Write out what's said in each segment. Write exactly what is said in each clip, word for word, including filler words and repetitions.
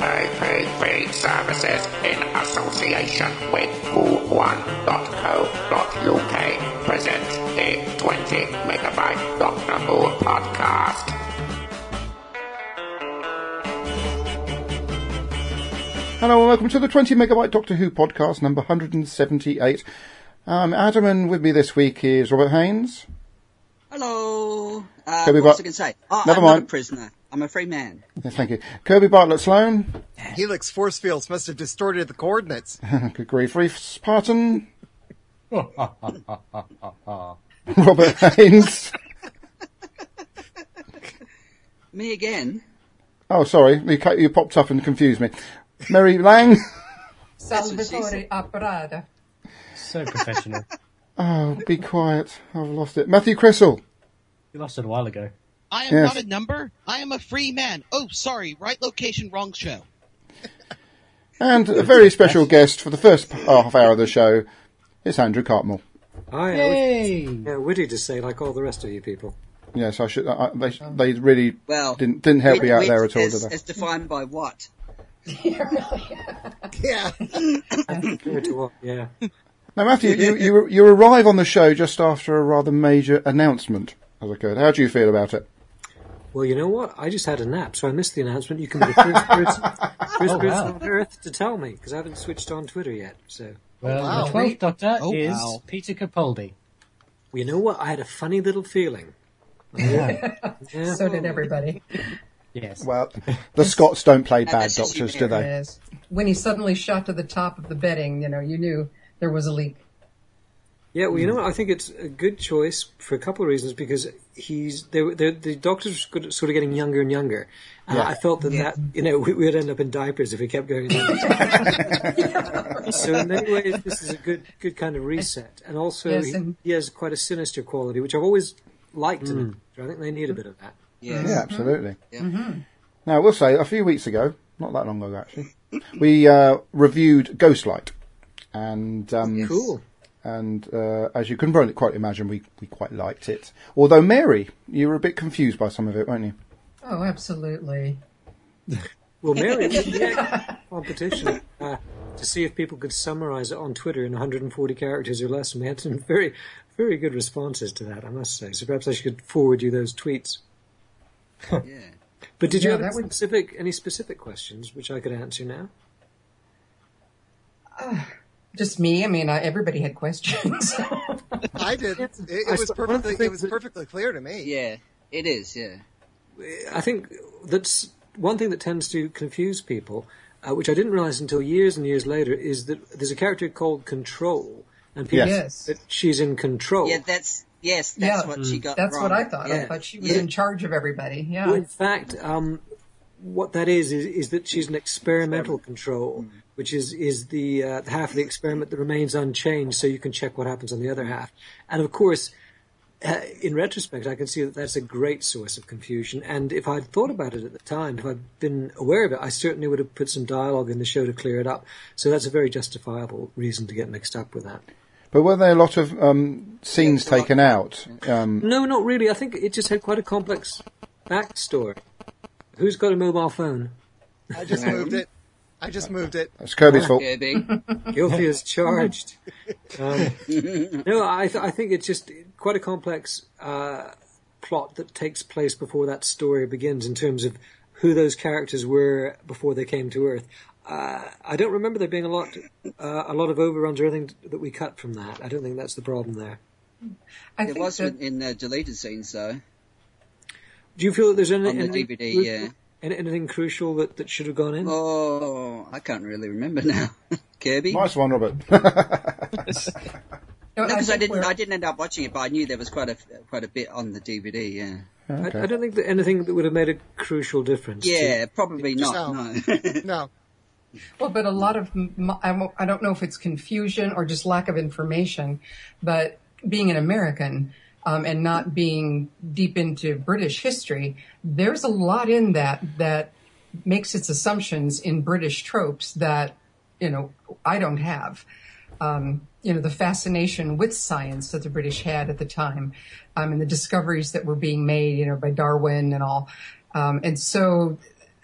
A P feed services in association with goo one dot co dot U K presents the twenty megabyte Doctor Who podcast. Hello and welcome to the twenty megabyte Doctor Who podcast, number one hundred seventy-eight. I'm Adam, and with me this week is Robert Haynes. Hello. Uh, Kirby what was Bart- I going to say? Oh, Never I'm mind. not a prisoner. I'm a free man. Yes, thank you. Kirby Bartlett Sloan. Helix force fields must have distorted the coordinates. Good grief, Reef Spartan. Robert Haynes. Me again? Oh, sorry, you, cut- you popped up and confused me. Mary Lang. Salvatore Apparada. So professional. Oh, be quiet. I've lost it. Matthew Crissell. You lost it a while ago. I am Yes. not a number. I am a free man. Oh, sorry. Right location, wrong show. And a very special guest for the first half hour of the show. It's Andrew Cartmell. Hi, Yay! yeah, witty to say, like all the rest of you people. Yes, I should. I, they they really Well, didn't didn't help wit- you out wit there at all, is, did they? is defined by what? Yeah. Compared to what? Yeah. Now, Matthew, you, you you arrive on the show just after a rather major announcement has occurred. How do you feel about it? Well, you know what? I just had a nap, so I missed the announcement. You can be the first person, first Oh, person wow. on Earth to tell me, because I haven't switched on Twitter yet. So, Well, wow. the twelfth Doctor Oh, is wow. Peter Capaldi. well, you know what? I had a funny little feeling. Yeah. So did everybody. Yes. Well, the Scots don't play And bad that's just doctors, you do there. they? Yes. When he suddenly shot to the top of the bedding, you know, you knew there was a leak. Yeah, well, you know what? I think it's a good choice for a couple of reasons, because he's they, were- they're, the doctors were sort of getting younger and younger. And Yeah. I felt that, that you know, we, we'd end up in diapers if we kept going. So in many ways, this is a good good kind of reset. And also, Yes, he, and- he has quite a sinister quality, which I've always liked in him. I think they need a bit of that. Yes. Yeah, absolutely. Yeah. Now, I will say, a few weeks ago, not that long ago actually, we uh, reviewed Ghostlight, and um, Cool. and uh, as you can probably quite imagine, we, we quite liked it. Although, Mary, you were a bit confused by some of it, weren't you? Oh, absolutely. Well, Mary, we had a competition uh, to see if people could summarize it on Twitter in one hundred forty characters or less, and we had some very, very good responses to that, I must say. So perhaps I should forward you those tweets. Yeah. But did you Yeah, have any that would- specific, any specific questions which I could answer now? Just me. I mean, uh, everybody had questions. I did. It, it I was sp- one of the perfectly. It things was that- perfectly clear to me. Yeah, it is, yeah. I think that's one thing that tends to confuse people, uh, which I didn't realize until years and years later, is that there's a character called Control, and people Yes. think that she's in control. Yeah, that's, yes, that's Yeah. what she got That's wrong. what I thought. Yeah. I thought she was Yeah. in charge of everybody. Yeah. Well, in fact, um, what that is, is is that she's an experimental control, which is is the uh, the half of the experiment that remains unchanged, so you can check what happens on the other half. And of course, uh, in retrospect, I can see that that's a great source of confusion. And if I'd thought about it at the time, if I'd been aware of it, I certainly would have put some dialogue in the show to clear it up. So that's a very justifiable reason to get mixed up with that. But were there a lot of um, scenes taken out? Um, No, not really. I think it just had quite a complex backstory. Who's got a mobile phone? I just moved it. I just moved it. it's Kirby's fault. Kirby. Guilty as charged. Um, no, I, th- I think it's just quite a complex uh, plot that takes place before that story begins in terms of who those characters were before they came to Earth. Uh, I don't remember there being a lot, uh, a lot of overruns or anything that we cut from that. I don't think that's the problem there. I It think was that, in uh, deleted scenes, though. Do you feel that there's any, On the anything, D V D, cru- yeah. any- anything crucial that, that should have gone in? Oh, I can't really remember now. Kirby? Nice one, Robert. no, No, because I, think didn't. we're- I didn't end up watching it, but I knew there was quite a quite a bit on the D V D. Yeah. I, I don't think that anything that would have made a crucial difference. to- Yeah, probably not. No. No. No. Well, but a lot of, m- I won't- I don't know if it's confusion or just lack of information, but being an American um, and not being deep into British history, there's a lot in that that makes its assumptions in British tropes that, you know, I don't have. Um, you know, the fascination with science that the British had at the time, um, and the discoveries that were being made, you know, by Darwin and all. Um, and so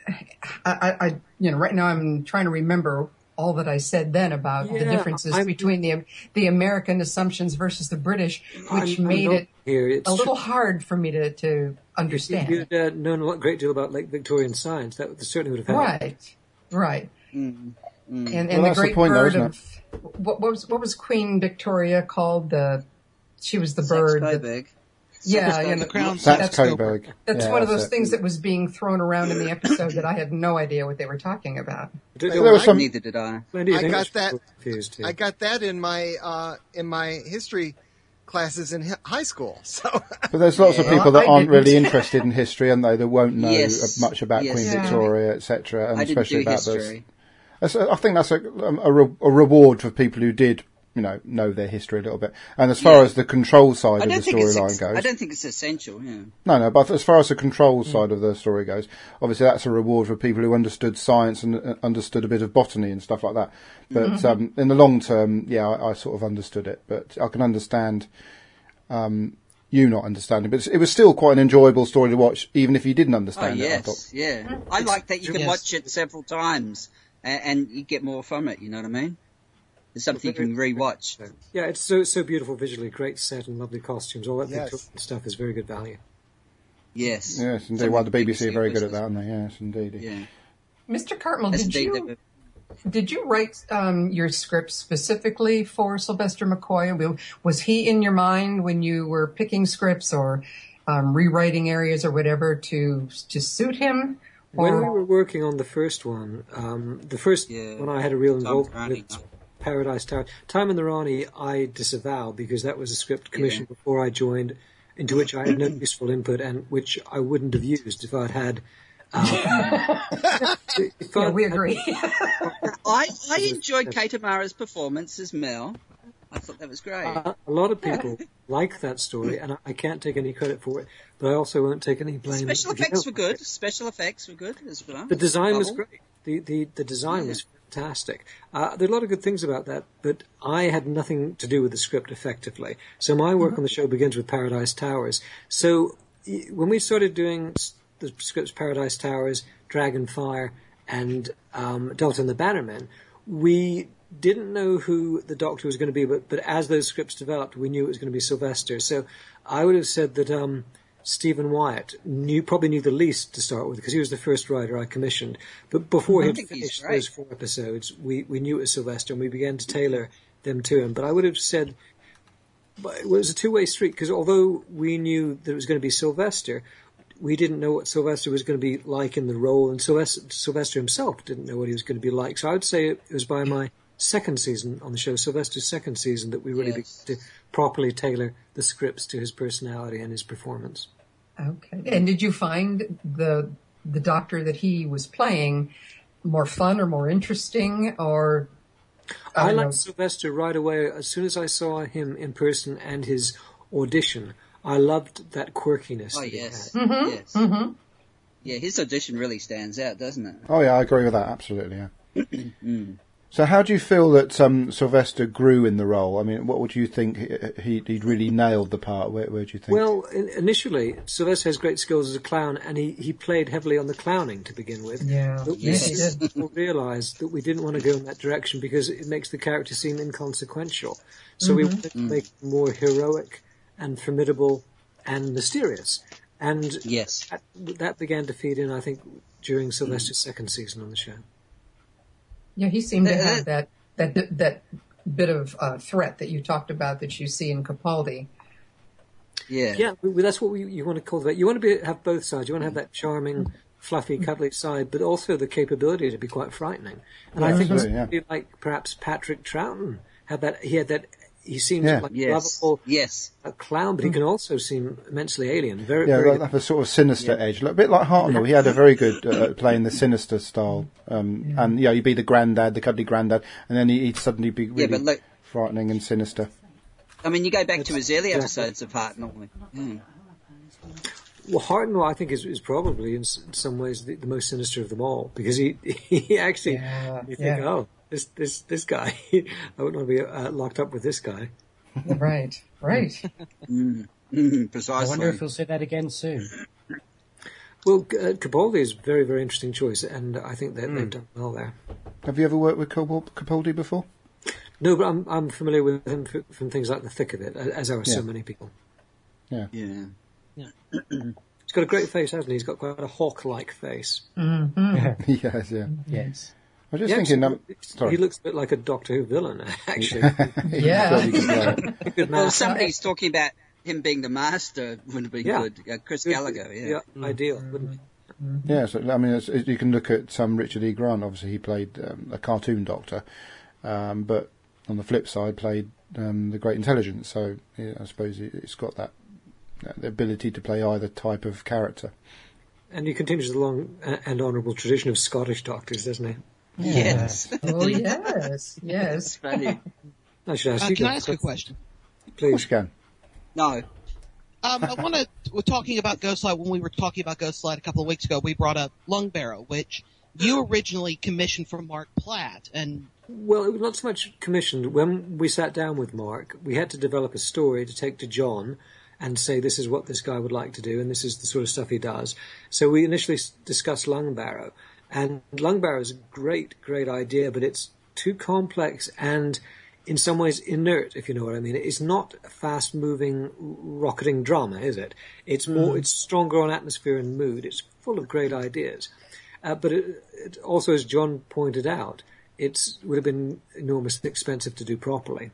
I, I, you know, right now I'm trying to remember all that I said then about Yeah, the differences I'm- between the the American assumptions versus the British, which I'm- I'm made not it here. It's a little hard for me to, to understand. If you'd uh, known a great deal about like Victorian science, that would- certainly would have helped. Right, right. Mm. And, Well, and the that's the great point, though, bird isn't of what, what was what was Queen Victoria called? The she was the bird. that- Coburg. yeah, you know, the crown Saxe that's Coburg. that's Yeah, one of that's those it. things that was being thrown around in the episode that I had no idea what they were talking about. There There was some. Neither did I. plenty of I got English that- people confused too. I got that in my uh, in my history classes in hi- high school. So But there's lots of Yeah. people that I aren't didn't. really interested in history, aren't they? That won't know Yes. much about Yes. Queen Yeah. Victoria, et cetera, and I didn't especially do about those. history. That's- I think that's a, a, re- a reward for people who did, you know, know their history a little bit. And as far Yeah. as the control side I of don't the think it's. storyline Ex- goes, I don't think it's essential. Yeah. no, no. But as far as the control side of the story goes, obviously that's a reward for people who understood science and uh, understood a bit of botany and stuff like that. But um, in the long term, yeah, I, I sort of understood it. But I can understand um, you not understanding. But it was still quite an enjoyable story to watch, even if you didn't Oh understand it. I thought. yes, yeah. I like that you can Yes. watch it several times and, and you get more from it. You know what I mean? It's something you can rewatch. Yeah, it's so so beautiful visually, great set and lovely costumes. All that Yes. Victorian stuff is very good value. Yes. Yes, indeed. Something Well, the B B C are very good at was- that, aren't they? Yes, indeed. Yeah. Mister Cartmel, That's did indeed you the- did you write um, your script specifically for Sylvester McCoy? Was he in your mind when you were picking scripts or um, rewriting areas or whatever to to suit him? When we Or were working on the first one, um, the first Yeah. one I had a real Tom involvement Carney. with Paradise Tower. Time and the Rani I disavow because that was a script commissioned before I joined, into which I had no useful input and which I wouldn't have used if I'd had. Um, if yeah, I'd we had- agree. I, I enjoyed Kate Amara's performance as Mel. I thought that was great. Uh, a lot of people like that story, and I, I can't take any credit for it, but I also won't take any blame. Special if you effects don't were like good. Special effects were good as well. The design was Bubble. great. The the, the design was fantastic. Uh, there are a lot of good things about that, but I had nothing to do with the script effectively. So my work on the show begins with Paradise Towers. So y- when we started doing s- the scripts Paradise Towers, Dragonfire, and um, Delta and the Bannermen, we didn't know who the Doctor was going to be, but, but as those scripts developed, we knew it was going to be Sylvester. So I would have said that um, Stephen Wyatt knew probably knew the least to start with because he was the first writer I commissioned. But before I he'd think he's finished great. those four episodes, we, we knew it was Sylvester, and we began to tailor them to him. But I would have said but it was a two-way street because although we knew that it was going to be Sylvester, we didn't know what Sylvester was going to be like in the role, and Sylvester, Sylvester himself didn't know what he was going to be like. So I would say it was by my second season on the show, Sylvester's second season, that we really Yes. began to properly tailor the scripts to his personality and his performance. Okay. And did you find the the Doctor that he was playing more fun or more interesting or? I don't liked know. Sylvester right away. As soon as I saw him in person and his audition, I loved that quirkiness. Oh that he yes, had. yes. Mhm. Yeah, his audition really stands out, doesn't it? Oh yeah, I agree with that absolutely. Yeah. So, how do you feel that um, Sylvester grew in the role? I mean, what would you think he he really nailed the part? Where, where do you think? Well, in, initially, Sylvester has great skills as a clown, and he, he played heavily on the clowning to begin with. Yeah. But Yes, he we did. realised that we didn't want to go in that direction because it makes the character seem inconsequential. So we wanted to make him more heroic and formidable and mysterious. And Yes. that, that began to feed in, I think, during Sylvester's second season on the show. Yeah, he seemed to Uh, have that that that bit of uh, threat that you talked about that you see in Capaldi. Yeah. Yeah, we- that's what we, you want to cultivate. You want to be, have both sides. You want to have that charming, fluffy, cuddly side, but also the capability to be quite frightening. And I think absolutely, somebody like perhaps Patrick Troughton had that. He had that. He seems Yeah. like a Yes. lovable Yes. a clown, but he can also seem immensely alien. Very, yeah, very like, like a sort of sinister edge, a bit like Hartnell. He had a very good uh, at playing the sinister style, um, and yeah, he'd be the granddad, the cuddly granddad, and then he'd suddenly be really Yeah, but look, frightening and sinister. I mean, you go back to his early Yeah. episodes of Hartnell. Mm. Well, Hartnell, I think, is, is probably in, s- in some ways the, the most sinister of them all because he he actually Yeah, you think, yeah. oh, this this this guy, I wouldn't want to be uh, locked up with this guy. Right, right. Mm. Mm, I precisely. wonder if we'll see that again soon. Well, uh, Capaldi is a very, very interesting choice, and I think that Mm. they've done well there. Have you ever worked with Capal- Capaldi before? No, but I'm I'm familiar with him f- from things like The Thick of It, as are Yeah. so many people. Yeah. Yeah. He's got a great face, hasn't he? He's got quite a hawk-like face. Mm-hmm. yes, yeah. Yes. I was just He thinking. actually- Um, sorry. He looks a bit like a Doctor Who villain, actually. Yeah. Certainly could play it. Good Well, man. somebody's talking about him being the master would have been Yeah. good. Uh, Chris Gallagher, yeah. Yeah, ideal, wouldn't it? Yeah, so, I mean, it's, it, you can look at um, Richard E. Grant. Obviously, he played um, a cartoon doctor, um, but on the flip side, played um, the Great Intelligence. So yeah, I suppose it, it's got that, that the ability to play either type of character. And he continues the long uh, and honourable tradition of Scottish doctors, doesn't he? Yes. Oh, yes. Yes. Funny. I should ask Uh, you. can I guys, ask a question? Of course Please. you can. No. Um, I want to. We're talking about Ghostlight. When we were talking about Ghostlight a couple of weeks ago, we brought up Lungbarrow, which you originally commissioned from Mark Platt, and Well, it was not so much commissioned. When we sat down with Mark, we had to develop a story to take to John and say this is what this guy would like to do and this is the sort of stuff he does. So we initially s- discussed Lungbarrow. And Lungbarrow is a great, great idea, but it's too complex and in some ways inert, if you know what I mean. It's not a fast-moving, rocketing drama, is it? It's more, it's stronger on atmosphere and mood. It's full of great ideas. Uh, but it, it also, as John pointed out, it would have been enormously expensive to do properly.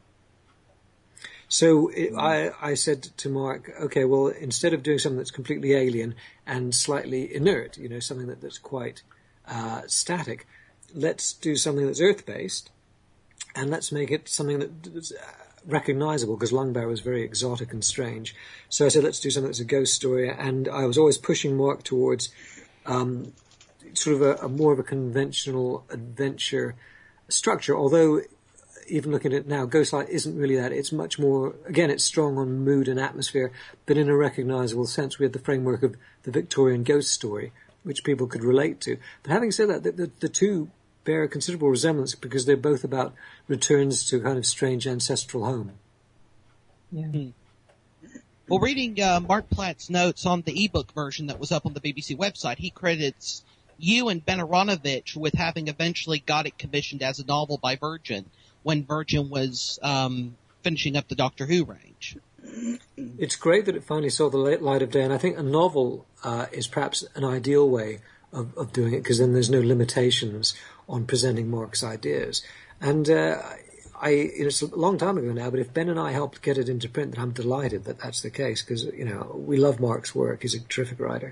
So it, I, I said to Mark, okay, well, instead of doing something that's completely alien and slightly inert, you know, something that, that's quite uh, static, let's do something that's Earth-based, and let's make it something that's uh, recognizable, because Lungbarrow was very exotic and strange. So I said, let's do something that's a ghost story, and I was always pushing Mark towards um, sort of a, a more of a conventional adventure structure, although even looking at it now, Ghostlight isn't really that. It's much more, again, it's strong on mood and atmosphere, but in a recognizable sense. We had the framework of the Victorian ghost story, which people could relate to. But having said that, the, the, the two bear a considerable resemblance because they're both about returns to a kind of strange ancestral home. Yeah. well, reading uh, Mark Platt's notes on the ebook version that was up on the B B C website, he credits you and Ben Aronovich with having eventually got it commissioned as a novel by Virgin when Virgin was um, finishing up the Doctor Who range. It's great that it finally saw the light light of day, and I think a novel uh, is perhaps an ideal way of, of doing it, because then there's no limitations on presenting Mark's ideas. And uh, I, you know, it's a long time ago now, but if Ben and I helped get it into print, then I'm delighted that that's the case, because, you know, we love Mark's work. He's a terrific writer.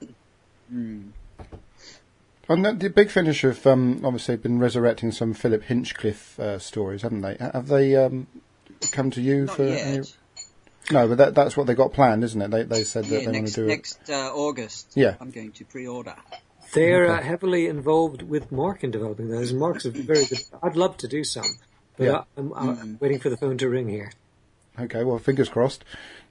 And the, the Big Finish have um, obviously been resurrecting some Philip Hinchcliffe uh, stories, haven't they? Have they um, come to you Not for yet. any? No, but that, that's what they got planned, isn't it? They they said that Yeah, they want next, to do it. next uh, August. Yeah. I'm going to pre-order. They're Okay. uh, heavily involved with Mark in developing those, and Mark's a very good... I'd love to do some, but Yeah. I, I'm, I'm waiting for the phone to ring here. Okay, well, fingers crossed.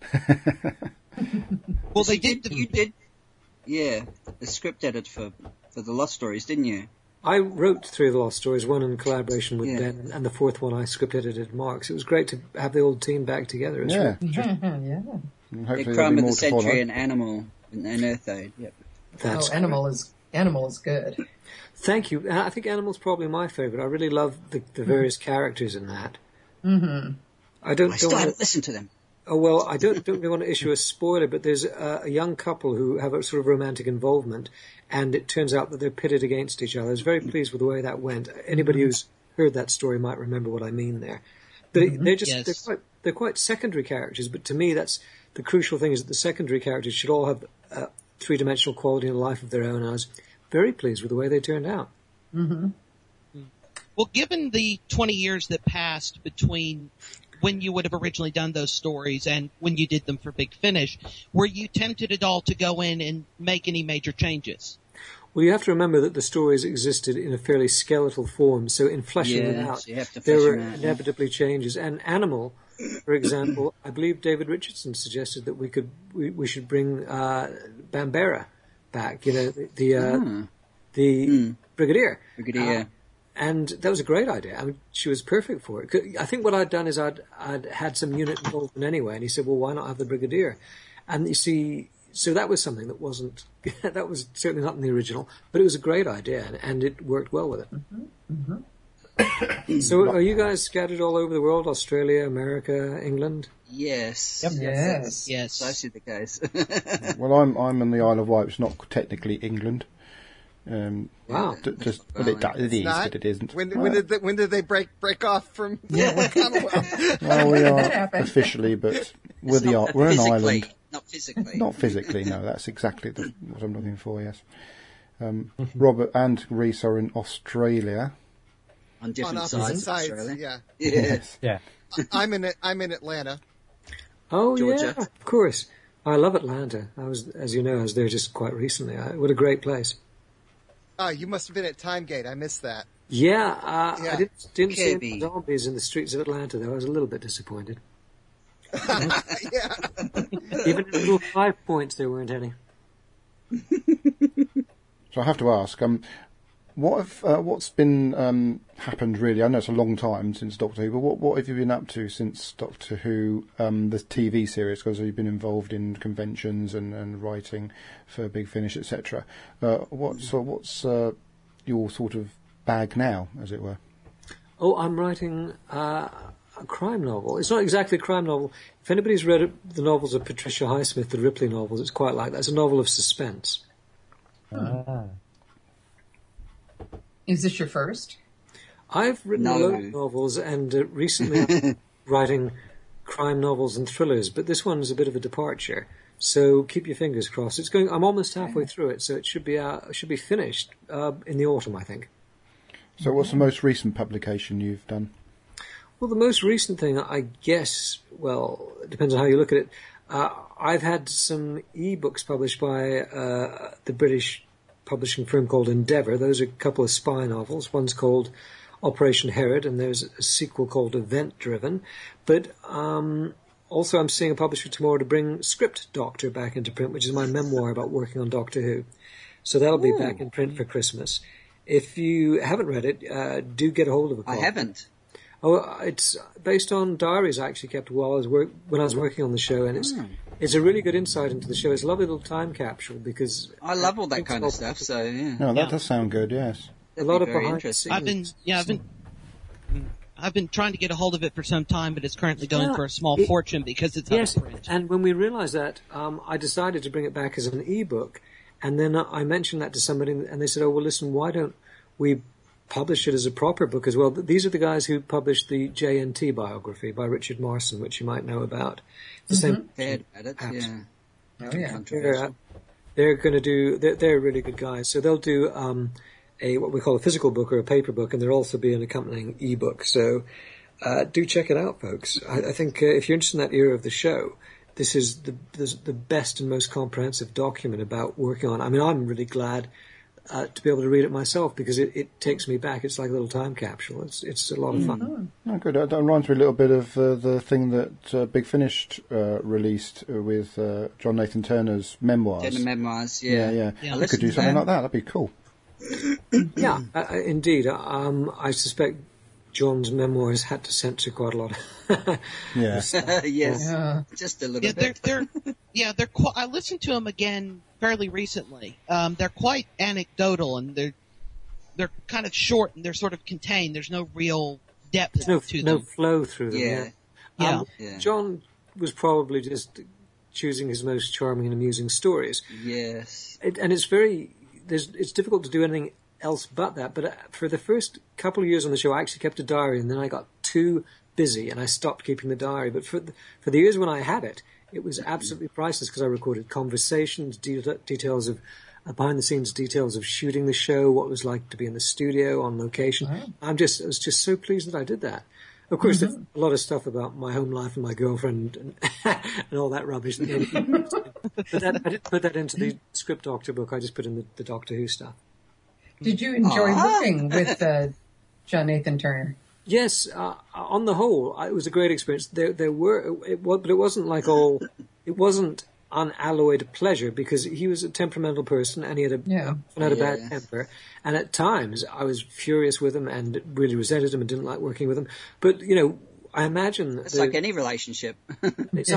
Well, they you did. did, you did, yeah, the script edit for, for the Lost Stories, didn't you? I wrote three of the Lost Stories, one in collaboration with Yeah. Ben, and the fourth one I script edited Mark. So it was great to have the old team back together. It's Yeah, yeah. and Yeah. hopefully The there'll be Crime of more the to follow. Century and Animal and, and Earth Aid. Yep. That's Oh, Animal is Animal is good. Thank you. And I think Animal's probably my favourite. I really love the, the various characters in that. Mm-hmm. I don't, I don't still want haven't to, listened to them. oh well, I don't, don't really want to issue a spoiler, but there's a, a young couple who have a sort of romantic involvement, and it turns out that they're pitted against each other. I was very pleased with the way that went. Anybody who's heard that story might remember what I mean there. But it- they're just Yes. they're quite they're quite secondary characters. But to me, that's the crucial thing: is that the secondary characters should all have a three-dimensional quality and a life of their own. And I was very pleased with the way they turned out. Mm-hmm. Well, given the twenty years that passed between when you would have originally done those stories and when you did them for Big Finish, were you tempted at all to go in and make any major changes? Well, you have to remember that the stories existed in a fairly skeletal form, so in fleshing them Yeah, out, so you have to there flesh were them out, yeah. inevitably changes. And Animal, for example, I believe David Richardson suggested that we could we, we should bring uh, Bambera back. You know, the the, uh, Hmm. the Brigadier. Brigadier. Uh, and that was a great idea. I mean, she was perfect for it. 'Cause I think what I'd done is I'd I'd had some unit involvement anyway, and he said, "Well, why not have the Brigadier?" And you see, so that was something that wasn't, that was certainly not in the original, but it was a great idea, and, and it worked well with it. Mm-hmm. Mm-hmm. So are you guys scattered all over the world? Australia, America, England? Yes. Yep. Yes. Yes. Precisely the case. Well, I'm I'm on the Isle of Wight, which is not technically England. Um, Wow. d- just, well, it, do- it is, Not- but it isn't. When, when did they, when did they break break off from the Commonwealth? Well, we That are happened. officially, but we're It's the not i- we're an physically, island. Not physically. Not physically, no. That's exactly the, what I'm looking for. Yes. Um, Robert and Reese are in Australia. On On different opposite sides of sides, Australia. yeah. Yeah. Yeah. I'm in it. I'm in Atlanta. Oh, Georgia. yeah, of course. I love Atlanta. I was, as you know, I was there just quite recently. I, what a great place. Ah, you must have been at Timegate. I missed that. Yeah, uh, Yeah. I didn't, didn't see Kirby. any zombies in the streets of Atlanta, though. I was a little bit disappointed. Yeah. Even at little Five Points, there weren't any. So I have to ask, um, what have, uh, what's been um, happened really? I know it's a long time since Doctor Who, but what, what have you been up to since Doctor Who, um, the T V series? Because you've been involved in conventions and, and writing for Big Finish, et cetera. Uh, what's so what's uh, your sort of bag now, as it were? Oh, I'm writing uh, a crime novel. It's not exactly a crime novel. If anybody's read it, the novels of Patricia Highsmith, the Ripley novels, it's quite like that. It's a novel of suspense. Ah. Is this your first? I've written No. a lot of novels, and uh, recently I'm writing crime novels and thrillers, but this one's a bit of a departure. So keep your fingers crossed. It's going. I'm almost halfway through it, so it should be uh, should be finished uh, in the autumn, I think. So what's the most recent publication you've done? Well, the most recent thing, I guess, well, it depends on how you look at it. Uh, I've had some e-books published by uh, the British publishing firm called Endeavour. Those are a couple of spy novels. One's called Operation Herod, and there's a sequel called Event Driven. But um, also I'm seeing a publisher tomorrow to bring Script Doctor back into print, which is my memoir about working on Doctor Who. So that'll be Ooh. back in print for Christmas. If you haven't read it, uh, do get a hold of a I copy. haven't. Oh, it's based on diaries I actually kept while I was work when I was working on the show, and it's Hmm. it's a really good insight into the show. It's a lovely little time capsule because I love all that it's kind of all- stuff, so yeah. No, that Yeah. does sound good. Yes. A lot That'd of be very behind the interesting. I've been, yeah, I've been, I've been trying to get a hold of it for some time, but it's currently going Yeah, for a small it- fortune because it's Yes, out of print. and when we realised that, um, I decided to bring it back as an e-book, and then I mentioned that to somebody, and they said, "Oh, well, listen, why don't we publish it as a proper book as well?" These are the guys who published the J N T biography by Richard Marson, which you might know about. The same. Heard about it, Perhaps. yeah. Oh, yeah. They're, Controversial. they're going to do. They're, they're really good guys. So they'll do um, a what we call a physical book or a paper book, and there'll also be an accompanying e-book. So uh, do check it out, folks. I, I think uh, if you're interested in that era of the show, this is the, the the best and most comprehensive document about working on. I mean, I'm really glad uh, to be able to read it myself because it, it takes me back. It's like a little time capsule. It's it's a lot of fun. Oh, good. That reminds me a little bit of uh, the thing that uh, Big Finish uh, released uh, with uh, John Nathan Turner's memoirs. Doing the memoirs, yeah, yeah. yeah. I We could listened do to something that. like that. That'd be cool. Yeah, uh, uh, indeed. Um, I suspect John's memoirs had to censor quite a lot. Yeah. yes, Yeah. just a little Yeah, they're, bit. they're, yeah, they're. Qu- I listened to them again fairly recently. Um, they're quite anecdotal, and they're they're kind of short, and they're sort of contained. There's no real depth There's no to no them. flow through them. Yeah. Yeah. Yeah. Um, Yeah. John was probably just choosing his most charming and amusing stories, Yes. it, and it's very. There's. It's difficult to do anything else but that. But uh, for the first couple of years on the show, I actually kept a diary, and then I got too busy, and I stopped keeping the diary. But for the, for the years when I had it, it was absolutely priceless because I recorded conversations, de- details of. Uh, behind the scenes details of shooting the show, what it was like to be in the studio on location. Wow. I'm just, I was just so pleased that I did that. Of course, there's a lot of stuff about my home life and my girlfriend and, and all that rubbish. That but that, I didn't put that into the Script Doctor book. I just put in the, the Doctor Who stuff. Did you enjoy Aw. working with uh, John Nathan Turner? Yes, uh, on the whole, it was a great experience. There, there were, it was, but it wasn't like all. It wasn't unalloyed pleasure because he was a temperamental person and he had a Yeah. and had a Yeah. bad temper. And at times, I was furious with him and really resented him and didn't like working with him. But you know, I imagine It's the- like any relationship. it's Yeah. a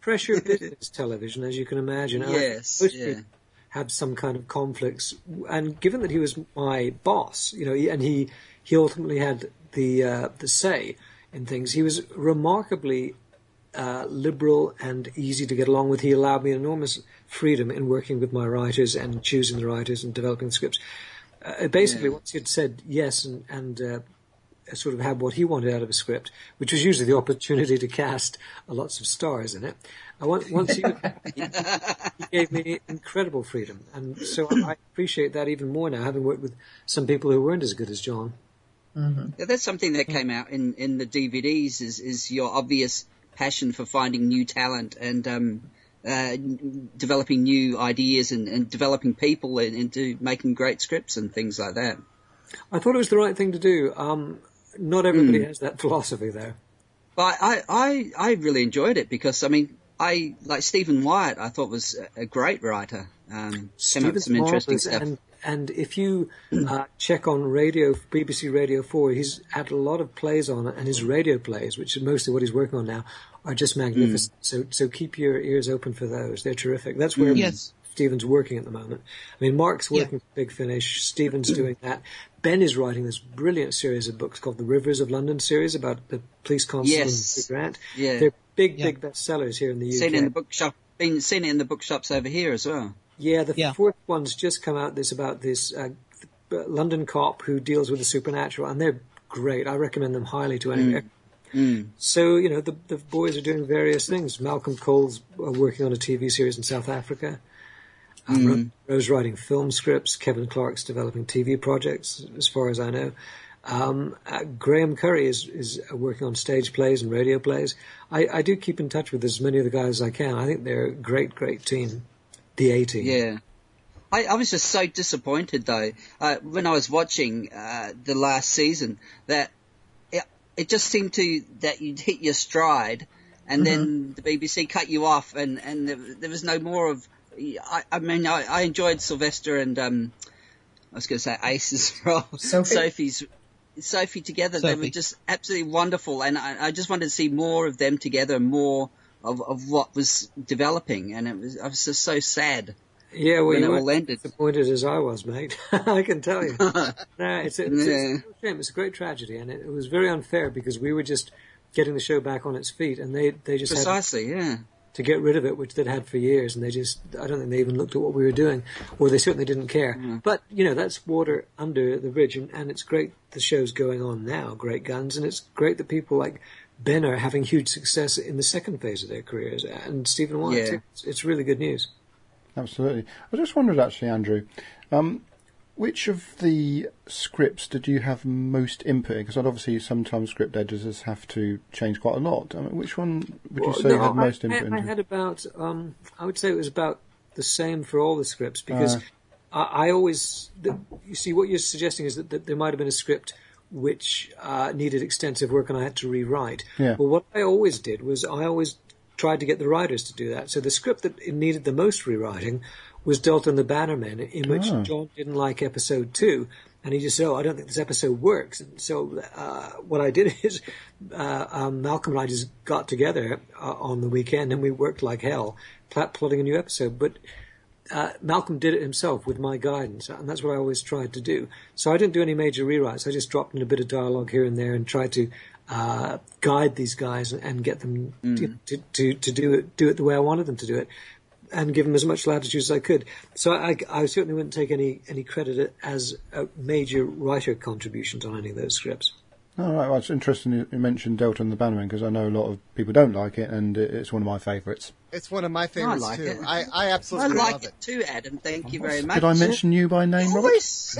pressure of business television, as you can imagine. And Yes, most yeah. people have some kind of conflicts. And given that he was my boss, you know, he, and he, he ultimately had the, uh, the say in things, he was remarkably uh, liberal and easy to get along with. He allowed me enormous freedom in working with my writers and choosing the writers and developing the scripts. Uh, basically, Yeah. once he'd said yes and, and uh, sort of had what he wanted out of a script, which was usually the opportunity to cast uh, lots of stars in it, I want, once he, he, he gave me incredible freedom. And so I appreciate that even more now, having worked with some people who weren't as good as John. Yeah, that's something that came out in, in the D V Ds is, is your obvious passion for finding new talent and um, uh, developing new ideas and, and developing people in, into making great scripts and things like that. I thought it was the right thing to do. Um, not everybody has that philosophy, though. But I, I, I really enjoyed it because, I mean, I like Stephen Wyatt, I thought was a great writer. Um, came up with Stephen's some interesting marvelous, stuff. and and if you uh, check on radio, B B C Radio four, he's had a lot of plays on it, and his radio plays, which is mostly what he's working on now, are just magnificent. Mm. So so keep your ears open for those. They're terrific. That's where Yes. Stephen's working at the moment. I mean, Mark's working for Big Finish. Stephen's doing that. Ben is writing this brilliant series of books called the Rivers of London series about the police constable Yes. and Grant. Yeah. They're big, Yeah. big bestsellers here in the U K. Seen it in the bookshop, been seen it in the bookshops over here as well. Yeah, the Yeah. fourth one's just come out. This about this uh, London cop who deals with the supernatural, and they're great. I recommend them highly to anyone. Mm. So you know, the the boys are doing various things. Malcolm Cole's uh, working on a T V series in South Africa. Um, Mm. Rose writing film scripts. Kevin Clark's developing T V projects, as far as I know. Um, uh, Graham Curry is is uh, working on stage plays and radio plays. I, I do keep in touch with as many of the guys as I can. I think they're a great, great team. The A team. Yeah. I, I was just so disappointed though, uh, when I was watching, uh, the last season that it, it just seemed to, that you'd hit your stride and then the B B C cut you off and, and there, there was no more of, I, I mean, I, I enjoyed Sylvester and, um, I was going to say Ace as well. Sophie? Sophie's, Sophie together. They were Sophie. just absolutely wonderful. And I, I just wanted to see more of them together, more of, of what was developing. And it was, I was just so sad. Yeah, well, when you it all weren't ended. disappointed as I was, mate. I can tell you. no, it's, a, it's, Yeah. it's a shame. It's a great tragedy, and it, it was very unfair because we were just getting the show back on its feet, and they they just had Precisely, yeah. to get rid of it, which they'd had for years, and they just I don't think they even looked at what we were doing, or they certainly didn't care. Mm. But you know, that's water under the bridge, and, and it's great the show's going on now, Great Guns, and it's great that people like Ben are having huge success in the second phase of their careers, and Stephen Wyatt. Yeah. too. It's, it's really good news. Absolutely. I just wondered, actually, Andrew, um, which of the scripts did you have most input in? Because obviously sometimes script editors have to change quite a lot. I mean, which one would you Well, say no, you had I- most I, input I into? had about, um, I would say it was about the same for all the scripts because Uh. I, I always, the, you see, what you're suggesting is that, that there might have been a script which uh, needed extensive work and I had to rewrite. Yeah. Well, what I always did was I always tried to get the writers to do that. So the script that it needed the most rewriting was Delta and the Bannermen, in which Oh. John didn't like episode two. And he just said, oh, I don't think this episode works. And so uh, what I did is uh, um, Malcolm and I just got together uh, on the weekend and we worked like hell, pl- plotting a new episode. But uh, Malcolm did it himself with my guidance, and that's what I always tried to do. So I didn't do any major rewrites. I just dropped in a bit of dialogue here and there and tried to uh, guide these guys and, and get them Mm. to, to, to do it do it the way I wanted them to do it, and give them as much latitude as I could. So I, I certainly wouldn't take any, any credit as a major writer contributions on any of those scripts. Oh, right. Well, it's interesting you you mentioned Delta and the Bannermen because I know a lot of people don't like it, and it- it's one of my favourites. It's one of my favorites like too. it. I, I I absolutely like love it it. too, Adam. Thank you very much. Did I mention you by name, Robert? Voice.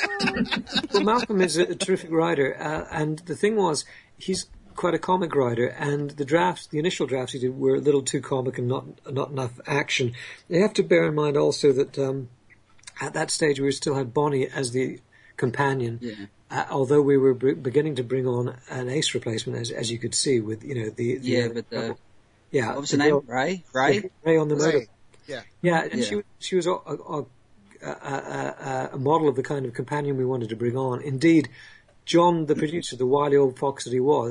Well, Malcolm is a, a terrific writer, uh, and the thing was, he's quite a comic writer, and the drafts, the initial drafts he did were a little too comic and not not enough action. You have to bear in mind also that um, at that stage we still had Bonnie as the companion, Yeah. uh, although we were b- beginning to bring on an ace replacement, as as you could see with you know the, the Yeah, uh, but the, yeah what was the the name? girl- Ray? Ray? Ray on the motor. Right. Yeah. Yeah, and Yeah. she she was a, a, a, a, a model of the kind of companion we wanted to bring on. Indeed, John, the producer, the wily old fox that he was,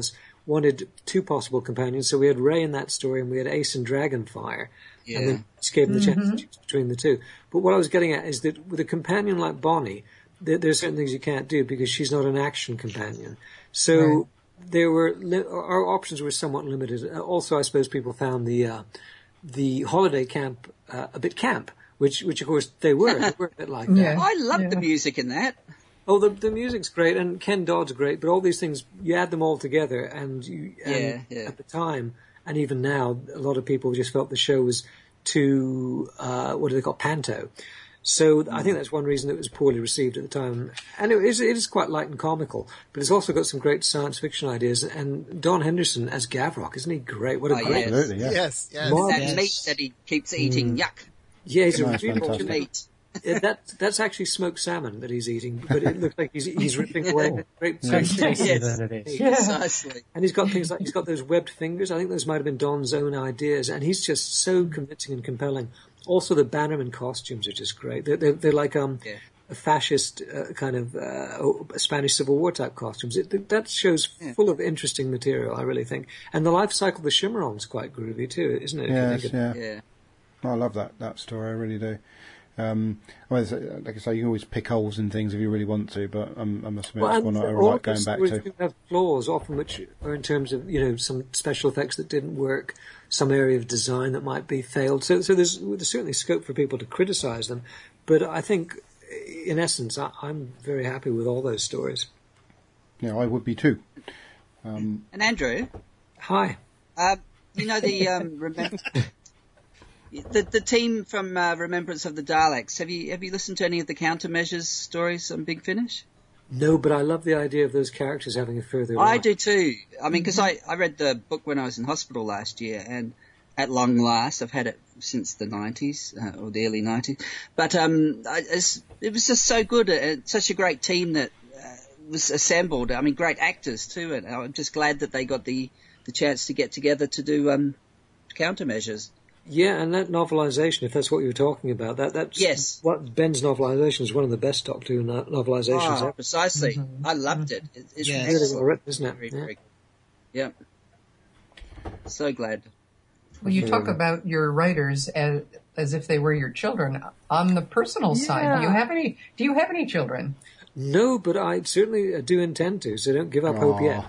wanted two possible companions. So we had Ray in that story, and we had Ace and Dragonfire. Yeah. And then just gave them the chance to choose between the two. But what I was getting at is that with a companion like Bonnie, there, there are certain things you can't do because she's not an action companion. So Right. there were li- our options were somewhat limited. Uh, Also, I suppose people found the uh, the holiday camp uh, a bit camp, which which of course they were. They were a bit like that. Yeah. I love the Yeah. music in that. Oh, the the music's great, and Ken Dodd's great, but all these things, you add them all together, and, you, and Yeah, yeah. at the time, and even now, a lot of people just felt the show was too, uh, what do they call, panto. So I think that's one reason it was poorly received at the time. And it is, it is quite light and comical, but it's also got some great science fiction ideas. And Don Henderson as Gavrock, isn't he great? What a Oh, great... yes. Absolutely, yeah. Yes, yes. Wow. That Yes. meat that he keeps eating, yuck. Yeah, he's a Nice, really fantastic. Meat. Yeah, that, that's actually smoked salmon that he's eating, but it looks like he's, he's ripping away great So great tasty Yes. that it is. Precisely. And he's got things like, he's got those webbed fingers. I think those might have been Don's own ideas. And he's just so convincing and compelling. Also, the Bannerman costumes are just great. They're, they're, they're like um, Yeah. a fascist uh, kind of uh, Spanish Civil War type costumes. It, that show's Yeah. full of interesting material, I really think. And the life cycle of the Shimmeron's quite groovy too, isn't it? If you Yes, think of- yeah. Yeah. I love that, that story, I really do. Um, I mean, it's- like I say, you can always pick holes in things if you really want to, but um, I must admit it's and one that I all like of those going back stories to. do have flaws, often which are in terms of, you know, some special effects that didn't work, some area of design that might be failed. So, so there's, there's certainly scope for people to criticise them. But I think, in essence, I, I'm very happy with all those stories. Yeah, I would be too. Um, And Andrew, Hi. um, you know the um, remember the the team from uh, Remembrance of the Daleks. Have you have you listened to any of the countermeasures stories on Big Finish? No, but I love the idea of those characters having a further I life. do too. I mean, because I, I read the book when I was in hospital last year, and at long last, I've had it since the nineties, uh, or the early nineties. But um, I, it's, it was just so good. Uh, such a great team that uh, was assembled. I mean, great actors too. And I'm just glad that they got the, the chance to get together to do um, countermeasures. Yeah, and that novelisation, if that's what you were talking about, that that's Yes. what Ben's novelisation is one of the best Doctor Who no- novelisations Oh, ever. precisely. I loved it. it it's Yes. excellent. Really well written, isn't it? Very, Yeah. very good. Yep. So glad. Well, you talk Absolutely. about your writers as as if they were your children. On the personal side, do you Yeah. have any? Do you have any children? No, but I certainly uh, do intend to, so don't give up hope yet.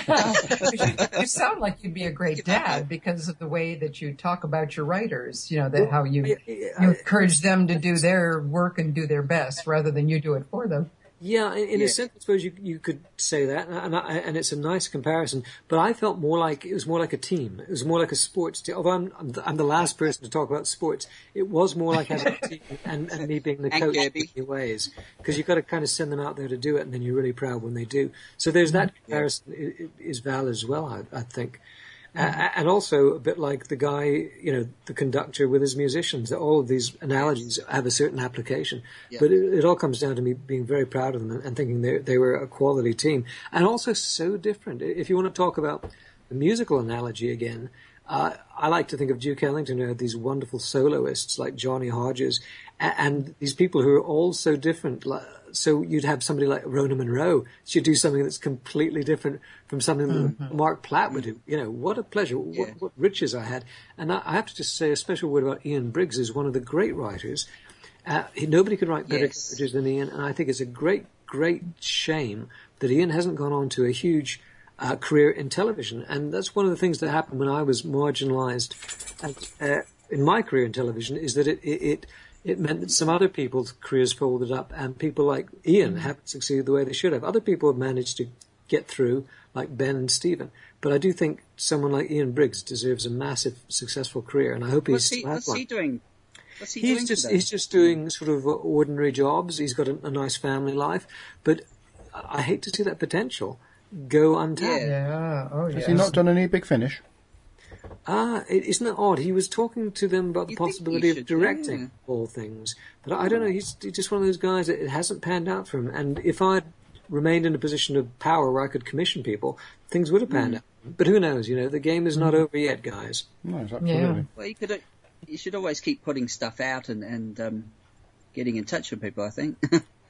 You sound like you'd be a great dad because of the way that you talk about your writers. You know, that how you I- you I- encourage them to do their work and do their best rather than you do it for them. Yeah, in, in Yeah. a sense, I suppose you you could say that, and, I, and it's a nice comparison. But I felt more like it was more like a team. It was more like a sports team. Although I'm I'm the, I'm the last person to talk about sports, it was more like having a team and, and me being the And coach in Kirby. many ways, because you've got to kind of send them out there to do it, and then you're really proud when they do. So there's that comparison i- i- is valid as well, I, I think. Uh, and also a bit like the guy, you know, the conductor with his musicians. All of these analogies have a certain application, Yeah. but it, it all comes down to me being very proud of them and, and thinking they they were a quality team, and also so different. If you want to talk about the musical analogy again, uh, I like to think of Duke Ellington, who had these wonderful soloists like Johnny Hodges, and, and these people who are all so different. Like, so you'd have somebody like Rona Monroe. She'd do something that's completely different from something that Mark Platt would do. You know, what a pleasure. Yeah. What, what riches I had. And I, I have to just say a special word about Ian Briggs, is one of the great writers. Uh, he, nobody could write better Yes. characters than Ian, and I think it's a great, great shame that Ian hasn't gone on to a huge uh, career in television. And that's one of the things that happened when I was marginalised at, uh, in my career in television, is that it, it, it it meant that some other people's careers folded up, and people like Ian haven't succeeded the way they should have. Other people have managed to get through, like Ben and Stephen. But I do think someone like Ian Briggs deserves a massive, successful career, and I hope What's he's he, still has what's one. he doing? What's he He's doing just today? he's just doing sort of ordinary jobs. He's got a, a nice family life, but I I hate to see that potential go untapped. Yeah. Yeah. Oh, yeah. Has he not done any Big Finish? Ah, it, isn't that odd? He was talking to them about the You think he possibility of should, directing yeah. all things, but I don't know. He's, he's just one of those guys that it hasn't panned out for him. And if I'd remained in a position of power where I could commission people, things would have panned out. But who knows? You know, the game is not over yet, guys. No, absolutely. Yeah. Well, you could. You should always keep putting stuff out and and um, getting in touch with people. I think.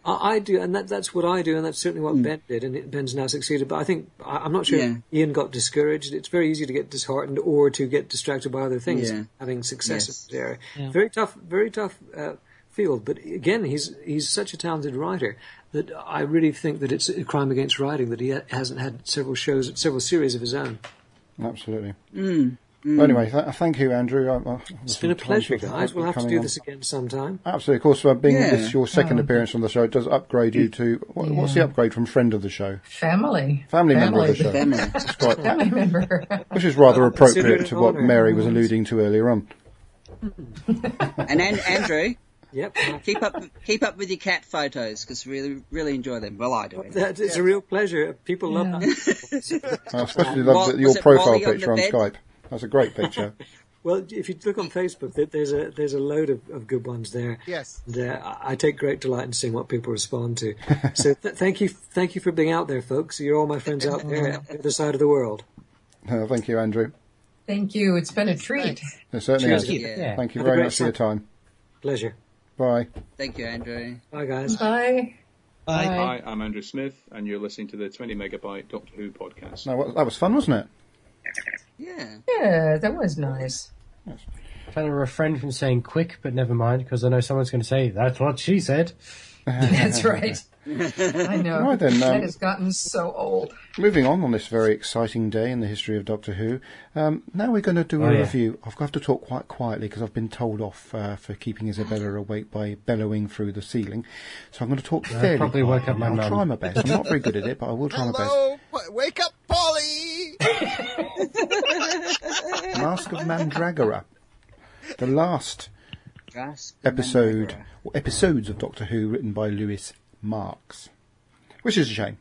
I, I do, and that, that's what I do, and that's certainly what Mm. Ben did, and it, Ben's now succeeded. But I think, I, I'm not sure Yeah. if Ian got discouraged. It's very easy to get disheartened or to get distracted by other things, Yeah. having success Yes. in this area. Yeah. Very tough, very tough uh, field. But again, he's he's such a talented writer that I really think that it's a crime against writing that he ha- hasn't had several shows, several series of his own. Absolutely. Mm. Well, anyway, th- thank you, Andrew. I, I, It's been a pleasure, guys. We'll have to do this again sometime. Absolutely. Of course, uh, being Yeah. this your second appearance on the show, it does upgrade you to... What, What's the Yeah. upgrade from friend of the show? Family. Family member of the show. Family. It's quite, Family member. which is rather Well, consider appropriate it to an what honour. Mary was alluding to earlier on. And An- Andrew, Yep. keep up keep up with your cat photos because really really enjoy them. Well, I do. Anyway. That is a real pleasure. People love that. I especially Wal- love the, was your it profile Wally on picture on the bed? Skype. That's a great picture. Well, if you look on Facebook, there- there's a there's a load of, of good ones there. Yes. And, uh, I I take great delight in seeing what people respond to. So th- thank you, thank you for being out there, folks. You're all my friends out there at the other side of the world. Uh, thank you, Andrew. Thank you. It's been a treat. It certainly Cheers. has. Yeah. Yeah. Thank you Have a very great much for your time. Pleasure. Bye. Thank you, Andrew. Bye, guys. Bye. Bye. Bye. Hi, I'm Andrew Smith, and you're listening to the twenty megabyte Doctor Who podcast. No, what- that was fun, wasn't it? Yeah. Yeah, that was nice. Trying to refrain from saying quick, but never mind, because I know someone's going to say, that's what she said. That's right. I know. Right then, um, that has gotten so old. Moving on on this very exciting day in the history of Doctor Who, um, now we're going to do a Oh, yeah. review. I've got to talk quite quietly because I've been told off uh, for keeping Isabella awake by bellowing through the ceiling. So I'm going to talk That fairly probably woke quietly. up my I'll mum. try my best. I'm not very good at it, but I will try my best. Hello, P- wake up, Polly. Mask of Mandragora. The last Just episode, or episodes of Doctor Who written by Lewis Marks. Which is a shame.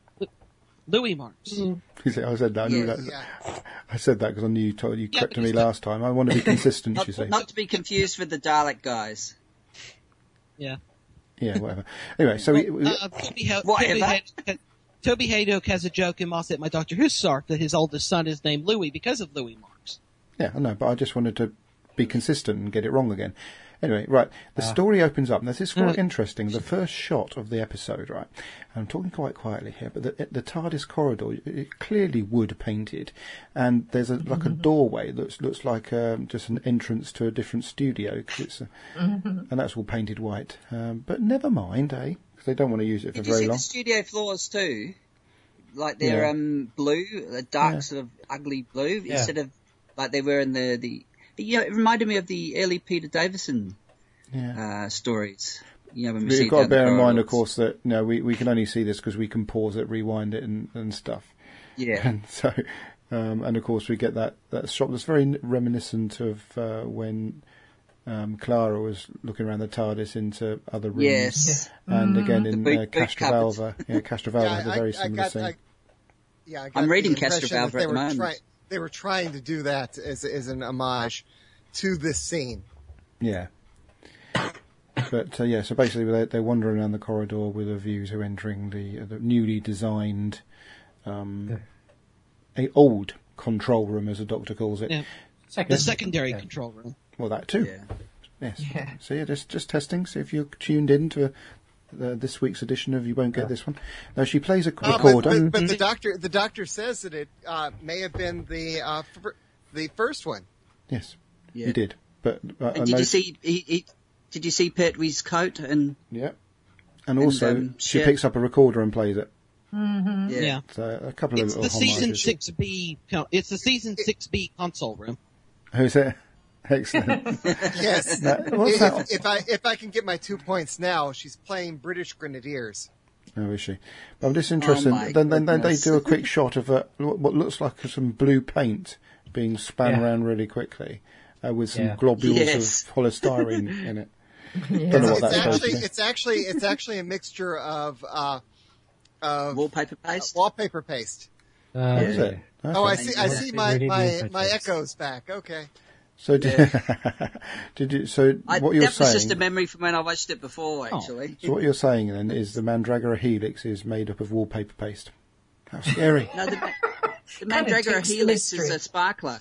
Louis Marks. He said, I said that. I, knew that. Yeah. I said that because I knew you told you Yeah, crept to me because- last time. I want to be consistent, Not, you see. not to be confused with the Dalek guys. Yeah. Yeah, whatever. Anyway, so we, we, Uh, Toby, ha- Whatever. Toby, Hay- Toby Haydock has a joke in Moss at My Doctor Who Sark that his oldest son is named Louis because of Louis Marks. yeah, I know, but I just wanted to be consistent and get it wrong again. Anyway, right, the story opens up. Now, this is quite interesting. The first shot of the episode, right, and I'm talking quite quietly here, but the, the TARDIS corridor, it clearly wood painted, and there's a, like a doorway that looks like um, just an entrance to a different studio, 'cause it's a, and that's all painted white. Um, but never mind, eh, because they don't want to use it for Did you very see long. the studio floors too? Like they're Yeah. um blue, a dark Yeah. sort of ugly blue, Yeah. instead of like they were in the the. You know, it reminded me of the early Peter Davison Yeah. uh, stories. You know, when we But see you've got to down the bear in mind, of corridors. course, that you know, we, we can only see this because we can pause it, rewind it, and, and stuff. Yeah. And so, um, and of course, we get that, that shot that's very reminiscent of uh, when um, Clara was looking around the TARDIS into other rooms. Yes. And again The in boot- uh, boot Castrovalva. Yeah, Castrovalva Yeah, has a I- very I similar got- scene. I- Yeah, I got I'm reading the impression Castrovalva that they at the were moment. try- They were trying to do that as as an homage to this scene. Yeah. But uh, yeah, so basically they're, they're wandering around the corridor with a view to entering the, uh, the newly designed, um, a old control room, as the Doctor calls it. Yeah. Second. The secondary control room. Well, that too. Yeah. Yes. Yeah. So yeah, just just testing. See if you're tuned in to uh, this week's edition of You Won't Get This One. Now she plays a Uh, but, recorder. but, but the doctor the doctor says that it uh, may have been the uh, fir- the first one. Yes, Yeah. you did. But uh, I And did you noticed- see? He, he, did you see Pertwee's coat? And Yeah. And also, um, she shit. picks up a recorder and plays it. yeah. Yeah. So a couple of It's little the season homages. six B. It's the season six B console room. Who's it? Excellent. Yes. That- what's if, that? if I if I can get my two points now, she's playing British Grenadiers. Oh, is she? But I'm just interested. Oh, my then, then, then they goodness. do a quick shot of a, what looks like some blue paint being spun Yeah. around really quickly, uh, with some Yeah. globules Yes. of polystyrene in it. Yeah. Don't know what It's that's supposed actually to be. it's actually it's actually a mixture of uh, of Wallpaper uh, paste. wallpaper paste. Uh, Oh, is it? Oh, I Okay. see. I Yeah. see my Really my neat my photos. echoes back. Okay. So did, did you? So I, what you're that was just a saying? memory from when I watched it before, actually. So what you're saying then is the Mandragora Helix is made up of wallpaper paste. How scary! No, the, the Kinda Mandragora takes the Helix is mystery. a sparkler.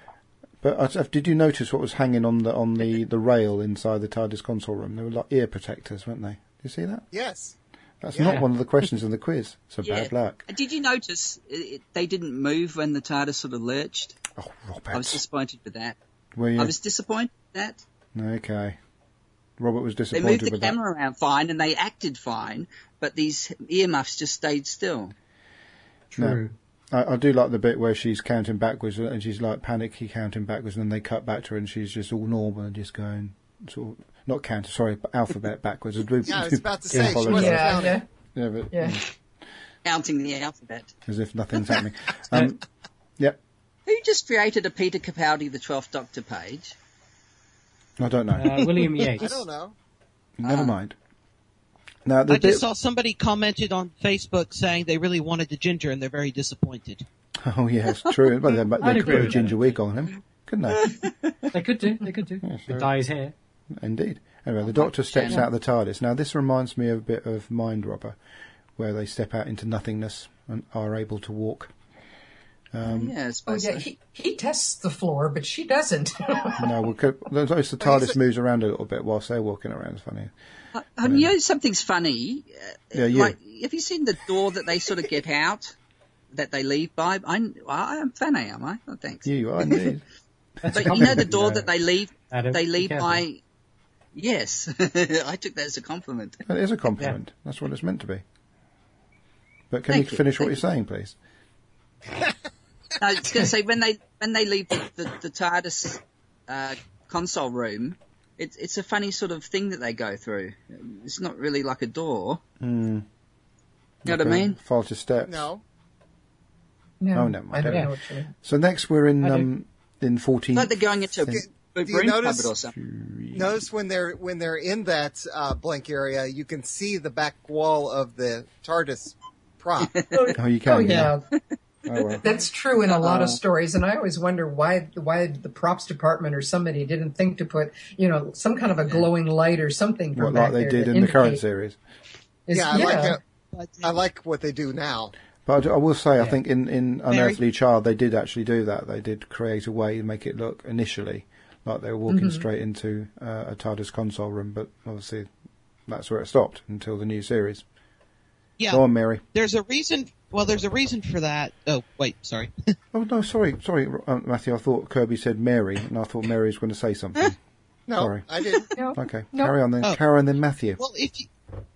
But uh, did you notice what was hanging on the on the, the rail inside the TARDIS console room? They were like ear protectors, weren't they? you see that? Yes. That's Yeah. not one of the questions in the quiz. So Yeah. bad luck. Did you notice it, they didn't move when the TARDIS sort of lurched? Oh, Robert. I was disappointed with that. Were you? I was disappointed with that. Okay. Robert was They disappointed moved the with camera around fine and they acted fine, but these earmuffs just stayed still. True. that. I, I do like the bit where she's counting backwards and she's like panicky counting backwards, and then they cut back to her and she's just all normal and just going sort of, not counter, sorry, but alphabet backwards. Yeah, I was about to say, she Apologies. wasn't Yeah, counting. yeah, Yeah, but, yeah. mm, Counting the alphabet. as if nothing's happening. Um, yep. Who just created a Peter Capaldi, the twelfth Doctor page? I don't know. Uh, William Yates. I don't know. Never uh, mind. Now the I bit. just saw somebody commented on Facebook saying they really wanted the ginger and they're very disappointed. Oh yes, true. Well, they, I'd they agree could put a with ginger that. wig on him, couldn't they? They could do. They could do. Yeah, Could sure. dye his hair. Indeed. Anyway, the Doctor steps out of the TARDIS. Now this reminds me of a bit of Mind Robber, where they step out into nothingness and are able to walk. Um, yeah, I Oh, suppose yeah, so. he, he tests the floor, but she doesn't. No, we could, notice the Well, he's TARDIS a- moves around a little bit whilst they're walking around. It's funny. Uh, um, you know something's funny? Uh, Yeah, you. Like, have you seen the door that they sort of get out, that they leave by? I'm, I am funny, am I? Oh, thanks. You, you are indeed. That's a But you know the compliment, door uh, that they leave, Adam, they be leave careful. by... Yes, I took that as a compliment. It is a compliment. That's what it's meant to be. But can Thank you you, finish what thank you're saying, please? I was going to say, when they when they leave the, the, the TARDIS uh, console room, it's it's a funny sort of thing that they go through. It's not really like a door. Mm. You know what I Okay. mean? Faulty steps. No. No, Oh, never mind. I don't Yeah. know what you mean. So next we're in I do. um in fourteen. It's like they're going into a Do- b- do you broom notice- cupboard or something. Notice when they're when they're in that uh, blank area, you can see the back wall of the TARDIS prop. Oh, you can. Oh, yeah. Oh, well. That's true in a lot of Uh-oh. stories, and I always wonder why why the props department or somebody didn't think to put, you know, some kind of a glowing light or something from What, back like they there did to in the current indicate- series. is- yeah, I like it. But, I like what they do now. But I do- I will say, I Yeah. think in, in Mary? Unearthly Child, they did actually do that. They did create a way to make it look initially like they were walking Mm-hmm. straight into uh, a TARDIS console room, but obviously that's where it stopped until the new series. yeah, Go on, Mary. there's a reason. Well, there's a reason for that. Oh, wait, sorry. Oh, no, sorry, sorry, uh, Matthew. I thought Kirby said Mary, and I thought Mary was going to say something. No, Sorry. I didn't. No. Okay, No. carry on then. Oh. Carry on then, Matthew. Well, if you,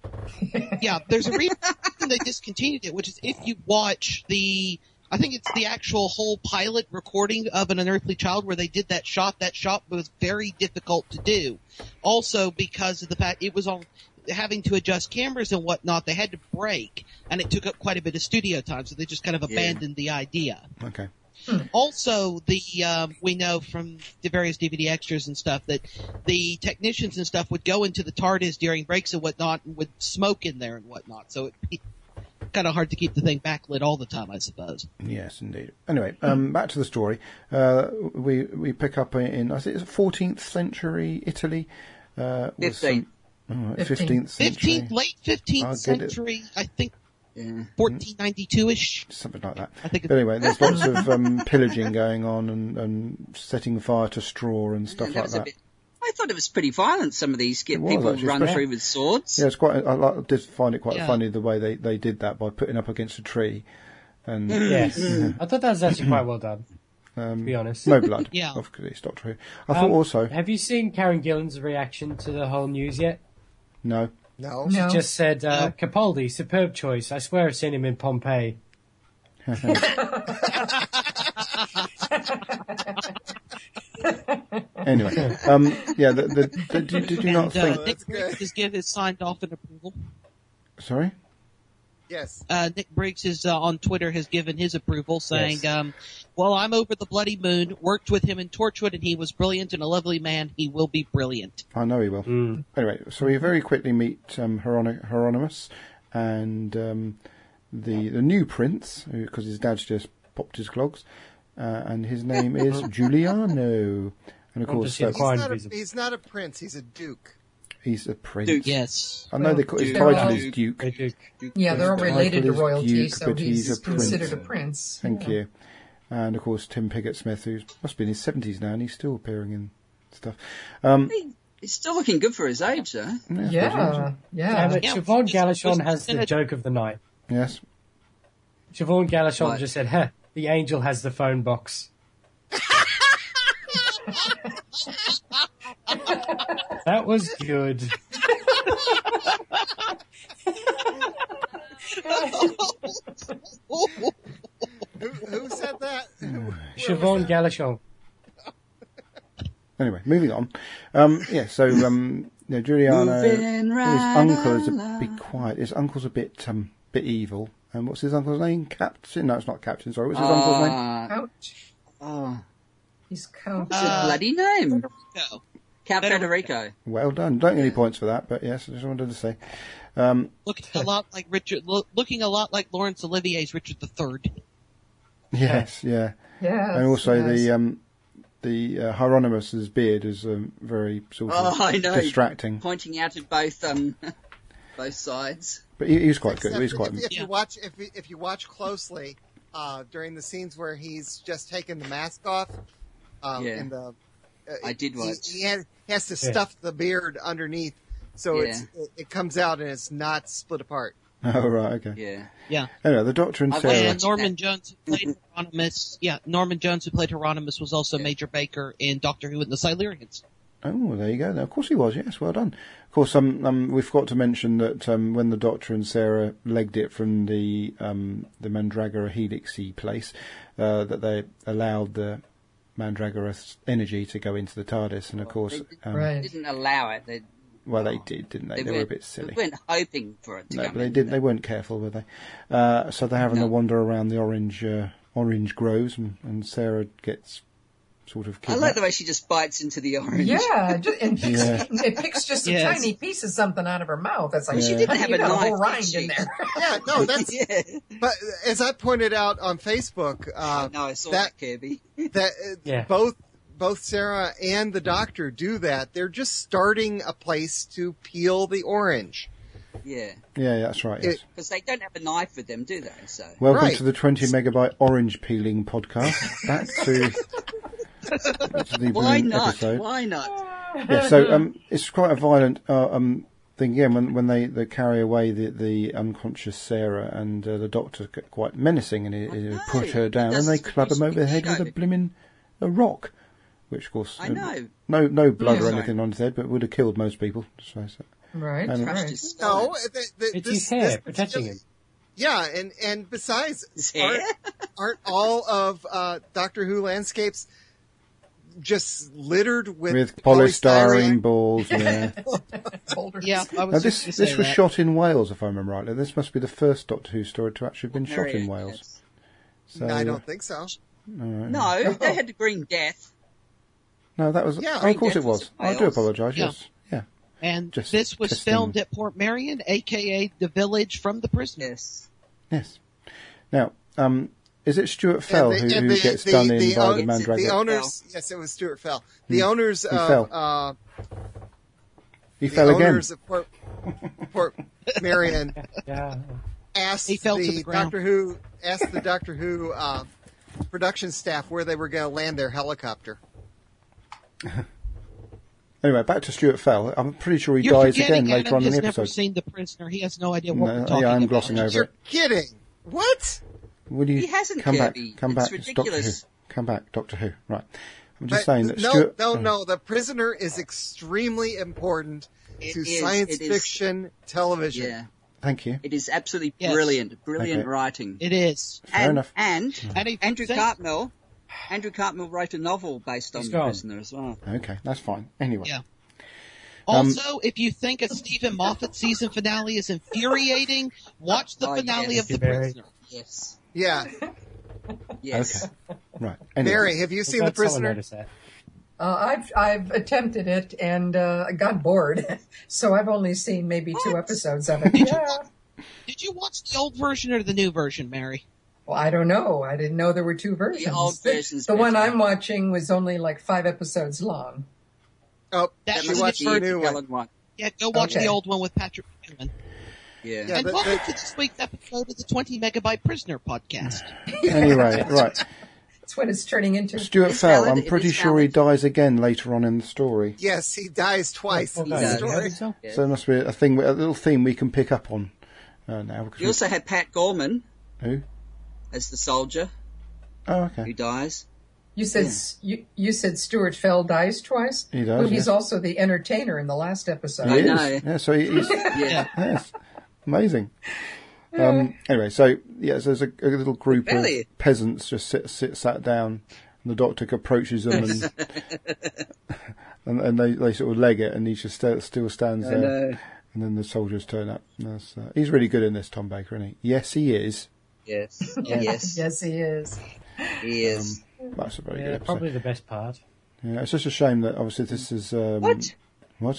yeah, there's a reason they discontinued it, which is if you watch the, I think it's the actual whole pilot recording of An Unearthly Child where they did that shot. That shot was very difficult to do. Also because of the fact it was on having to adjust cameras and whatnot, they had to break, and it took up quite a bit of studio time, so they just kind of Yeah. abandoned the idea. Okay. Also, the um, we know from the various D V D extras and stuff that the technicians and stuff would go into the TARDIS during breaks and whatnot and would smoke in there and whatnot. So it'd be kind of hard to keep the thing backlit all the time, I suppose. Yes, indeed. Anyway, um, back to the story. Uh, we we pick up in I think it's fourteenth century Italy. Uh, with some- Fifteen. oh, Fifteenth. fifteenth century, Fifteenth, late fifteenth I'll get it. century, I think, Yeah. fourteen ninety-two ish. something like that. I think. But anyway, there's lots of um, pillaging going on and, and setting fire to straw and stuff that like was a that. bit, I thought it was pretty violent. Some of these get It was, people actually, run especially- through with swords. Yeah, it's quite. I like, did find it quite Yeah. funny the way they, they did that by putting up against a tree, and Yes. I thought that was actually quite well done, um, to be honest. no blood. Yeah. Of course, it's Doctor Who. I thought Um, also Have you seen Karen Gillan's reaction to the whole news yet? no. No. No. Just said, uh, Capaldi, superb choice. I swear I've seen him in Pompeii. Anyway, um, yeah. The, the, the, did, did you not and, uh, think? Nick That's good. Briggs has given has signed off in approval. Sorry. Yes. Uh, Nick Briggs is uh, on Twitter has given his approval, saying, Yes. um, "Well, I'm over the bloody moon. Worked with him in Torchwood, and he was brilliant and a lovely man. He will be brilliant." I know he will. Mm. Anyway, so we very quickly meet um, Hierony- Hieronymus and um, the the new prince, because his dad's just popped his clogs, uh, and his name is Giuliano. And of Want to course, see the uh, He's Quite not, a, invisible. he's not a prince. He's a duke. he's a prince. Duke. Yes. I know they call his Duke. title They're is all- Duke. They do. Yeah, they're all His related to title is royalty, Duke, so but he's, he's a prince. considered a prince. Thank Yeah. you. And of course, Tim Pigott-Smith, who must be in his seventies now, and he's still appearing in stuff. Um, He, He's still looking good for his age, though. Yeah. Yeah, Yeah, yeah. but Yeah, Siobhan it's- Galachon it's has the gonna- joke of the night. Yes. Siobhan Galachon Right. just said, "Huh, the angel has the phone box." That was good. Who, who said that? Siobhan Galachon. Anyway, moving on. Um, yeah, so um, you know, Giuliano, Moving right his uncle is a along. bit quiet. His uncle's a bit um, bit evil. And what's his uncle's name? Captain? No, it's not Captain. Sorry, what's his uncle's name? Uh, Couch. oh, He's couch. what's his Uh, bloody name? Federico. Count Federico. Federico. Well done. Don't get any points for that, but yes, I just wanted to say. Um, Looking a lot like Richard, lo- looking a lot like Laurence Olivier's Richard the Third. yes, yeah, Yeah. and also the um, the uh, Hieronymus's beard is um, very sort of Oh, I know. distracting. Pointing out at both um both sides. But he, he was quite good. Except He's quite. if, if Yeah. you watch if you- if you watch closely uh, during the scenes where he's just taking the mask off, um, Yeah. in the uh, I did he- watch. He, has, he has to Yeah. stuff the beard underneath, so Yeah. it's it, it comes out and it's not split apart. Oh right, okay. Yeah. Yeah. Anyway, the Doctor and I've Sarah. And Norman Jones, who played Hieronymus, yeah, Norman Jones, who played Hieronymus, was also Major Baker in Doctor Who and the Silurians. Oh, there you go. Now, of course he was. Yes, well done. Of course, um, um, we forgot to mention that um, when the Doctor and Sarah legged it from the um, the Mandragora Helixy place, uh, that they allowed the Mandragora energy to go into the TARDIS, and of course, They did- um, They Right. didn't allow it. They, well, they did, didn't they? they, They, were a weren't- bit silly. They weren't hoping for it to No, come but they in, didn't. They weren't careful, were they? Uh, so they're having No. a wander around the orange uh, orange groves, and, and Sarah gets sort of I kidnapped. like the way she just bites into the orange. Yeah, ju- and picks, Yeah. it picks just a Yes. tiny piece of something out of her mouth. It's like, Yeah. she She didn't didn't have have you a got a whole knife, rind did in she? there. Yeah, no, that's. yeah. But as I pointed out on Facebook, uh, No, I saw that that, Kirby. that uh, Yeah. both both Sarah and the Doctor do that. They're just starting a place to peel the orange. Yeah. Yeah, that's right. Yes. It- Because they don't have a knife with them, do they? So. Welcome Right. to the twenty megabyte orange peeling podcast. Back to, back to the Why brilliant not? episode. Why not? Yeah, so um, it's quite a violent uh, um, thing again when when they, they carry away the, the unconscious Sarah, and uh, the Doctor get quite menacing, and he, he know, put her he down, does and they this club him really over the head with a ego. blimmin' a rock, which of course I uh, know. no no blood Yeah. or anything on his head, but would have killed most people. So, so. Right, And- Crushed right. his skull. No, the, the, It's this, his hair this protecting him. Yeah, and and besides, His hair? aren't, aren't all of uh, Doctor Who landscapes just littered with, With polystyrene balls, yeah. Boulders. Yeah, I was Now just this gonna say this was that. shot in Wales, if I remember rightly. This must be the first Doctor Who story to actually have been shot in Very- Wales. So, I uh, don't think so. No, they had the Green Death. No, that was. Yeah, oh, of course Death it was was. in I do Wales. apologise. Yeah. Yes, yeah. And Just this was testing. filmed at Port Marion, aka the village from the prisoner. Yes. Yes. Now, um, is it Stuart Fell And who, the- and who the- gets the- done in the by own- the Mandragora? The owners, yes, it was Stuart Fell. The owners He of fell. uh, he the fell again. owners of Port, Port Marion Yeah. asked He fell to the the ground. Doctor Who asked the Doctor Who uh, production staff where they were going to land their helicopter. Anyway, back to Stuart Fell. I'm pretty sure he You're dies forgetting again later Adam on in has the never episode. seen the prisoner. He has no idea what we're No, talking yeah, I'm about. glossing over You're it. kidding? What? Will you He hasn't, come Kirby. back? Come It's back, Doctor Who. ridiculous. Come back, Doctor Who. Right. I'm just But saying that no, Stuart. no, oh, no. The prisoner is extremely important It to is, science it is. fiction television. Yeah. Thank you. It is absolutely Yes. brilliant. Brilliant Okay. writing. It is. Fair and, enough. And And he- Andrew say- Cartmel, Andrew Cartmel wrote a novel based on He's The gone. Prisoner as well. Okay, that's fine. Anyway. Yeah. Um, Also, if you think a Stephen Moffat season finale is infuriating, watch the Oh, finale yes. of The Very. Prisoner. Yes. Yeah. Yes. Okay. Right. Anyway. Mary, have you I'm seen The glad someone Prisoner? noticed that. Uh, I've I've attempted it and uh, got bored, so I've only seen maybe two What? episodes of it. Yeah. Did you watch the old version or the new version, Mary? Well, I don't know. I didn't know there were two versions. old version's the one better. I'm watching was only like five episodes long. Oh, That she was watched the the first new one. Helen one. Yeah, go watch Okay. the old one with Patrick Newman. Yeah. Yeah. And the- welcome the- to this week's episode of the twenty Megabyte Prisoner podcast. Anyway, right. That's what it's turning into. Stuart It's Fell, valid, I'm it pretty is sure he valid. dies again later on in the story. Yes, he dies twice in Okay. the Yeah. story. So- Yeah. So there must be a thing, a little theme we can pick up on uh, now. because You also had Pat Gorman we- Who? as the soldier Oh, who okay. dies. You said Yeah. you, you said Stuart Fell dies twice. He does, Well, he's yeah. also the entertainer in the last episode. He I is. know. Yeah, so he, he's Yeah. yes, amazing. Um, anyway, so yes, there's a, a little group Really? of peasants just sit, sit sat down, and the doctor approaches them, and and, and they, they sort of leg it, and he just st- still stands I there, know. and then the soldiers turn up. And that's, uh, he's really good in this, Tom Baker, isn't he? Yes, he is. Yes. Yes. Yes, he is. He is. That's a very Yeah, good episode. probably the best part. Yeah, it's just a shame that obviously this is um, What? What?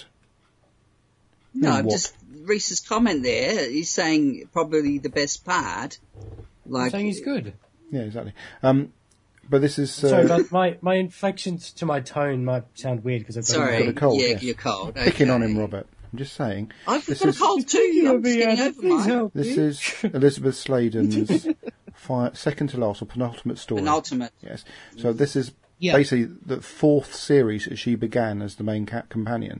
No, Yeah, I'm what? just Reese's comment there. He's saying probably the best part. I'm Like, saying he's good. Yeah, exactly. Um, but this is uh, Sorry, but my, my inflections to my tone might sound weird because I've got sorry, got a cold, yeah, yes. you're cold. picking on okay. him, Robert. I'm just saying. I've This got a is- cold too. I'm just getting over Please mine. help This me. is Elizabeth Sladen's fi second to last or penultimate story. Penultimate. Yes. So this is Yeah. basically the fourth series that she began as the main cat companion,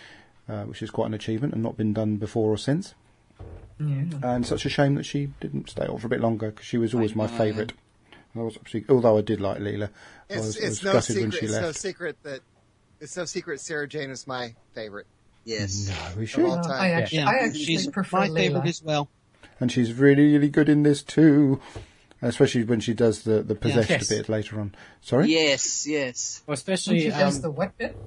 uh, which is quite an achievement and not been done before or since. Yeah. And such a shame that she didn't stay on for a bit longer because she was always my know. favourite. I was actually, although I did like Leela, I It's, was, I it's was no gutted when secret. she It's no left. secret that it's no secret. Sarah Jane is my favorite. Yes. No, we Of should. all Uh, time. I actually, Yeah, I actually she's prefer my favorite Layla. as well. And she's really, really good in this too. Especially when she does the, the possessed Yes. bit later on. Sorry? Yes, yes. Well, When especially she does um, the what bit?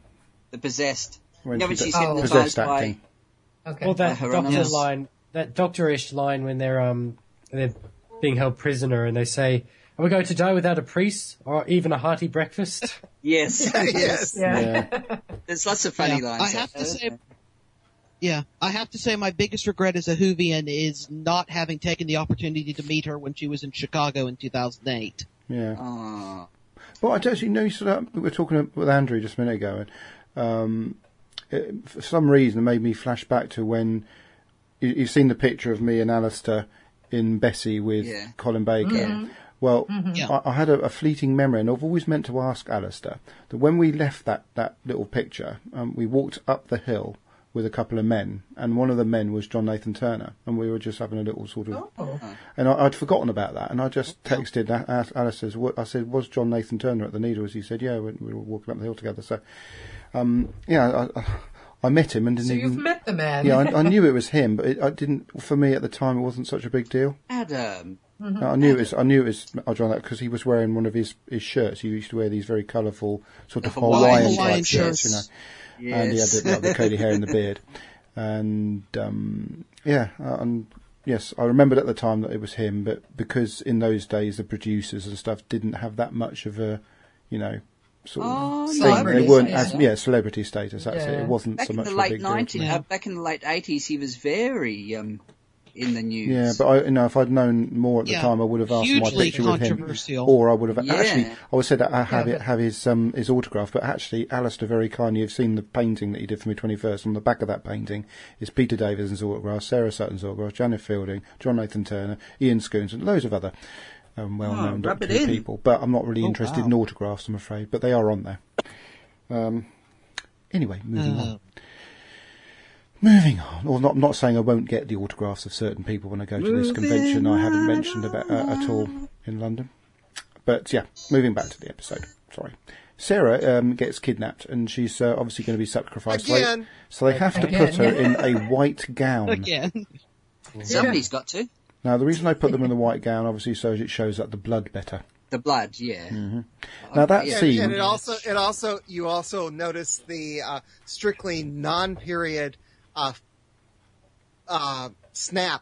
The possessed. When Yeah, she but she's does Oh. hypnotised possessed by... acting. Okay. well that Her doctor animals. line, that doctorish line when they're um they're being held prisoner and they say, "Are we going to die without a priest or even a hearty breakfast?" Yes. Yes. yeah. Yeah. There's lots of funny Yeah, lines. I have out to there. say, yeah, I have to say my biggest regret as a Whovian is not having taken the opportunity to meet her when she was in Chicago in two thousand eight. Yeah. Oh. Well, I actually know you sort of, we were talking with Andrew just a minute ago, and um, it, for some reason it made me flash back to when you, you've seen the picture of me and Alistair in Bessie with Yeah. Colin Baker. Yeah. Well, Yeah. I, I had a, a fleeting memory, and I've always meant to ask Alistair that when we left that, that little picture, um, we walked up the hill with a couple of men, and one of the men was John Nathan Turner, and we were just having a little sort of... Oh. And I, I'd forgotten about that, and I just texted A- A- Alistair, what- I said, was John Nathan Turner at the Needles? He said, yeah, we, we were walking up the hill together. So, um, yeah, I, I, I met him and didn't So even... you've met the man. Yeah, I, I knew it was him, but it, I didn't. For me at the time, it wasn't such a big deal. Adam. I knew it was. I knew it was oh, John because he was wearing one of his, his shirts. He used to wear these very colourful sort of The Hawaiian Hawaiian, Hawaiian type shirts, you know. shirts. And he had Yes. the, like, the curly hair and the beard. And um, yeah, uh, and yes, I remembered at the time that it was him, but because in those days the producers and stuff didn't have that much of a, you know, sort of Oh, thing. Celebrity They weren't status. as yeah, celebrity status. That's it. Yeah. It wasn't Back so in much the of a late big deal. to nineties, me. uh, back in the late eighties, he was very um, in the news. Yeah, but I, you know, if I'd known more at the Yeah. time, I would have asked for my Hugely picture with him, controversial. or I would have Yeah. actually. I would have said that I have Yeah, it, but- have his um his autograph, but actually, Alistair very kindly have seen the painting that he did for me twenty-first. On the back of that painting is Peter Davidson's autograph, Sarah Sutton's autograph, Janet Fielding, John Nathan Turner, Ian Scoons, and loads of other um, well-known Oh, rub Doctor it Who in. people. But I'm not really Oh, interested wow. in autographs, I'm afraid. But they are on there. Um. Anyway, moving Uh, on. Moving on, or not, not saying I won't get the autographs of certain people when I go to this convention I haven't mentioned about uh, at all in London. But yeah, moving back to the episode. Sorry. Sarah um, gets kidnapped and she's uh, obviously going to be sacrificed. So they- Again. So they have to Again, put her yeah. in a white gown. Again. Somebody's got to. Now, the reason I put them in the white gown, obviously, so it shows that the blood better. The blood, yeah. Now, that Yeah, scene... And it also, it also, you also notice the uh, strictly non-period uh, uh, snap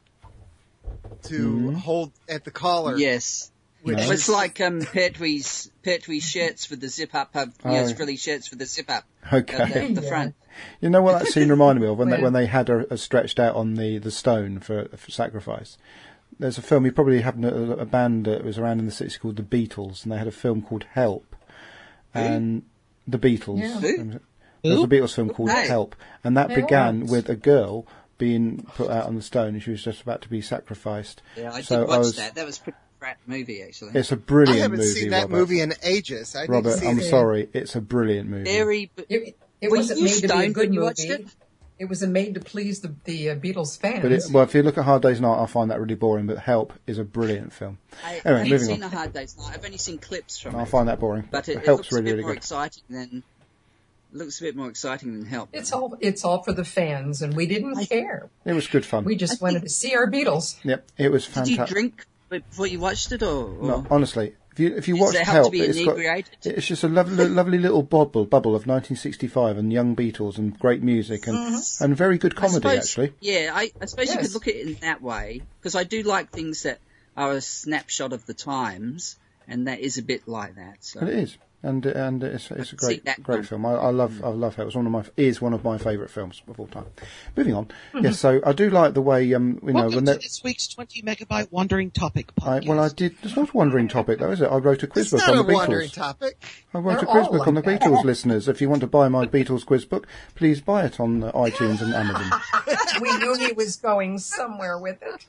to hold at the collar. Yes. Which No. It's is- like um, Pertwee's, Pertwee's shirts for the zip-up, uh, you know, Oh. frilly shirts for the zip-up Okay. at the, the Yeah. front. You know what that scene reminded me of when they Yeah. when they had her, her stretched out on the, the stone for, for sacrifice. There's a film you probably have a, a band that was around in the sixties called the Beatles, and they had a film called Help, and the Beatles. Yeah. Who? There was a Beatles film called Hey. Help, and that Hey, began what? with a girl being put out on the stone, and she was just about to be sacrificed. Yeah, I So did watch was, that. That was pretty crap movie, actually. It's a brilliant I haven't movie, seen that Robert. movie in ages. I need to Robert, see I'm it. sorry. It's a brilliant movie. Very, but It, it Were wasn't you made to be a stoned good when you watched movie. it? It was made to please the, the uh, Beatles fans. But it, well, if you look at Hard Day's Night, I find that really boring. But Help is a brilliant film. I, Anyway, I haven't moving seen on. A Hard Day's Night. I've only seen clips from I it. find that boring. But it, it Help's looks really, a bit really more good. exciting than... It looks a bit more exciting than Help. It's all it's all for the fans, and we didn't care. It was good fun. We just wanted to see our Beatles. Yep, it was Did you fantastic. drink before you watched it, or...? or No, honestly, if you if you Does watch it have to Help, be it's got inebriated? it's just a lovely lovely little bubble bubble of nineteen sixty-five and young Beatles and great music and and very good I comedy suppose- actually. Yeah, I, I suppose you Yes. could look at it in that way, because I do like things that are a snapshot of the times, and that is a bit like that. So. And it is, and and it's it's a see great that great one. film. I, I love I love Help. It's one of my is one of my favourite films of all time. Moving on, yes. So I do like the way um you know Welcome when to they- this week's twenty megabyte wandering topic I, podcast. well, I did. It's not a wandering topic, though, is it? I wrote a quiz It's book not on a the wandering Beatles. topic. I wrote a They're quiz all book on the like that. Beatles, listeners. If you want to buy my Beatles quiz book, please buy it on uh, iTunes and Amazon. We knew he was going somewhere with it.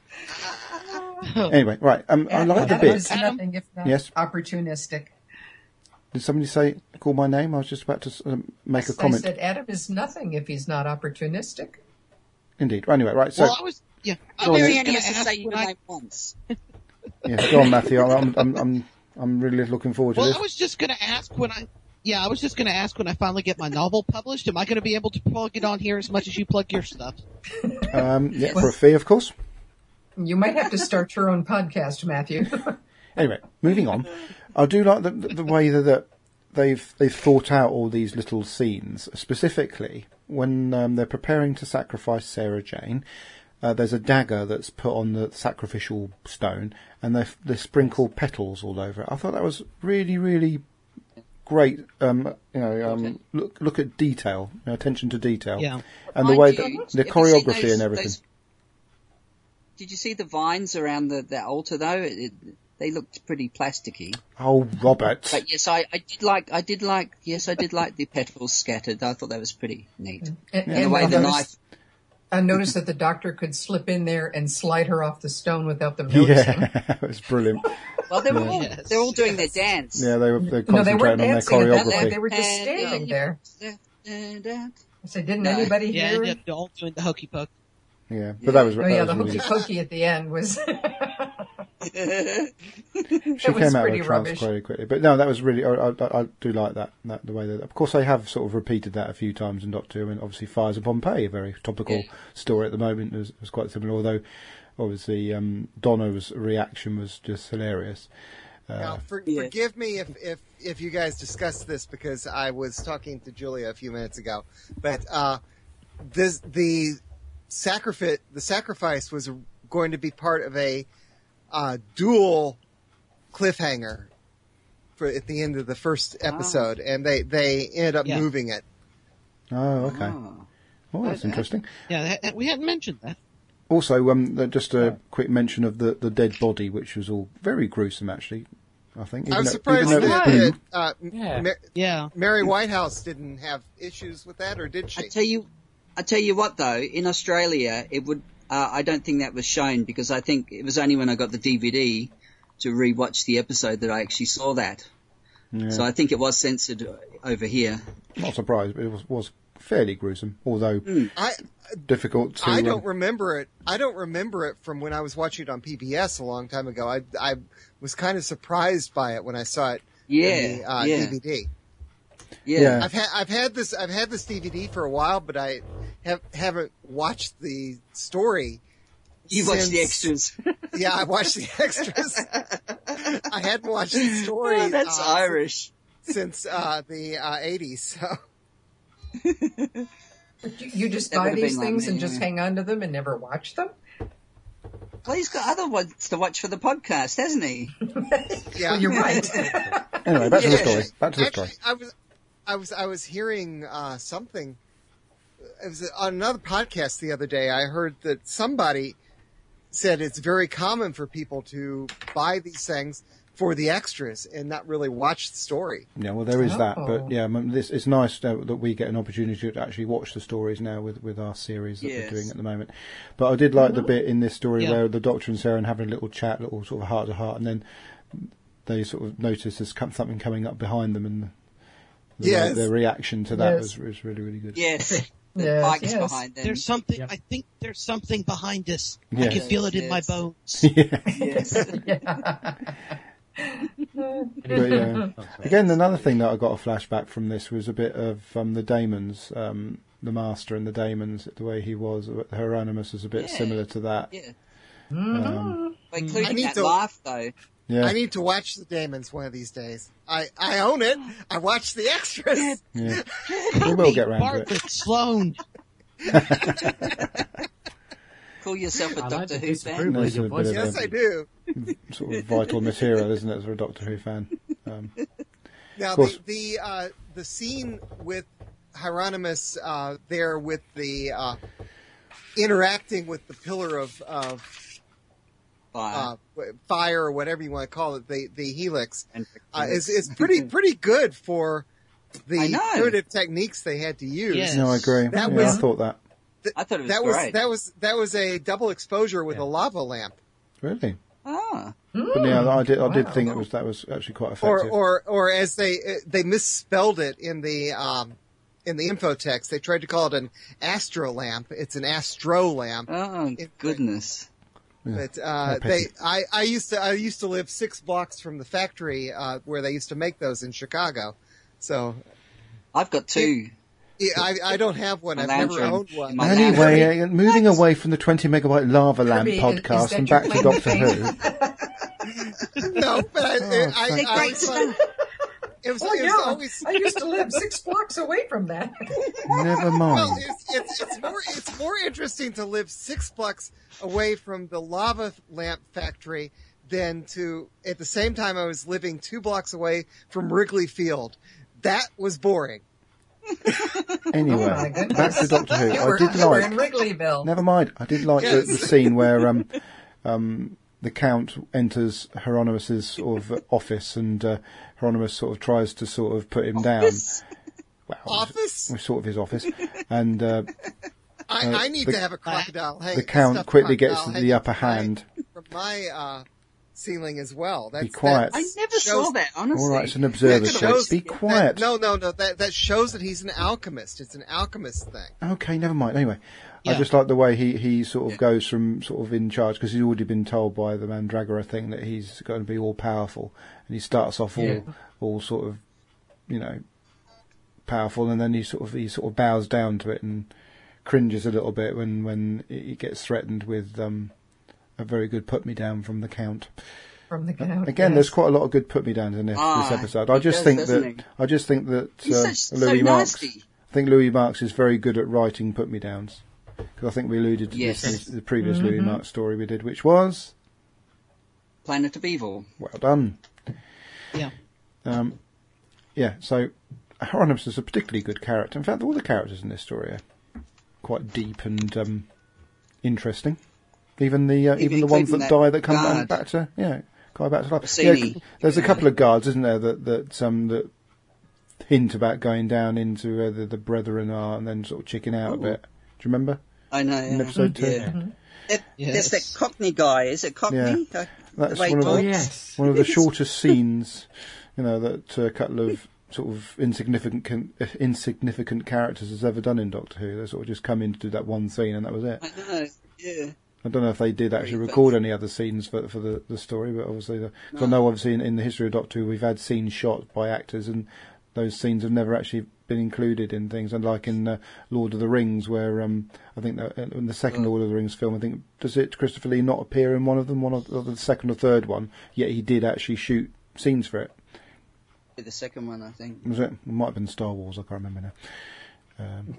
Anyway, right. Um, I like the Adam bit. is nothing if not Yes. opportunistic. Did somebody say call my name? I was just about to um, make a I comment. said Adam is nothing if he's not opportunistic. Indeed. Anyway, right. So well, I was, yeah, I Go was on. just He only going has to to ask say your when I, name once. yeah, go on, Matthew. I'm I'm I'm I'm really looking forward to well, this. I was just going to ask when I, yeah, I was just going to ask when I finally get my novel published, am I going to be able to plug it on here as much as you plug your stuff? Um, yeah, for a fee, of course. You might have to start your own podcast, Matthew. Anyway, moving on. I do like the the, the way that, that they've they've thought out all these little scenes. Specifically, when um, they're preparing to sacrifice Sarah Jane, uh, there's a dagger that's put on the sacrificial stone, and they they sprinkle petals all over it. I thought that was really really great. Um, you know, um, look look at detail, you know, attention to detail, Yeah. and the Mind way you, that have the you seen choreography those- and everything. those- Did you see the vines around the, the altar though? It, it, they looked pretty plasticky. Oh, Robert. But yes, I, I did like, I did like, yes, I did like the petals scattered. I thought that was pretty neat. And, And the and way I the noticed, knife, I noticed that the doctor could slip in there and slide her off the stone without them noticing. Yeah, it was brilliant. well, they were all, Yes. they're all doing their dance. Yeah, they were they're No, they weren't concentrating on their dancing at that point. choreography. They were just And- standing there. there. I said, didn't No. anybody Yeah, hear yeah, him? they're all doing the hokey poke. Yeah, but that was Oh that yeah, was the really hokey good. pokey at the end was. She was came out of pretty a trance rubbish. quite quickly, but no, that was really. I, I, I do like that, that the way that. Of course, they have sort of repeated that a few times in Doctor Who, and obviously, Fires of Pompeii, a very topical story at the moment, was, was quite similar. Although, obviously, um, Donna's reaction was just hilarious. Uh, Now, for, Yeah. forgive me if, if, if you guys discussed this because I was talking to Julia a few minutes ago, but uh, this, the sacrifice the sacrifice was going to be part of a uh, dual cliffhanger for at the end of the first episode, and they they ended up Yeah. moving it. oh, okay. Oh. Well, that's interesting. Yeah, that, we hadn't mentioned that. Also, um, uh, just a quick mention of the, the dead body, which was all very gruesome, actually. I think. I was though- surprised even though it that, was that blue. uh, Yeah. Ma- Yeah. Mary Whitehouse didn't have issues with that, or did she? I tell you, I tell you what though, in Australia, it would. Uh, I don't think that was shown because I think it was only when I got the D V D to rewatch the episode that I actually saw that. Yeah. So I think it was censored over here. Not surprised, but it was, was fairly gruesome, although I difficult to. I um, don't remember it. I don't remember it from when I was watching it on P B S a long time ago. I I was kind of surprised by it when I saw it Yeah, in the uh, yeah. D V D. Yeah. Yeah. I've had I've had this I've had this D V D for a while, but I have haven't watched the story. You watched the since- extras. Yeah, I watched the extras. I hadn't watched the story. Oh, that's uh, Irish. since uh, the uh, eighties. So You you just That buy would've these been like things me, and just yeah. hang on to them and never watch them? Well, he's got other ones to watch for the podcast, hasn't he? yeah, Well, you're right. Anyway, back to the Yeah. story. Back to the Actually, story. I was, I was, I was hearing uh, something. It was on another podcast the other day. I heard that somebody said it's very common for people to buy these things, for the extras and not really watch the story. Yeah, well, there is Oh. that, but yeah, I mean, this it's nice uh, that we get an opportunity to actually watch the stories now with, with our series that Yes. we're doing at the moment. But I did like the bit in this story Yeah. where the Doctor and Sarah are having a little chat, little sort of heart to heart, and then they sort of notice there's come- something coming up behind them, and the, the, Yes. their reaction to that Yes. was, was really, really good. Yes. The Yes, bike's yes. behind them. There's something. Yep. I think there's something behind us. I Yes. can feel it in my Yes. bones. Yes. Yeah. But yeah, again, another thing that I got a flashback from this was a bit of um, the Daemons, um, the Master and the Daemons, the way he was. Hieronymus is a bit Yeah. similar to that. Yeah. Um, But I including need that to- laugh, though. yeah, I need to watch the Daemons one of these days. I, I own it. I watch the extras. yeah. We will get round to it. Margaret Sloan. Call yourself a I like Doctor the Who disapproval fan. No, in it's your a bit voice. of Yes, a- I do. Sort of vital material, isn't it, for a Doctor Who fan? Um, Now Of course. the the uh, the scene with Hieronymus uh, there with the uh, interacting with the pillar of, of Fire. uh, fire or whatever you want to call it, the the helix, and uh, is is pretty pretty good for the I know. primitive techniques they had to use. Yes. no, I agree. That yeah, was- I thought that. I thought it was that was great. that was that was a double exposure with Yeah. a lava lamp, Really? Ah. But yeah, I did. I did Wow. think it was that was actually quite or effective. or or as they they misspelled it in the um, in the info text. They tried to call it an astro lamp. It's an astro lamp. Oh, goodness. But uh, How they, petty. I, I used to, I used to live six blocks from the factory uh, where they used to make those in Chicago. So I've got two. yeah, I, I don't have one. A I've never lantern. owned one. My Anyway, uh, moving away from the twenty megabyte lava lamp Kirby, is- is podcast that and your back to claim to Doctor fame? Who. No, but I, Oh, I, They're I, I great was like, stuff. it was, Oh it was yeah, always. I used to live six blocks away from that. Never Well, mind. it's, it's, it's more it's more interesting to live six blocks away from the lava lamp factory than to at the same time I was living two blocks away from Wrigley Field. That was boring. Anyway, Oh my goodness. back to Doctor Who. You I were, did you were in like. Wrigleyville. Never mind. I did like the, Yes. the scene where um, um, the Count enters Hieronymus's sort of office, and uh, Hieronymus sort of tries to sort of put him down. Office? Well, Office? it was sort of his office, and uh, I, Uh, I need the- to have a crocodile hang. the Count stuffed quickly gets crocodile the hanging upper from my- hand. from my uh, ceiling as well. That's, Be quiet. I that's- never shows- saw that, honestly. all right, it's an that observer shows- Be that- quiet. no, no, no. That that shows that he's an alchemist. It's an alchemist thing. Okay, never mind. Anyway, I Yeah. just like the way he, he sort of goes from sort of in charge, because he's already been told by the Mandragora thing that he's going to be all powerful, and he starts off all Yeah. all sort of, you know, powerful, and then he sort of he sort of bows down to it and cringes a little bit when when he gets threatened with um, a very good put me down from the Count. From the Count. Again, yes. there's quite a lot of good put me downs in this, Ah, this episode. I he just does, think doesn't that he? I just think that He's uh, such- Louis so Marks. nasty. I think Louis Marks is very good at writing put me downs, because I think we alluded to Yes. this in the previous Louis Marks story we did, which was Planet of Evil. well done. Yeah. Um, yeah, so Hieronymus is a particularly good character. In fact, all the characters in this story are quite deep and um, interesting. Even the uh, even, Even the ones that, including die that that come guard. back to yeah, go back to life. Rossini. Yeah, there's a couple of guards, isn't there, that that um that hint about going down into where the, the brethren are, and then sort of chicken out a Ooh. bit. Do you remember? I know. In Yeah. episode two. Yeah. It, Yes. There's that Cockney guy. Is it Cockney? Uh, That's the way he one of the- Oh talks? yes. One of the shortest scenes, you know, that a couple of sort of insignificant con- insignificant characters has ever done in Doctor Who. They sort of just come in to do that one scene, and that was it. I know. Yeah. I don't know if they did actually Very record any other scenes for for the, the story, but obviously, the, 'cause I know obviously in, in the history of Doctor Who we've had scenes shot by actors, and those scenes have never actually been included in things. And like in uh, Lord of the Rings, where um, I think that in the second Oh. Lord of the Rings film, I think does it Christopher Lee not appear in one of them, one of or the second or third one? Yet he did actually shoot scenes for it. The second one, I think. Was it? It might have been Star Wars. I can't remember now. Um,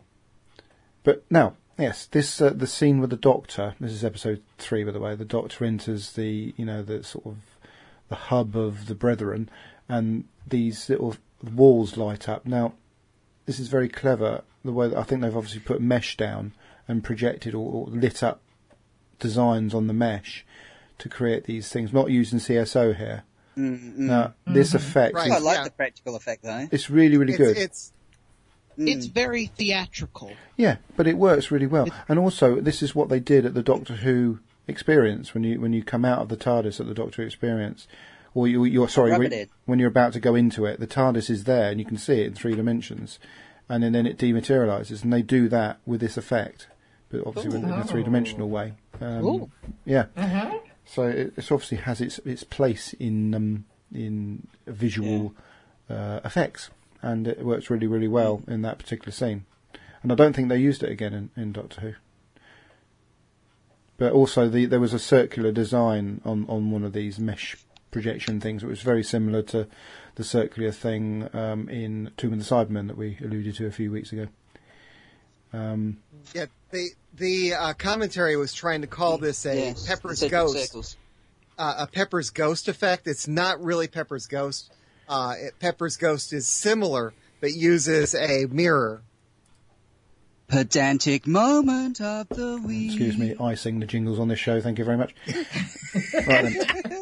but now, yes, this uh, the scene with the Doctor. This is episode three, by the way. The Doctor enters the you know the sort of the hub of the Brethren, and these little walls light up. Now, this is very clever. The way that I think they've obviously put mesh down and projected or, or lit up designs on the mesh to create these things. Not using C S O here. Mm-mm. Now, this effect, Right. I is, like Yeah. the practical effect though. it's really, really It's, good. it's It's very theatrical. Yeah, but it works really well. And also, this is what they did at the Doctor Who experience when you when you come out of the TARDIS at the Doctor Who experience, or you, you're sorry Rub when, it in. when you're about to go into it, the TARDIS is there and you can see it in three dimensions, and then, then it dematerializes, and they do that with this effect, but obviously with, in a three dimensional way. Um, Ooh. yeah, Uh-huh. so it, it obviously has its its place in um, in visual uh, effects, and it works really really well in that particular scene. And I don't think they used it again in, in Doctor Who. But also, the, there was a circular design on, on one of these mesh projection things. It was very similar to the circular thing um, in Tomb of the Cybermen that we alluded to a few weeks ago. Um, yeah. The the uh, commentary was trying to call this a Yes, Pepper's concentric Ghost, circles. uh, a Pepper's Ghost effect. It's not really Pepper's Ghost. Uh, it, Pepper's Ghost is similar, but uses a mirror. Pedantic moment of the week. excuse me, I sing the jingles on this show. Thank you very much. Right then.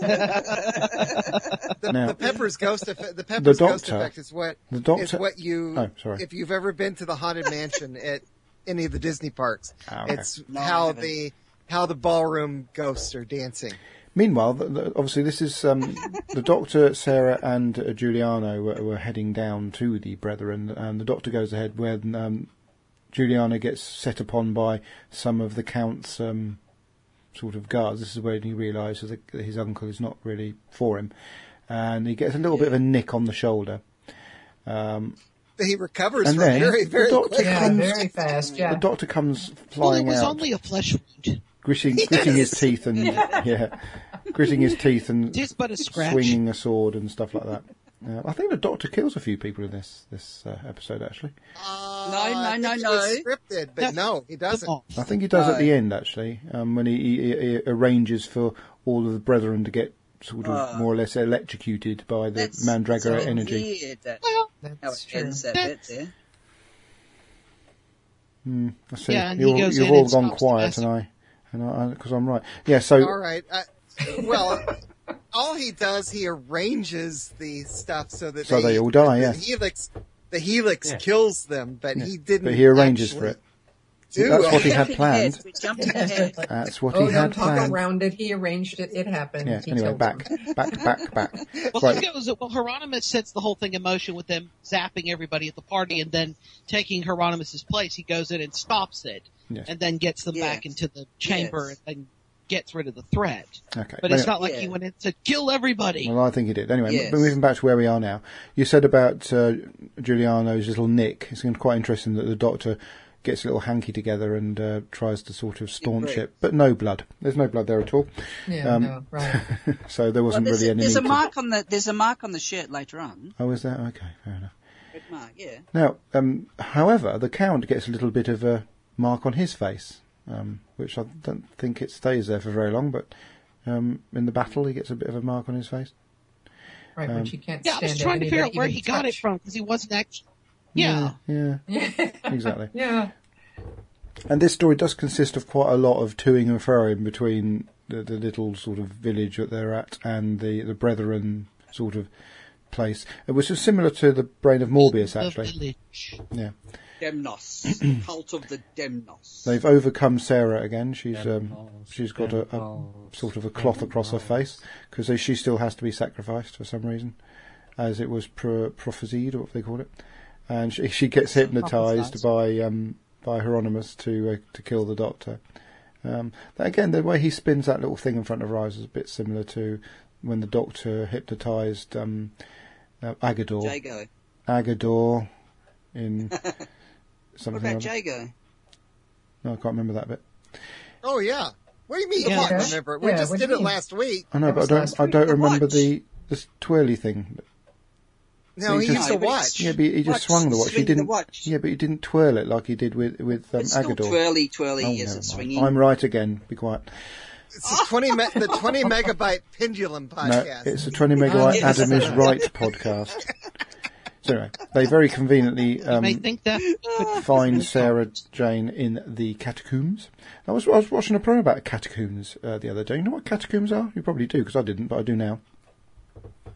The, Now- the Pepper's Ghost effect. The Pepper's Ghost Doctor- effect is what the Doctor- is what you. Oh, sorry. If you've ever been to the Haunted Mansion at any of the Disney parks, Ah, okay. it's No, I how haven't. the how the ballroom ghosts are dancing. Meanwhile, the, the, obviously, this is um, the Doctor, Sarah, and uh, Giuliano were, were heading down to the Brethren, and the Doctor goes ahead when um, Giuliano gets set upon by some of the Count's um, sort of guards. This is when he realises that his uncle is not really for him, and he gets a little bit of a nick on the shoulder. Um, He recovers And from then very the very Doctor quickly. Yeah, comes- very fast. Yeah. The Doctor comes Well, it flying was out, only a flesh wound. gritting, gritting his teeth, and yeah, gritting his teeth and Tis but a scratch. swinging a sword and stuff like that. Uh, I think the Doctor kills a few people in this this uh, episode. Actually, Uh, No, no, I no, think it no. was scripted, but That's- no, he doesn't. Oh, I think he does at No. the end. Actually, um, when he, he, he arranges for all of the Brethren to get sort of Ah. more or less electrocuted by the That's Mandragora so energy. weird that, well, how That's it true. ends that bit there. Hmm, I see. Yeah, and he You're, goes you've in all and gone stops the quiet, message. and I, and I, because I'm right. Yeah. So All right. I, well, all he does, he arranges the stuff so that So they all die, The yes. helix, the helix Yeah. kills them, but he didn't. but he arranges for actually it. Do That's what he it. had Jumping planned. ahead, we jumped ahead. That's what Oh, he don't had talk planned. around it. He arranged it. It happened. Yeah. He Anyway, killed back, him. back, back, back. well, Right. he goes, well, Hieronymus sets the whole thing in motion with them zapping everybody at the party, and then taking Hieronymus's place, he goes in and stops it, Yes. and then gets them Yes. back into the chamber Yes. and gets rid of the threat. Okay. But it's Anyway. not like he Yeah. went in and said, kill everybody. Well, I think he did. Anyway, Yes. but moving back to where we are now, you said about uh, Giuliano's little nick. It's quite interesting that the Doctor gets a little hanky together and uh, tries to sort of staunch Agree. it, but no blood. There's no blood there at all. Yeah, Um, no, right. So there Well, wasn't there's, really a, any. there's a need to- mark on the there's a mark on the shirt later on. Oh, is there? Okay, fair enough. Red mark, yeah. Now, um, however, the Count gets a little bit of a mark on his face, um, which I don't think it stays there for very long, but um, in the battle he gets a bit of a mark on his face. Right, Um, which he can't Yeah, I stand was trying to figure out anybody where even he got it touch. from, because he wasn't actually... Yeah. Yeah, Yeah. exactly. Yeah. And this story does consist of quite a lot of toing and froing between the, the little sort of village that they're at and the, the Brethren sort of place. It was just similar to the Brain of Morbius, The actually. village. Yeah. Demnos. Cult of the Demnos. They've overcome Sarah again. She's um, Demnos, she's got a, a Demnos, sort of a cloth across her Demnos. face because she still has to be sacrificed for some reason, as it was pro- prophesied, or what they call it. And she, she gets hypnotised by um, by Hieronymus to uh, to kill the Doctor. Um, that, again, the way he spins that little thing in front of her eyes is a bit similar to when the Doctor hypnotised um, uh, Agador. Jago. Agador in What something. about or other. Jago? No, I can't remember that bit. Oh yeah. What do you mean you Yeah. can't remember it? We Yeah, just what do did you it mean? last week. I know, That but I was don't. last I week. don't remember Watch. the this twirly thing. No, he just- used to No, but watch. Yeah, but he just Watch, swung the watch. He swing the didn't. watch. Yeah, but he didn't twirl it like he did with with um, It's still Agador. twirly, twirly Oh, as never it's mind. swinging. I'm right again. Be quiet. It's a twenty me- the twenty megabyte pendulum No, podcast. it's a twenty megabyte yes. Adam is right podcast. So anyway, they very conveniently You may um, think that... find Sarah Jane in the catacombs. I was I was watching a program about catacombs uh, the other day. You know what catacombs are? You probably do because I didn't, but I do now.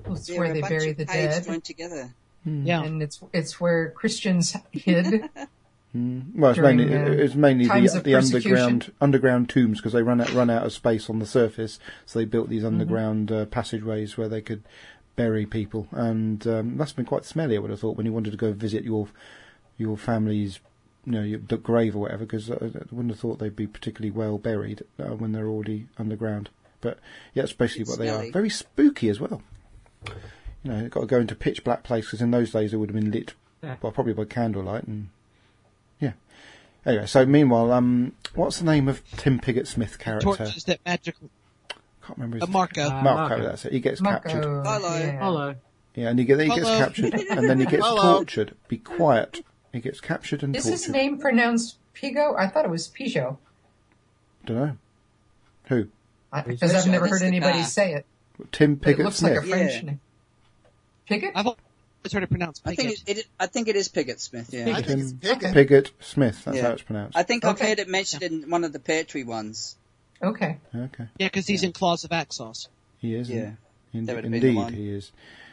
It's Yeah, where a they bunch bury of the caves dead, joined together. Yeah. and it's it's where Christians hid. Well, it's During, mainly uh, it's mainly times the of the persecution. underground underground tombs because they run out run out of space on the surface, so they built Mm-hmm. these underground uh, passageways where they could bury people, and um, must have been quite smelly. I would have thought when you wanted to go visit your your family's, you know, your the grave or whatever, because I, I wouldn't have thought they'd be particularly well buried uh, when they're already underground. But yeah, that's basically It's what they smelly. are. Very spooky as well. You know, you've got to go into pitch black place because in those days they would have been lit, Yeah. well, probably by candlelight, and yeah. Anyway, so meanwhile, um, what's the name of Tim Pigott-Smith character? Torches that magically. Can't remember his Uh, Marco. Uh, Marco, Marco. that's it. He gets Marco, captured. Hello. yeah. Hello. Yeah, and he, get, he gets Hello. captured, and then he gets Hello. tortured. Be quiet. He gets captured and Is tortured. his name pronounced Pigo? I thought it was Pijo. Don't know. Who? Because I've never That's heard the anybody guy. say it. Tim It looks like a Pigott-Smith. French Yeah. name. Piggott? I've always heard it pronounced I think Piggott. it, it. I think it is Pigott-Smith. Yeah. I think it's Tim Piggott. Pigott-Smith. That's Yeah. how it's pronounced. I think I've Okay. heard it mentioned in one of the Peartree ones. Okay. Okay. Yeah, because he's in Claws of Axos. He is. Yeah. In, That would have been the indeed, one. he is.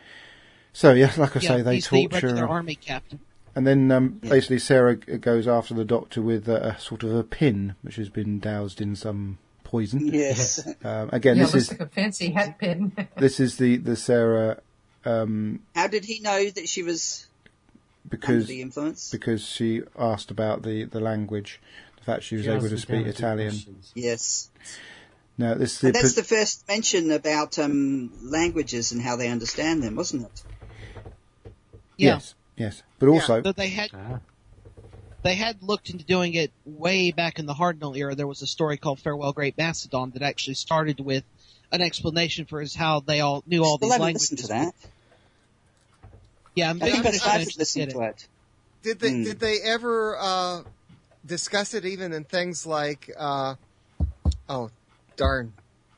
So, yeah, like I Yeah, say, they he's the torture. regular army captain. And then um, Yeah. basically Sarah g- goes after the doctor with uh, a sort of a pin, which has been doused in some poison. Yes. Um, again, Yeah, it this looks is like a fancy hat pin. this is the the Sarah um, How did he know that she was under because the influence? because she asked about the, the language, the fact she was She able asked to some speak damaging Italian. questions. Yes. Now this the And that's pos- the first mention about um, languages and how they understand them, wasn't it? Yeah. yes, yes, but also So they had Ah. they had looked into doing it way back in the Hardnell era. There was a story called Farewell Great Macedon that actually started with an explanation for his how they all knew all Still these haven't languages. listened to that. Yeah, I think I British started eventually listening did to it. Did they Hmm. did they ever uh, discuss it even in things like uh, oh darn.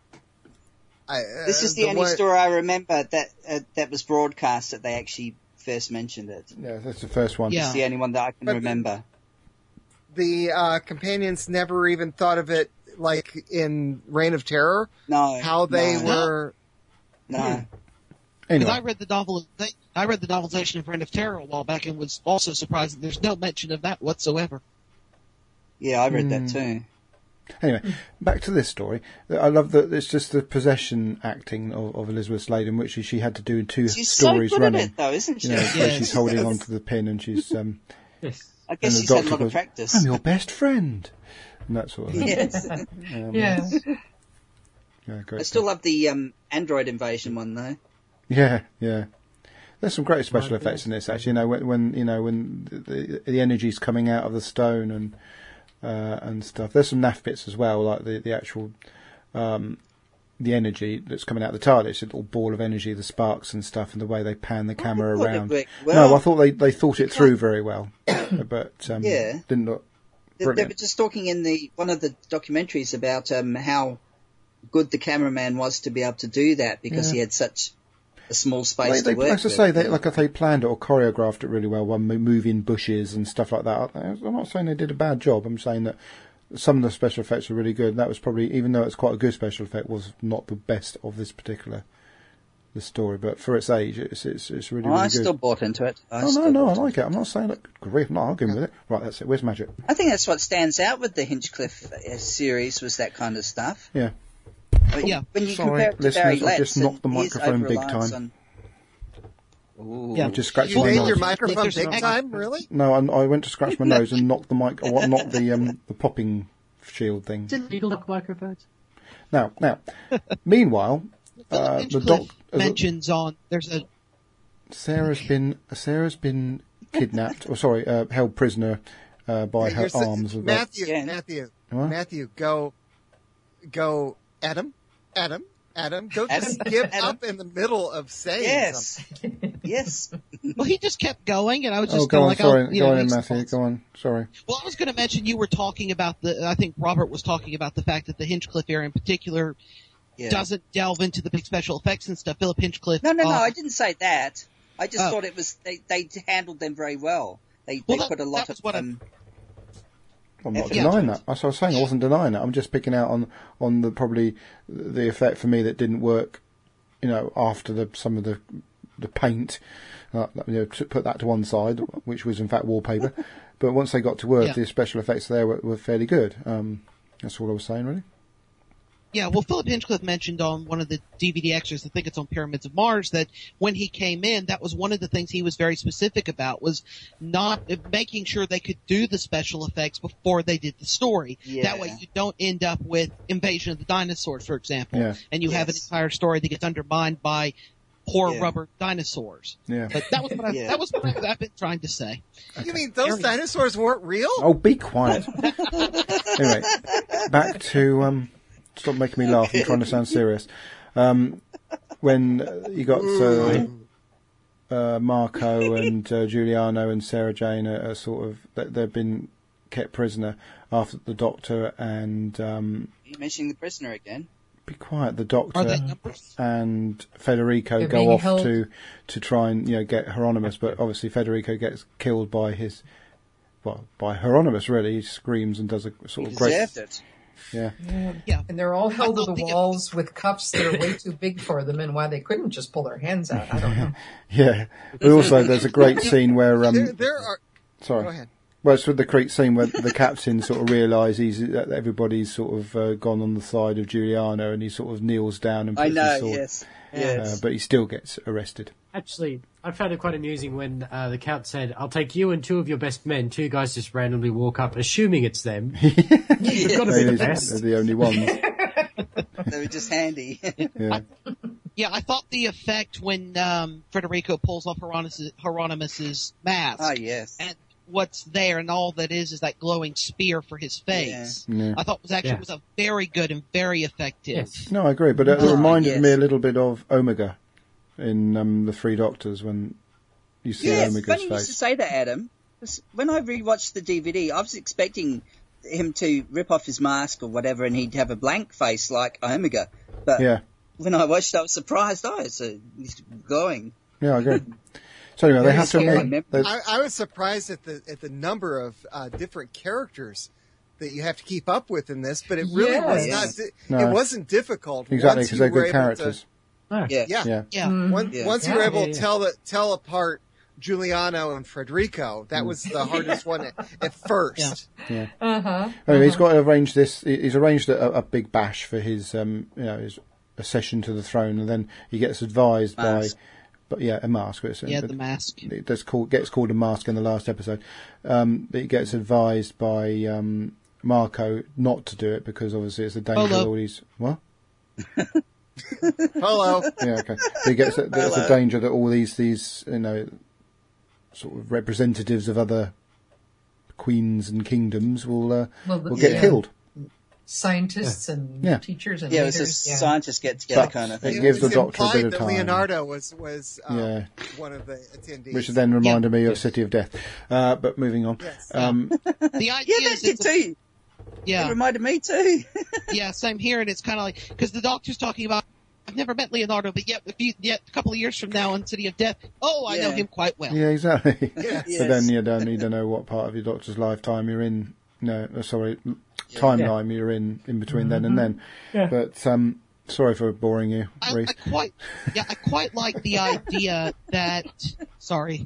I, uh, This is the, only one- story I remember that uh, that was broadcast that they actually first mentioned it. yeah, that's the first one. Yeah. It's the only one that I can But- remember. The uh, companions never even thought of it like in Reign of Terror, No. how they no, were. No. Because I Anyway, read the novel, I read the novelization of Reign of Terror a while back and was also surprised that there's no mention of that whatsoever. Yeah, I read Hmm. that too. anyway, back to this story. I love that it's just the possession acting of, of Elizabeth Slade, in which she, she had to do two She's so stories good running. at it, though, isn't she? You know, where Yes. she's holding onto the pin and she's um, Yes. I and guess the she's had a doctor lot goes, of practice. "I'm your best friend," and that sort of thing. Yes. Um, Yeah. yeah, great I still stuff. love the um, Android invasion one, though. Yeah, yeah. There's some great special Right, effects yes. in this. Actually, you know, when, when you know when the, the energy's coming out of the stone and uh, and stuff. There's some naff bits as well, like the the actual um, the energy that's coming out of the TARDIS, a little ball of energy, the sparks and stuff, and the way they pan the camera I thought it around. worked well. No, I thought they, they thought it through very well, but um, Yeah. didn't look They, they were brilliant. just talking in the one of the documentaries about um, how good the cameraman was to be able to do that because Yeah. he had such a small They, space they, to work like I with. say, they, like if they planned it or choreographed it really well, one mo- moving bushes and stuff like that. I'm not saying they did a bad job. I'm saying that some of the special effects are really good. That was probably, even though it's quite a good special effect, was not the best of this particular the story. But for its age, it's it's, it's really Oh, really I good. still bought into it. I oh no, still no, I bought like into it. I'm not saying that. Good grief, I'm not arguing with it. Right, that's it. Where's Magic? I think that's what stands out with the Hinchcliffe uh, series was that kind of stuff. Yeah. I mean, Yeah. When you Sorry, compare it to listeners, Barry I've Letts just knocked the and his microphone big over-reliance time. On... Ooh. Yeah. I just scratched You my made nose. your microphone There's big an- time, really? No, I, I went to scratch my nose and knocked the mic, or knocked the um the popping shield thing. Illegal look microphones. Now, now, meanwhile, uh, the Hinchcliffe doc, uh, mentions on there's a Sarah's been Sarah's been kidnapped, or sorry, uh, held prisoner uh, by You're her sa- arms. Of Matthew, Yeah. Matthew, What? Matthew, go, go, Adam, Adam, Adam. Don't just Adam, give Adam. up in the middle of saying Yes. something. Yes. well, he just kept going, and I was just oh, go kind of on, like, sorry, oh, you go know, on, in, makes Matthew, sense. go on. Sorry. Well, I was going to mention you were talking about the. I think Robert was talking about the fact that the Hinchcliffe era in particular Yeah. doesn't delve into the big special effects and stuff. Philip Hinchcliffe. No, no, no. uh, I didn't say that. I just Oh. thought it was they, they handled them very well. They, Well, they that- put a lot that was of what I- um, I'm not Yeah. denying that. As I was saying, I wasn't denying that. I'm just picking out on on the probably the effect for me that didn't work you know, after the some of the the paint, uh, you know, to put that to one side, which was in fact wallpaper. But once they got to work, Yeah. the special effects there were, were fairly good. Um, that's all I was saying, really. Yeah, well, Philip Hinchcliffe mentioned on one of the D V D extras, I think it's on Pyramids of Mars, that when he came in, that was one of the things he was very specific about, was not making sure they could do the special effects before they did the story. Yeah. That way you don't end up with Invasion of the Dinosaurs, for example, Yeah. and you have an Yes. entire story that gets undermined by poor Yeah. rubber dinosaurs. Yeah. But that was what, I, Yeah. that was what I, I've been trying to say. You mean those dinosaurs weren't real? Oh, be quiet. Anyway, back to um, stop making me laugh. I'm trying to sound serious. Um, when uh, you got uh, uh, Marco and uh, Giuliano and Sarah Jane are, are sort of they- they've been kept prisoner after the Doctor and um, You're mentioning the prisoner again. be quiet. The Are Doctor they numbers? and Federico They're go being off held- to to try and you know get Hieronymus, but obviously Federico gets killed by his well by Hieronymus. Really, he screams and does a sort He of great deserved it. yeah. Yeah. And they're all held to thought the the- walls with cuffs that are way too big for them, and why they couldn't just pull their hands out, I don't know. Yeah, but also there's a great scene where um, There, there are. sorry, Go ahead. well, it's with the great scene where the captain sort of realises that everybody's sort of uh, gone on the side of Giuliano, and he sort of kneels down and I puts know, his sword. yes. Uh, Yes. but he still gets arrested. Actually, I found it quite amusing when uh, the Count said, "I'll take you and two of your best men." Two guys just randomly walk up, assuming it's them. They've got to be They- the They're best. the only ones. They were just handy. Yeah. Yeah, I thought the effect when um, Federico pulls off Hieronymus' Hieronymus's mask, Ah, yes. and what's there, and all that is is that glowing spear for his face. Yeah. I thought was actually Yeah. was a very good and very effective. Yes. No, I agree, but it Oh, reminded yes. me a little bit of Omega in um, The Three Doctors when you see Yes, Omega's funny you should face. say that, Adam. 'Cause when I rewatched the D V D, I was expecting him to rip off his mask or whatever, and he'd have a blank face like Omega. But Yeah, when I watched, I was surprised. Oh, it's a, he's glowing. yeah, I agree. So anyway, they Very have to scary. make. they- I, I was surprised at the at the number of uh, different characters that you have to keep up with in this, but it really was Yes. not. Di- No. It wasn't difficult. Exactly, once because you they're were good able to- characters. Oh. Yeah. yeah. Yeah, Yeah. Once, Yeah. once you Yeah, were able yeah, to yeah. tell the, tell apart Giuliano and Federico, that was the hardest one at, at first. Yeah. Uh-huh. Anyway, he's got to arrange this. he- He's arranged a, a big bash for his, um, you know, his accession to the throne, and then he gets advised Mask. by, but yeah, a mask. It's, Yeah, but the mask. It does call, gets called a mask in the last episode. Um, but he gets advised by um, Marco not to do it because obviously it's a danger. Polo. of all these what? Hello. Yeah, okay. He gets there's a Hello. danger that all these these you know sort of representatives of other queens and kingdoms will uh, Well, the- will get yeah. killed. Scientists and Yeah. teachers and Yeah, it was a leaders. yeah. scientists get together But kind of it thing. gives the was Doctor a implied bit of that time. Leonardo was was um, Yeah. one of the attendees. Which then reminded me of City of Death. Uh, but moving on. Yes. Um, The idea Yeah, that is did that the- too. It yeah, reminded me too. yeah, same here, and it's kind of like because the Doctor's talking about. I've never met Leonardo, but yet, if you, yet a couple of years from now in City of Death, oh, I know Yeah. him quite well. yeah, exactly. Yes. But then you don't you don't know what part of your Doctor's lifetime you're in. No, uh, sorry, timeline you're in in between then and then. Yeah. But um, sorry for boring you, I, Reese. I quite, yeah, I quite like the idea that. Sorry.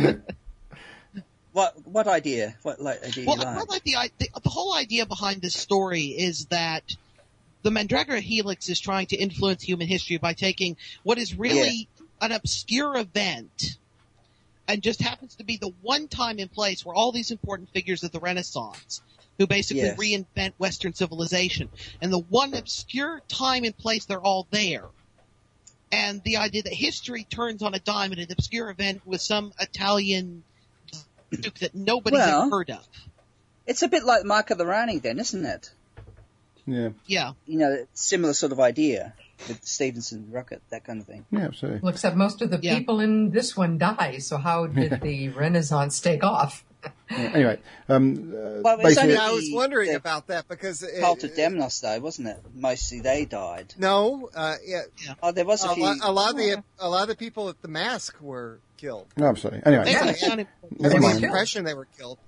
What what idea? What like, idea Well, you I like? quite like the, i- the the whole idea behind this story is that the Mandragora Helix is trying to influence human history by taking what is really an obscure event and just happens to be the one time and place where all these important figures of the Renaissance, who basically Yes. reinvent Western civilization, and the one obscure time and place they're all there. And the idea that history turns on a dime at an obscure event with some Italian duke that nobody's Well- ever heard of. It's a bit like Marco the Rani then, isn't it? Yeah, Yeah. You know, similar sort of idea with Stevenson rocket, that kind of thing. yeah, absolutely. Well, except most of the Yeah. people in this one die, so how did the Renaissance take off? Yeah, anyway, um, uh, Well, it's basically, only- Yeah, I was wondering The about that because it, Cult of Demnos, though, wasn't it? Mostly they died. no, uh, yeah, Oh, there was a a, few. lot, a lot of the a lot of the people at the mask were killed. no, absolutely. Anyway, They Yeah, were yeah. kind of- never There was mind. impression they were killed. Yeah,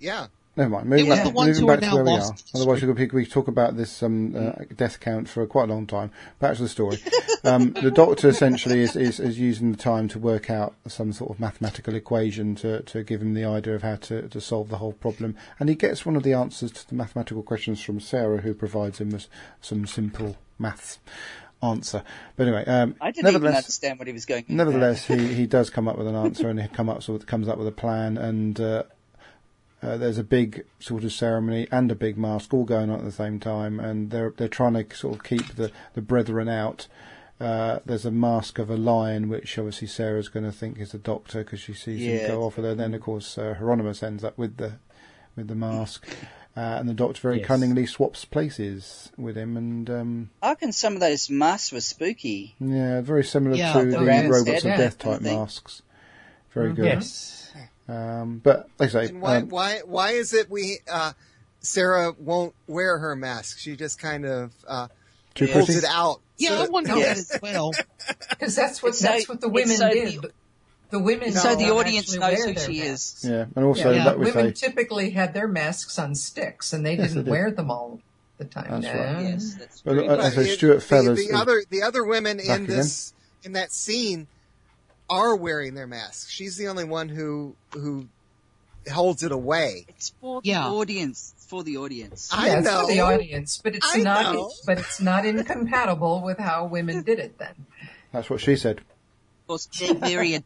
Never mind. Moving It was back, the ones moving who are back to now where we are. lost. Otherwise, we could we talk about this um, uh, death count for quite a long time. Back to the story. Um, the Doctor essentially is, is, is using the time to work out some sort of mathematical equation to, to give him the idea of how to, to solve the whole problem. And he gets one of the answers to the mathematical questions from Sarah, who provides him with some simple maths answer. But anyway, um, I didn't even nevertheless, understand what he was going. nevertheless, he, he does come up with an answer, and he come up so comes up with a plan, and uh, uh, there's a big sort of ceremony and a big mask all going on at the same time, and they're they're trying to sort of keep the the brethren out. Uh, there's a mask of a lion, which obviously Sarah's going to think is the Doctor because she sees Yeah. him go off with her. Then of course uh, Hieronymus ends up with the with the mask. Uh, and the Doctor very Yes. cunningly swaps places with him, and um, I reckon some of those masks were spooky. yeah, very similar Yeah, to the the Ram's Robots head of Death kind of type thing. masks. Very good. Yes. Um, but like I say, And why, um, why, why is it we, uh, Sarah won't wear her mask? She just kind of, uh, too Yeah. pulls pretty. it out. Yeah, So I wonder Yeah. that as well. Because that's what It's so- that's what the it's women so did. the- The women So the don't audience actually knows wear who their she masks. is. Yeah, and also, Yeah, like we women say, typically had their masks on sticks, and they Yes, didn't they did. wear them all the time. That's right. No. Yes, that's Well, very uh, good. as I say, It- Stuart the, Fellas the is other, the other women back in this, in that scene are wearing their masks. She's the only one who, who holds it away. It's for Yeah. the audience. It's for the audience. I yeah, it's know. for the audience, but it's I not. know. But it's not incompatible with how women did it then. that's what she said. Of course, they're very.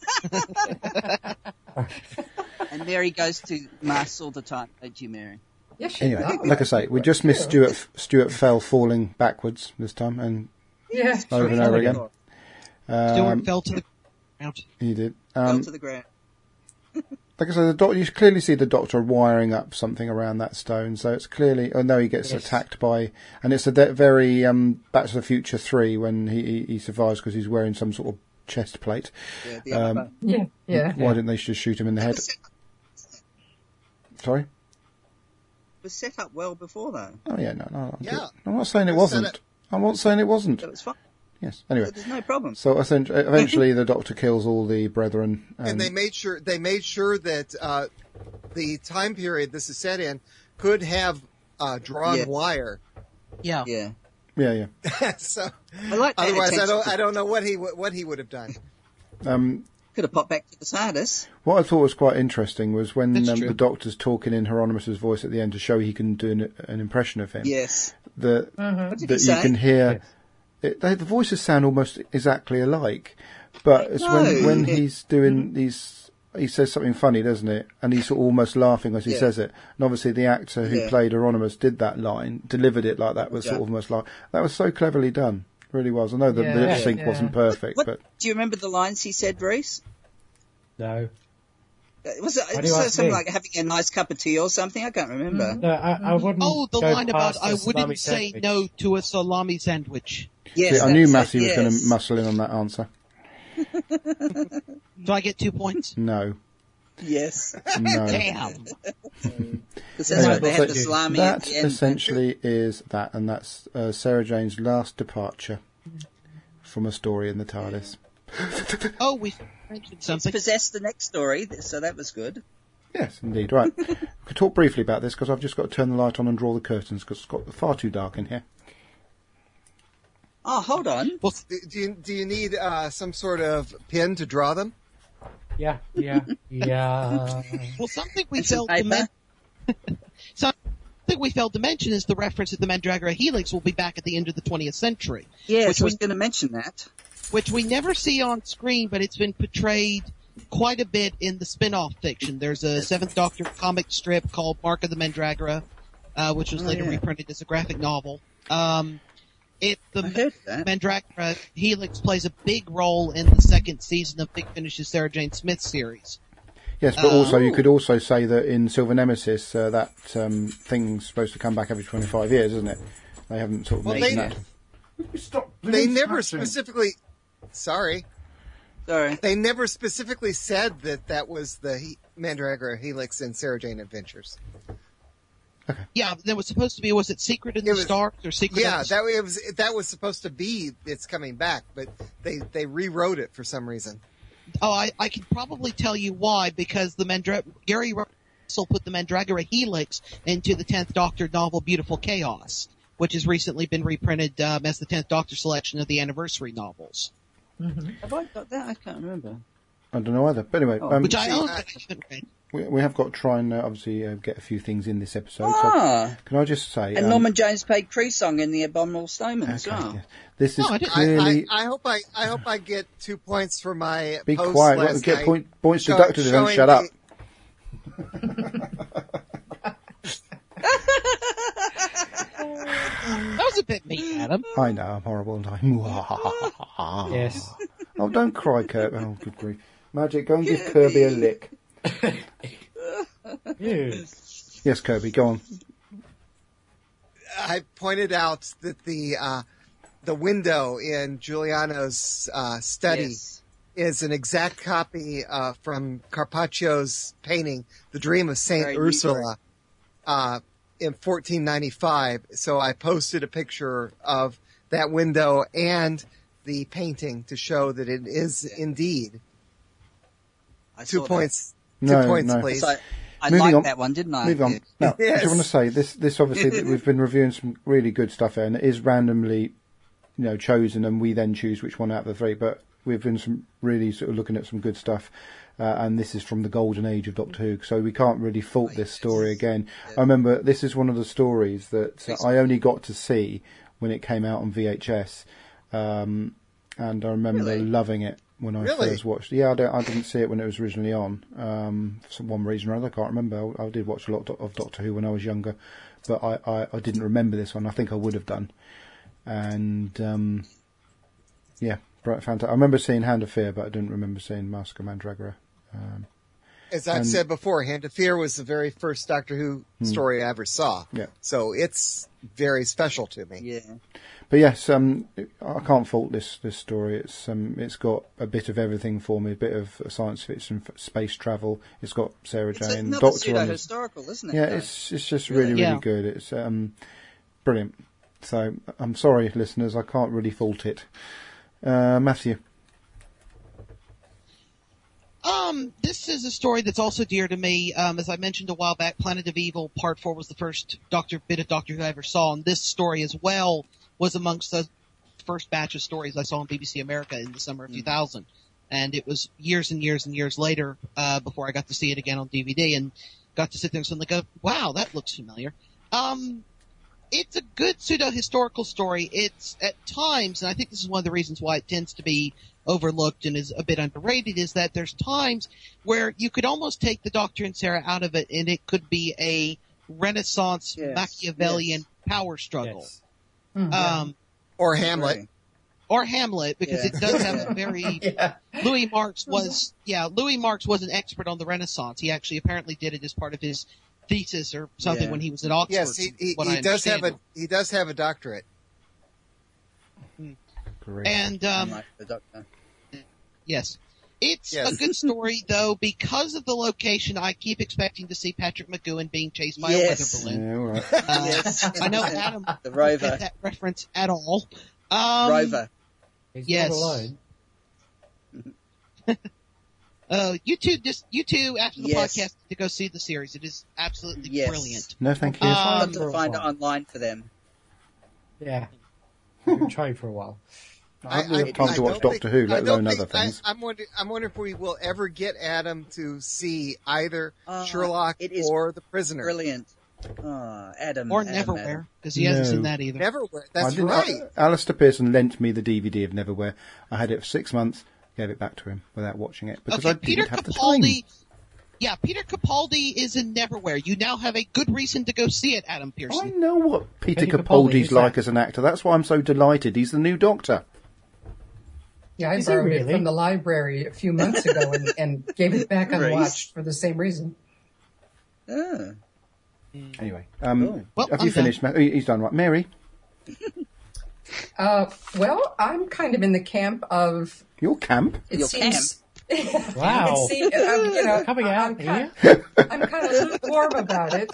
And Mary goes to mass all the time, don't you, Mary? Yes, she Anyway, does. like I say, we just missed Stuart Stuart Fell falling backwards this time, and Yeah, over and over again. Stuart Um, fell to the ground. he did. Fell Um, to the ground. like I say, the doc- you clearly see the Doctor wiring up something around that stone, so it's clearly. Oh no, he gets Yes. attacked by, and it's a de- very um, Back to the Future three when he he, he survives because he's wearing some sort of chest plate. Yeah, the Um, other- yeah, yeah. Why didn't they just shoot him in the head? Sorry. was set up well before, though. Oh yeah, no, no, no. Yeah. I'm not saying it It was set wasn't. I'm not saying it wasn't. So it's fine. Yes. Anyway, There's no problem. so essen- eventually the Doctor kills all the brethren, and, And they made sure, they made sure that, uh, the time period this is set in could have, uh, drawn Yeah. wire. Yeah. Yeah. yeah, yeah. So, I like that otherwise I attention don't, to- I don't know what he, would- what he would have done. Um, Could have popped back to the TARDIS. what I thought was quite interesting was when That's um, true. the Doctor's talking in Hieronymus's voice at the end to show he can do an, an impression of him. Yes. The, What did that he you say? can hear. It, they, the voices sound almost exactly alike, but it's when know. when he's doing these. He says something funny, doesn't it? And he's sort of almost laughing as he Yeah. says it. And obviously, the actor who Yeah. played Hieronymus did that line, delivered it like that, was Yeah. sort of almost like that was so cleverly done. Really was. I know the, the Yeah, lip sync yeah. wasn't perfect, What, but do you remember the lines he said, Reese? No. Uh, Was it, Why do was you it ask something me? like having a nice cup of tea or something? I can't remember. No, I, I wouldn't. Oh, the go line about past I the salami wouldn't say sandwich. no to a salami sandwich. Yes, see, I knew that's it, Matthew was yes. going to muscle in on that answer. Do I get two points? No, Yes. no. Damn. Because that's Anyway, what they had so the salami at That the end. essentially is that, and that's uh, Sarah Jane's last departure from a story in the TARDIS. Oh, we mentioned something. Possessed the next story, so that was good. Yes, indeed. Right. We could talk briefly about this because I've just got to turn the light on and draw the curtains because it's got far too dark in here. Oh, hold on. Well, Do, do you, do you need, uh, some sort of pin to draw them? Yeah, yeah, yeah. well, something we And some failed to paper. mention. Something we failed to mention is the reference that the Mandragora Helix will be back at the end of the twentieth century, Yes, Which I was we- going to mention that. which we never see on screen, but it's been portrayed quite a bit in the spin-off fiction. There's a Seventh Doctor comic strip called Mark of the Mandragora, uh, which was Oh, later yeah. reprinted as a graphic novel. Um, it the I heard that. Mandragora Helix plays a big role in the second season of Big Finish's Sarah Jane Smith series. Yes, but Uh, also you could also say that in Silver Nemesis, uh, that um, thing's supposed to come back every twenty-five years, isn't it? They haven't sort of Well, mentioned they- that. Stop. They never specifically, sorry, Sorry. they never specifically said that that was the he- Mandragora Helix in Sarah Jane Adventures. Yeah, there was supposed to be, was it Secret in It the was- Stars or Secret Yeah, of the that it was that was supposed to be it's coming back, but they they rewrote it for some reason. Oh, I, I can probably tell you why, because the Mandra- Gary Ro- also put the Mandragora Helix into the tenth Doctor novel Beautiful Chaos, which has recently been reprinted um, as the tenth Doctor selection of the anniversary novels. Mm-hmm. Have I got that? I can't remember. I don't know either. But anyway, Oh, um, Which I own, but I haven't read. we, we have got to try and uh, obviously uh, get a few things in this episode. Ah. So can I just say... And um, Norman James played Creasong in The Abominable Snowman as okay, well. yes. This is No, I didn't- clearly... I, I, I hope I, I hope I get two points for my Be post quiet. last Well, get night point, points show- deducted and don't showing shut up. That was a bit mean, Adam. I know, I'm horrible, and I... Yes. Oh, don't cry, Kirby. Oh, good grief. Magic, go and give Kirby a lick. Ew. Yes, Kirby, go on. I pointed out that the uh, the window in Giuliano's uh, study Yes. is an exact copy uh, from Carpaccio's painting, The Dream of Saint Very neat Ursula, uh, in fourteen ninety-five. So I posted a picture of that window and the painting to show that it is indeed. I Two saw points. Two No, points, no. please. That. So, I Moving liked on. that one, didn't I? Move on. Now, I Yes. just want to say this. This obviously that we've been reviewing some really good stuff here, and it is randomly, you know, chosen, and we then choose which one out of the three. But we've been some really sort of looking at some good stuff, uh, and this is from the golden age of Doctor Who, so we can't really fault this story again. I remember this is one of the stories that uh, I only got to see when it came out on V H S, um, and I remember Really? loving it. When I Really? first watched, yeah, I, don't, I didn't see it when it was originally on. Um, for some one reason or other, I can't remember. I, I did watch a lot of Doctor Who when I was younger, but I, I, I didn't remember this one. I think I would have done. And um, yeah, bright, fantastic. I remember seeing Hand of Fear, but I didn't remember seeing Mask of Mandragora. Um, As I've and- said before, Hand of Fear was the very first Doctor Who story I ever saw. Yeah. So it's very special to me. Yeah. But yes, um, I can't fault this this story. It's um, it's got a bit of everything for me. A bit of science fiction, f- space travel. It's got Sarah It's Jane, another Doctor on it. pseudo-historical, isn't it? Yeah, though? it's it's just Really? really really Yeah. good. It's um, brilliant. So I'm sorry, listeners, I can't really fault it. Uh, Matthew. Um, this is a story that's also dear to me. Um, as I mentioned a while back, Planet of Evil Part Four was the first Doctor bit of Doctor Who I ever saw, and this story as well was amongst the first batch of stories I saw on B B C America in the summer of two thousand. And it was years and years and years later uh, before I got to see it again on D V D and got to sit there and suddenly go, "Wow, that looks familiar." Um, it's a good pseudo-historical story. It's at times, and I think this is one of the reasons why it tends to be overlooked and is a bit underrated, is that there's times where you could almost take the Doctor and Sarah out of it and it could be a Renaissance Yes, Machiavellian yes. power struggle. Yes. Mhm. Um, Or Hamlet. Right. or Hamlet, because Yeah. it does have a very, Yeah. Louis Marx was, yeah, Louis Marx was an expert on the Renaissance. He actually apparently did it as part of his thesis or something Yeah. when he was at Oxford. Yes, he, he, what he I does have understand. a he does have a doctorate. Great. And, um, Unlike the Doctor. yes. It's Yes. a good story, though, because of the location. I keep expecting to see Patrick McGowan being chased by Yes. a weather balloon. Yeah, all right. Uh, Yes. I know Adam The don't rover. get that reference at all. Um, Rover. He's Yes. not alone. Uh, you two, just you two after the Yes. podcast to go see the series. It is absolutely Yes. brilliant. No, thank you. Uh, I'll Um, have to find it online for them. Yeah. We've been trying for a while. I haven't had time to watch don't Doctor think- Who, let I don't alone think- other things. I, I'm wondering. I'm wondering if we will ever get Adam to see either Uh, Sherlock it is or The Prisoner. Brilliant. Oh, Adam. Or Adam, Neverwhere, Adam. because he hasn't No. seen that either. Neverwhere. I That's didn't- right. I- Alistair Pearson lent me the D V D of Neverwhere. I had it for six months, gave it back to him without watching it because Okay, I didn't Peter have the time. Capaldi. Yeah, Peter Capaldi is in Neverwhere. You now have a good reason to go see it, Adam I Pearson. know what Peter, Peter Capaldi Capaldi's is like that? as an actor. That's why I'm so delighted. He's the new Doctor. Yeah, I Is he borrowed it really? from the library a few months ago and, and gave it back Grace. unwatched for the same reason. Ah. Anyway, um, Cool. Well, have I'm you finished? Ma- oh, he's done right. Mary, Uh, well, I'm kind of in the camp of your camp. it Your seems. Wow. It seems, um, you know, Coming out I'm kind, here. I'm kind of lukewarm about it,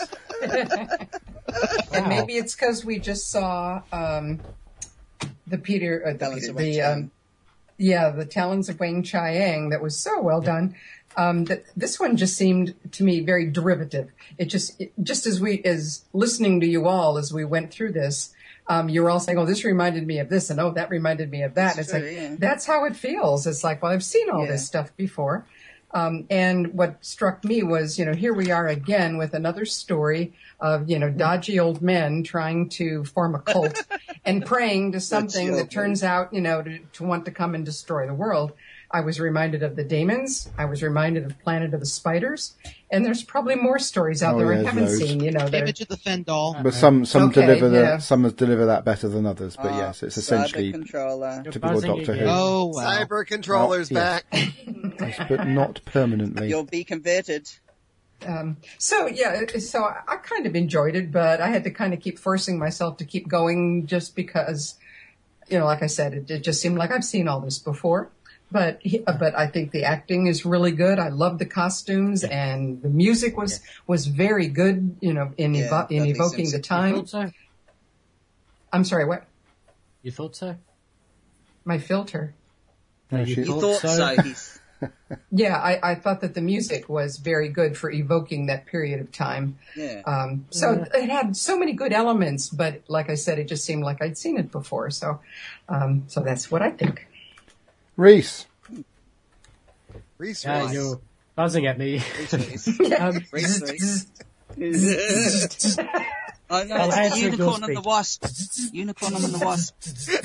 and Wow. maybe it's because we just saw um, the Peter, uh, Talons the, of the Wang um, yeah, the Talons of Wang Chiang that was so well done, Um, th- this one just seemed to me very derivative. It just, it, just as we, as listening to you all as we went through this, um, you were all saying, "Oh, this reminded me of this," and "Oh, that reminded me of that." That's It's true, like yeah. that's how it feels. It's like, well, I've seen all Yeah. this stuff before. Um, and what struck me was, you know, here we are again with another story of, you know, dodgy old men trying to form a cult and praying to something old that turns out, you know, to, to want to come and destroy the world. I was reminded of the Daemons. I was reminded of Planet of the Spiders. And there's probably more stories out Oh, there I yeah, haven't loads. seen, you know. that are- Image of the Fendal. But some some Okay, deliver the yeah. some deliver that better than others. But Uh, yes, it's Cyber essentially controller. You're typical buzzing Doctor again. Who. Oh, wow. Cyber controller's Oh, yes. back. Yes, but not permanently. You'll be converted. Um, so yeah, so I, I kind of enjoyed it, but I had to kind of keep forcing myself to keep going just because, you know, like I said, it, it just seemed like I've seen all this before. But he, but I think the acting is really good. I love the costumes and the music was was very good. You know, in Yeah, evo- in Dudley evoking Simpson. the time. You thought so? I'm sorry, what? You thought so? My filter. No, No, you she- You thought, thought so. He's, Yeah, I, I thought that the music was very good for evoking that period of time. yeah. Um, so it had so many good elements, but like I said, it just seemed like I'd seen it before. So, um, so that's what I think. Reese. Reese Yeah, Reese. you're buzzing at me. um, Reese, Reese. I know, I'll it's answer the your unicorn and the speech. wasp. Unicorn and the wasp.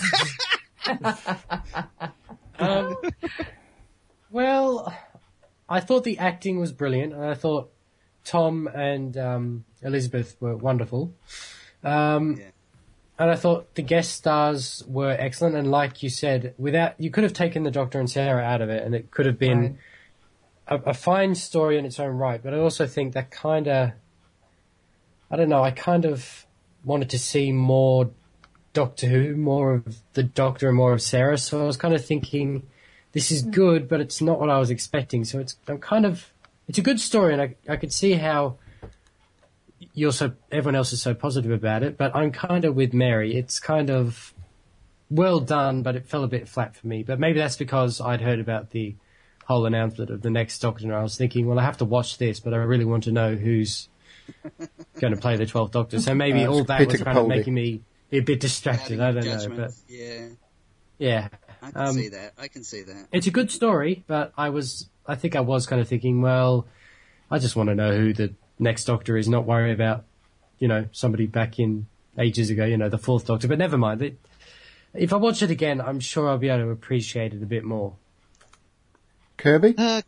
um, well, I thought the acting was brilliant, and I thought Tom and um, Elizabeth were wonderful. Um, Yeah. And I thought the guest stars were excellent, and like you said, without you could have taken the Doctor and Sarah out of it, and it could have been Right. a, a fine story in its own right. But I also think that kind of, I don't know, I kind of wanted to see more Doctor Who, more of the Doctor and more of Sarah. So I was kind of thinking, this is good, but it's not what I was expecting. So it's I'm kind of, it's a good story, and I I could see how you're so everyone else is so positive about it, but I'm kind of with Mary. It's kind of well done, but it fell a bit flat for me. But maybe that's because I'd heard about the whole announcement of the next Doctor, and I was thinking, well, I have to watch this, but I really want to know who's going to play the twelfth Doctor. So maybe Uh, all it's that Peter was kind of Capaldi. making me be a bit distracted. I don't know, Judgment. but Yeah, yeah, I can Um, see that. I can see that. it's a good story. But I was, I think I was kind of thinking, well, I just want to know who the next Doctor is, not worry about, you know, somebody back in ages ago, you know, the fourth Doctor. But never mind. It, if I watch it again, I'm sure I'll be able to appreciate it a bit more. Kirby? Uh,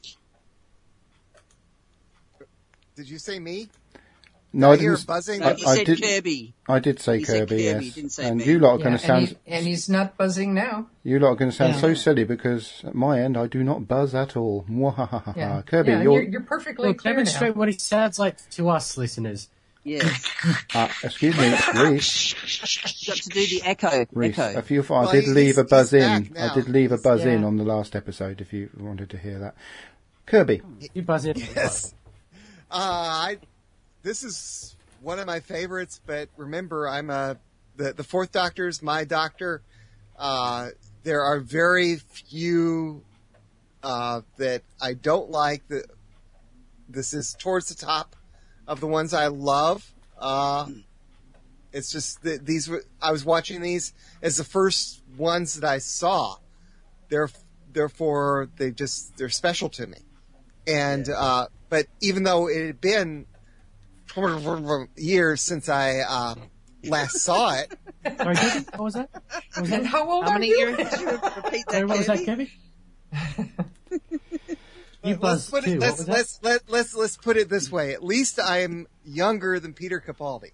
Did you say me? No, I I hear didn't. buzzing. No, I- he I said did- Kirby. I did say He said Kirby, Kirby, yes. didn't say And me. you lot are Yeah, going and, to sound. he, and he's not buzzing now. You lot are going to sound Yeah. so silly because at my end I do not buzz at all. Mwahahaha. Yeah, Kirby, yeah, you're. you're, you're perfectly Well, clear now. demonstrate what he sounds like to us listeners. Yeah. Uh, excuse me, Reese. Got to do the echo. Reese, Echo. a few, I Well, did he's- leave a he's buzz in. back I now. did leave a He's- buzz in yeah. on the last episode. If you wanted to hear that, Kirby. You buzz in. Yes. Uh, I. This is one of my favorites, but remember, I'm a the the fourth Doctor's my Doctor. Uh, there are very few uh, that I don't like. That this is towards the top of the ones I love. Uh, it's just that these were. I was watching these as the first ones that I saw. They're therefore they just they're special to me. And uh, but even though it had been years since I uh, last saw it, Sorry, Kevin, what was that? What was And that? how old How are many you? years? Repeat Sorry, that, what was that, Kirby. Kevin? You let's buzzed put too. it What let's was that? let's let, let's let's put it this way. At least I am younger than Peter Capaldi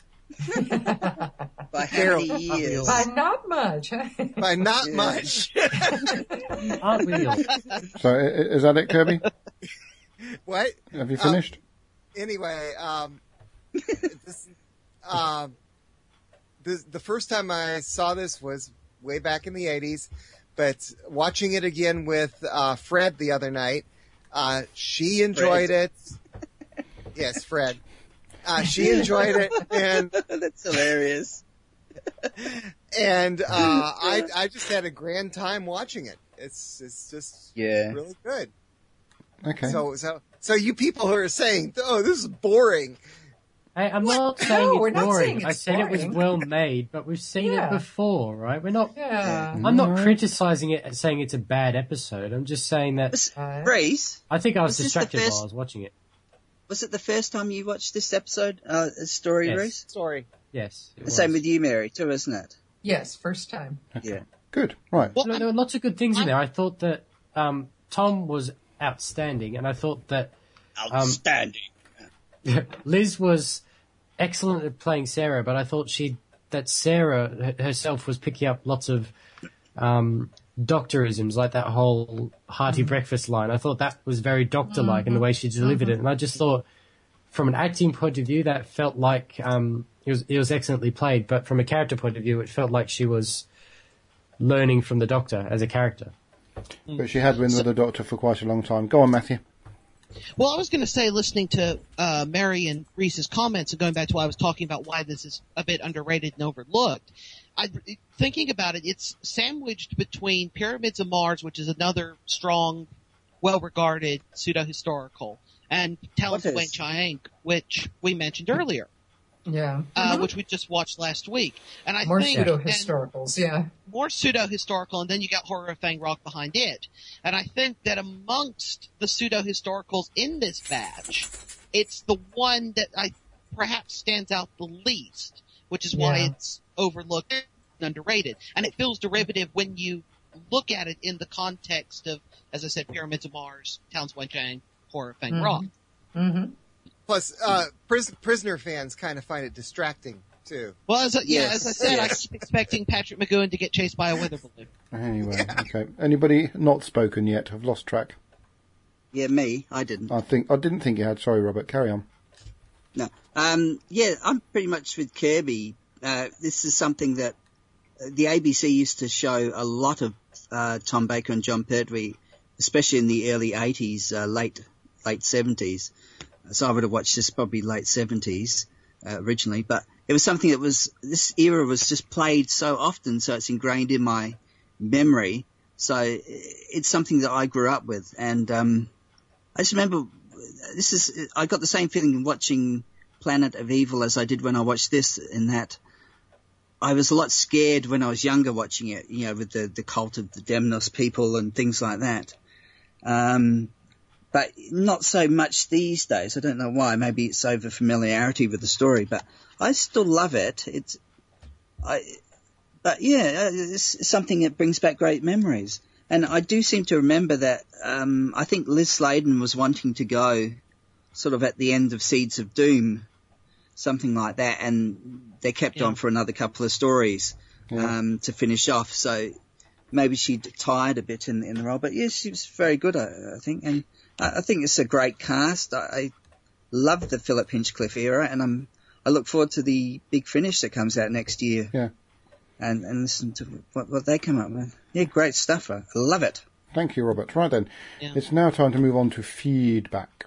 By how Barely. many years? By not much. by not Yeah. much. Aren't we all? So i- i- is that it, Kirby? What? Have you Um, finished? Anyway, um, this, um, the the first time I saw this was way back in the eighties, but watching it again with uh, Fred the other night, uh, she enjoyed it. Yes, Fred. Uh, she enjoyed it, and That's hilarious. and uh, I I just had a grand time watching it. It's it's just Yeah. really good. Okay. So, so, so you people who are saying, "Oh, this is boring," Hey, I'm not saying No, it's we're not boring. saying it's I said it was boring. well made, but we've seen Yeah. it before, right? We're not. Yeah. I'm not criticizing it and saying it's a bad episode. I'm just saying that Was, Uh, Reese, I think I was was this the distracted first- while I was watching it. was it the first time you watched this episode, uh, story, Yes. Reese? sorry. Yes. It The same was. with you, Mary, too, isn't it? Yes, first time. Yeah. Good. Right. Well, No, there were lots of good things in there. I thought that um, Tom was outstanding, and I thought that Outstanding. Liz was excellent at playing Sarah, but I thought she that Sarah h- herself was picking up lots of um, doctorisms, like that whole hearty breakfast line. I thought that was very doctor-like in the way she delivered it, and I just thought, from an acting point of view, that felt like um, it was it was excellently played. But from a character point of view, it felt like she was learning from the Doctor as a character. But she had been with the Doctor for quite a long time. Go on, Matthew. Well, I was going to say, listening to uh, Mary and Reese's comments and going back to what I was talking about why this is a bit underrated and overlooked, I, thinking about it, it's sandwiched between Pyramids of Mars, which is another strong, well-regarded pseudo-historical, and Talons What of Wang is? Chiang, which we mentioned earlier, Yeah. uh, which we just watched last week. And I More think pseudo and- historicals, yeah. more pseudo-historical, and then you got Horror of Fang Rock behind it. And I think that amongst the pseudo-historicals in this batch, it's the one that I perhaps stands out the least, which is why Yeah. it's overlooked and underrated. And it feels derivative when you look at it in the context of, as I said, Pyramids of Mars, Talons of Wang Chiang, Horror of Fang Mhm. Rock. Mm-hmm. Plus, uh, pris- prisoner fans kind of find it distracting too. Well, as I, yeah, Yes, as I said, yes. I keep expecting Patrick McGowan to get chased by a weather balloon. Anyway, okay. Anybody not spoken yet? I've lost track. Yeah, me. I didn't. I think I didn't think you had. Sorry, Robert. Carry on. No. Um, yeah, I'm pretty much with Kirby. Uh, this is something that uh, the A B C used to show a lot of uh, Tom Baker and John Pertwee, especially in the early eighties, uh, late late seventies. So I would have watched this probably late seventies uh, originally, but it was something that was, this era was just played so often, so it's ingrained in my memory. So it's something that I grew up with, and um, I just remember this is, I got the same feeling watching Planet of Evil as I did when I watched this, in that I was a lot scared when I was younger watching it, you know, with the, the cult of the Demnos people and things like that. Um, but not so much these days. I don't know why. Maybe it's over familiarity with the story, but I still love it. It's, I, but yeah, it's something that brings back great memories. And I do seem to remember that, um, I think Liz Sladen was wanting to go sort of at the end of Seeds of Doom, something like that, and they kept Yeah. on for another couple of stories, Yeah. um, to finish off. So maybe she tired a bit in, in the role, but yes, she was very good, I, I think. And I, I think it's a great cast. I, I love the Philip Hinchcliffe era, and I'm, I look forward to the big finish that comes out next year. Yeah. And, and listen to what, what they come up with. Yeah, great stuff. I love it. Thank you, Robert. Right then, Yeah. it's now time to move on to feedback.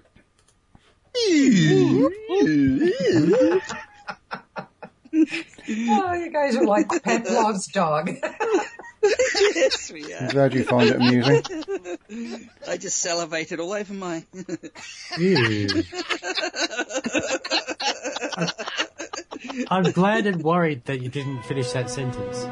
Oh, you guys are like Pavlov's dog. Yes, we I'm are. glad you find it amusing. I just salivated all over my... Ew. I'm glad and worried that you didn't finish that sentence.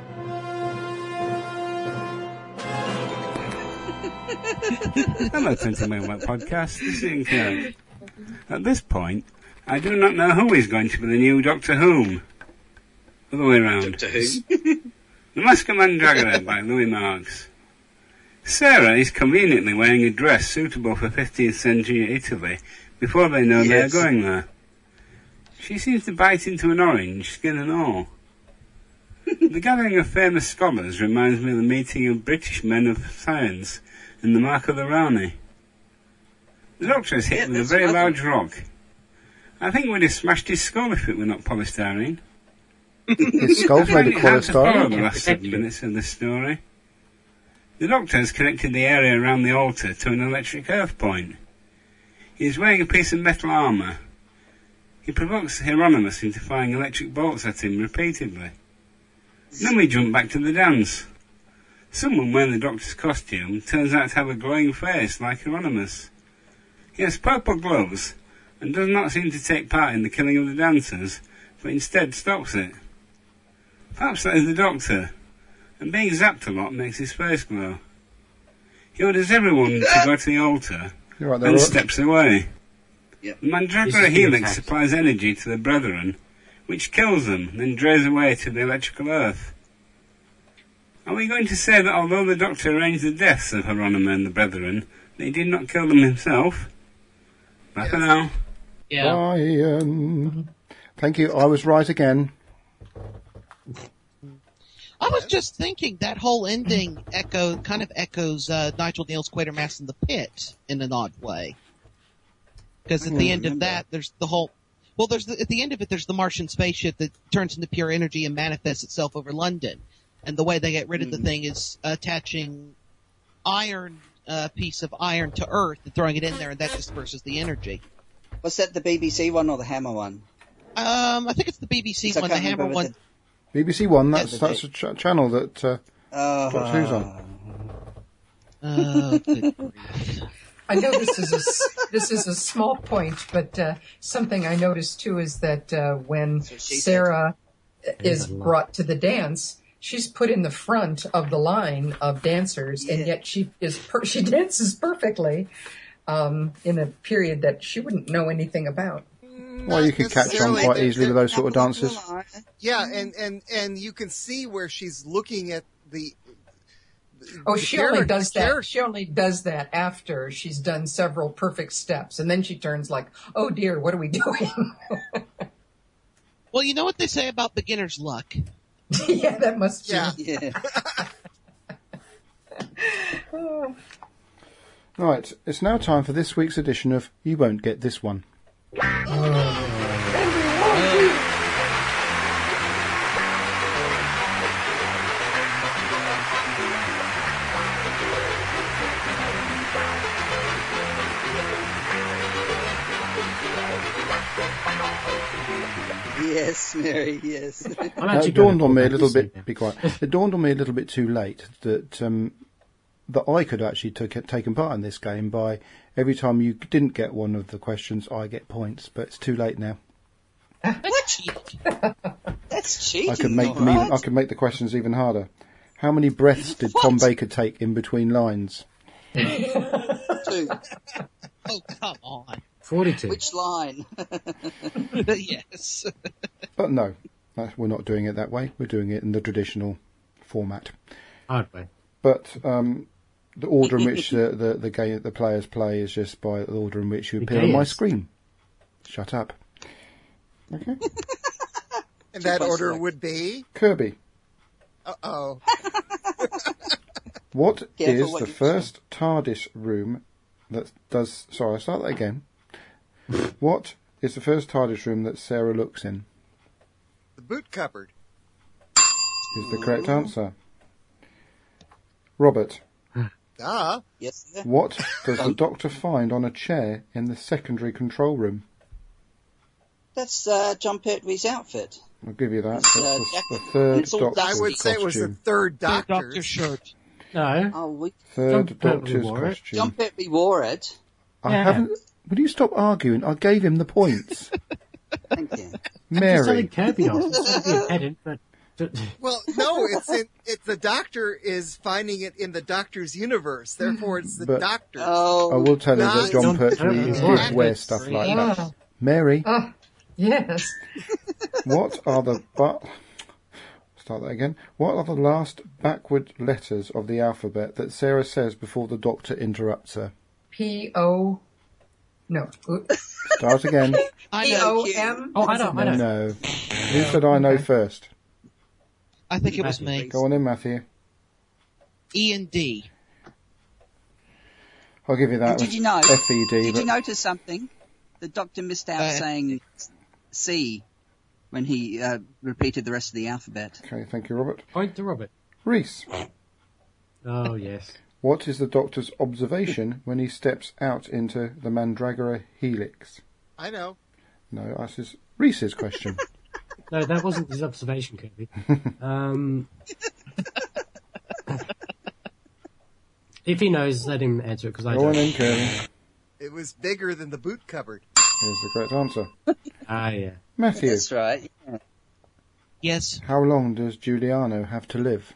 Hello, twenty Megabyte Podcast. This is Ian Kirk. At this point, I do not know who is going to be the new Doctor Who. Other way round. Doctor Who? The Mask of Mandragora by Louis Marks. Sarah is conveniently wearing a dress suitable for fifteenth century Italy before they know Yes. they are going there. She seems to bite into an orange, skin and all. The gathering of famous scholars reminds me of the meeting of British men of science in the Mark of the Rani. The Doctor is hit Yeah, with a that's very lovely. large rock. I think we'd have smashed his skull if it were not polystyrene. His skull's I made find of it hard to follow the polystyrene. last seven minutes of this story. The Doctor has connected the area around the altar to an electric earth point. He is wearing a piece of metal armour. He provokes Hieronymus into firing electric bolts at him repeatedly. Then we jump back to the dance. Someone wearing the Doctor's costume turns out to have a glowing face like Hieronymus. He has purple gloves and does not seem to take part in the killing of the dancers, but instead stops it. Perhaps that is the Doctor, and being zapped a lot makes his face glow. He orders everyone to go to the altar You're right there, and Robert. steps away. Yep. The Mandragora This is Helix fantastic. supplies energy to the Brethren, which kills them, then draws away to the electrical earth. Are we going to say that although the Doctor arranged the deaths of Hieronymus and the Brethren, that he did not kill them himself? Bye for now. Yeah. Brian. Thank you. I was right again. I was just thinking that whole ending echo kind of echoes uh, Nigel Neal's Quatermass in the Pit in an odd way. Because at the end of that, there's the whole. Well, there's the, at the end of it, there's the Martian spaceship that turns into pure energy and manifests itself over London. And the way they get rid of the thing is attaching iron, uh, piece of iron to Earth and throwing it in there, and that disperses the energy. Was that the B B C one or the Hammer one? Um, I think it's the B B C So I one, the can't Hammer remember one. the- B B C One, that's, Yes, that's a ch- channel that uh, Uh, Doctor Who's on. Uh, good grief. I know this is a s- this is a small point, but uh, something I noticed too is that uh, when So she Sarah is brought to the dance, she's put in the front of the line of dancers, and Yeah. yet she is per- she dances perfectly um, in a period that she wouldn't know anything about. Well, you could catch on necessarily. quite easily with those sort of dances. Yeah, and, and, and you can see where she's looking at the. Oh, the she character- only does that. character- She only does that after she's done several perfect steps, and then she turns like, "Oh dear, what are we doing?" Well, you know what they say about beginner's luck? Yeah, that must be. Yeah. Yeah. Right, it's now time for this week's edition of You Won't Get This One. Yes, Mary, yes. I'm Now, actually it dawned going on to me a put little this in bit. there. Be quiet. It dawned on me a little bit too late that um, that I could actually took taken part in this game by every time you didn't get one of the questions, I get points. But it's too late now. What? That's cheating. I could make all them even, right. I could make the questions even harder. How many breaths did Tom Baker take in between lines? Two. Oh, come on. forty-two. Which line? Yes. But no, that- we're not doing it that way. We're doing it in the traditional format. Hard way. But um, the order in which the, the, the game the players play is just by the order in which you The appear on my players. screen. Shut up. Okay. And that Too order close. would be. Kirby, Uh oh. what Careful is what the you first TARDIS room that does... Sorry, I'll start that again. What is the first TARDIS room that Sarah looks in? The boot cupboard. Is the correct answer. Robert, Ah. Yes, sir. what does the Doctor find on a chair in the secondary control room? That's uh, John Pertwee's outfit. I'll give you that. It's, That's uh, the, Jack- the third it's all Doctor's dusty. I would say it was the costume. third Third doctor. Doctor shirt. No. Oh, we, Third John Pertwee Doctor's wore it. costume. John Pertwee wore it. I Yeah. haven't... Will you stop arguing? I gave him the points. Thank you. Just telling Mary. Kirby off. It's not to be a pedant, but... Well, no, it's in, it's the doctor is finding it in the doctor's universe. Therefore, it's the But- doctor. Oh, I will tell you that Nice. John John Pertwee Pertwee did wore it. wear stuff like Yeah. that. Mary, Ah, yes. what are the... But, start that again. What are the last backward letters of the alphabet that Sarah says before the Doctor interrupts her? P O. No. Start again. I P know. O M. Oh, I know, I No, know. no. Who said I know first? I think it was Matthew. me. Go on in, Matthew. E and D. I'll give you that. And did you know? F E D. Did but you notice something? The Doctor missed out Uh, saying C when he uh, repeated the rest of the alphabet. Okay, thank you, Robert. Point to Robert. Reese, Oh, yes. what is the Doctor's observation when he steps out into the Mandragora Helix? I know. No, that's his, Reese's question. No, that wasn't his observation, Kirby. Um, If he knows, let him answer it, because I Go on don't. then, Kirby. It was bigger than the boot cupboard. Here's the correct answer. Ah, yeah. Matthew, That's right. Yeah. Yes, how long does Giuliano have to live?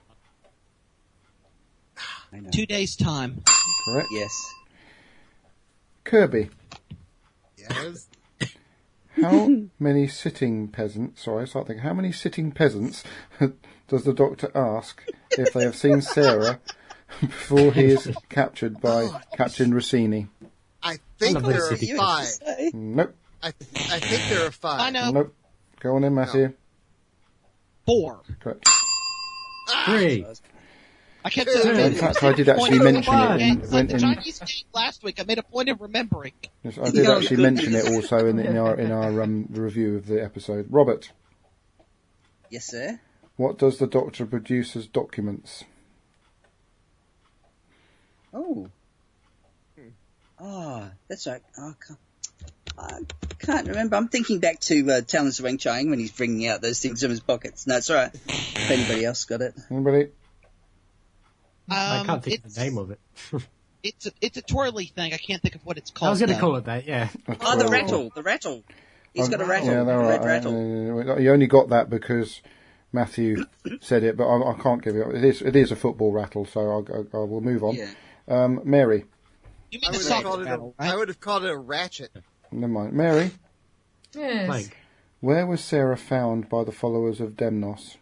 I know. two days' time. Correct. Yes. Kirby, Yes. how many sitting peasants, sorry, I start thinking, how many sitting peasants does the doctor ask if they have seen Sarah before he is captured by Captain Rossini? I think I'm not there are very five. Nope. I, I think there are five. I know. Nope. Go on then, Matthew. Four. Correct. Three. I kept Two. saying In fact, I did actually mention it in, Like when, the in Chinese game last week, I made a point of remembering. yes, I did Oh, actually mention it also in, in our in our um, review of the episode. Robert, Yes, sir. what does the doctor produce as documents? Oh. Oh, that's right. Oh, I can't, I can't remember. I'm thinking back to uh, Talons of Wang Chang when he's bringing out those things from his pockets. No, it's all right. If anybody else got it. Anybody? I Um, can't think of it's, the name of it. It's a, it's a twirly thing. I can't think of what it's called. I was going to though. call it that, yeah. Oh, the rattle. The rattle. He's got a rattle. Yeah, they're a all red right. rattle. Uh, you only got that because Matthew said it, but I, I can't give it. It is it is a football rattle, so I'll, I, I will move on. Yeah. Um, Mary, You I mean the would, have soccer called it battle, a, right? I would have called it a ratchet. never mind. Mary, Yes. Like, where was Sarah found by the followers of Demnos?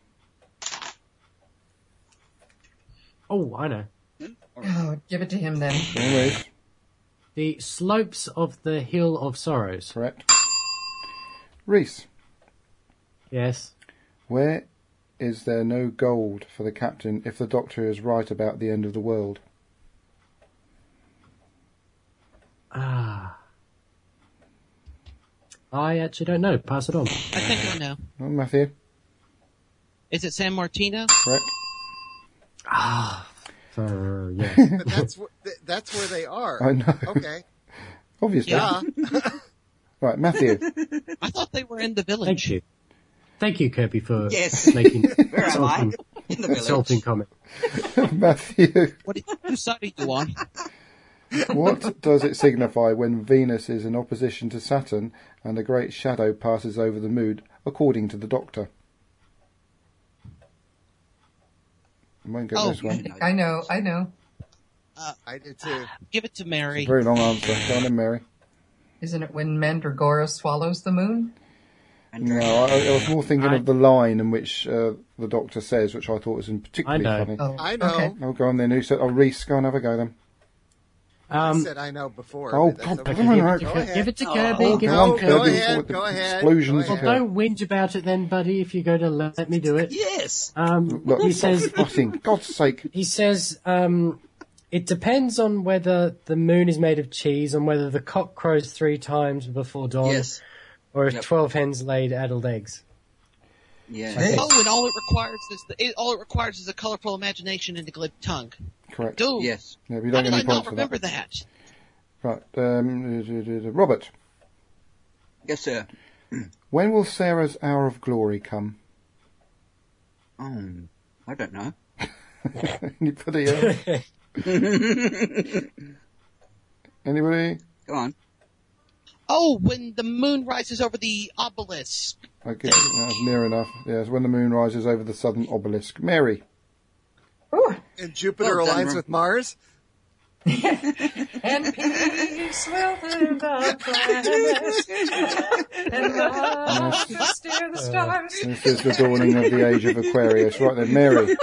oh, I know. Oh, give it to him then. Always The slopes of the Hill of Sorrows. correct. Reese, Yes. where is there no gold for the captain if the doctor is right about the end of the world? Ah. I actually don't know. Pass it on. I think I know. Oh, Matthew, Is it San Martino? correct. Ah. For, yeah. But that's wh- th- that's where they are. I know. Okay. Obviously. Yeah. Right, Matthew. I thought they were in the Thank village. you. Thank you, Kirby, for Yes. making Where am I? insulting, In the village. insulting comment. Matthew, What whose side are you on? what does it signify when Venus is in opposition to Saturn and a great shadow passes over the moon, according to the Doctor? I won't get Oh, this one. I know, I know. I did too. Give it to Mary. Very long answer. Go on then, Mary. Isn't it when Mandragora swallows the moon? No, I, I was more thinking I- of the line in which uh, the Doctor says, which I thought was in particularly I know. funny. Oh, I know. Okay. Oh, go on then. Who said? Oh, Reese, go and have a go then. I Um, said I know before. Oh, but that's God, okay. okay, come on, give, right. it to, Go Kir- ahead. give it to Oh, Kirby. Oh, give go it on, to go Kirby. Kirby, ahead, before the go ahead, explosions go Well, occur. don't whinge about it then, buddy, if you're going to let me do it. Yes. Um, Look, he stop says, fussing. God's sake. he says, um, it depends on whether the moon is made of cheese, and whether the cock crows three times before dawn, Yes. or if Yep. twelve hens laid addled eggs. Yeah. Oh, and all it requires is the, it, all it requires is a colorful imagination and a glib tongue. Correct. Dude, Yes. Yeah, we how don't did get I any not points for remember that. that? Right. Um, Robert, Yes, sir. when will Sarah's hour of glory come? Oh, I don't know. You put it in. Anybody? Go on. Oh, when the moon rises over the obelisk. I guess that's near enough. Yes, when the moon rises over the southern obelisk. Mary. Ooh. And Jupiter Well done, aligns Ron. with Mars. And peace will fill the planets, and love to steer the stars. This is the dawning of the age of Aquarius. Right then, Mary.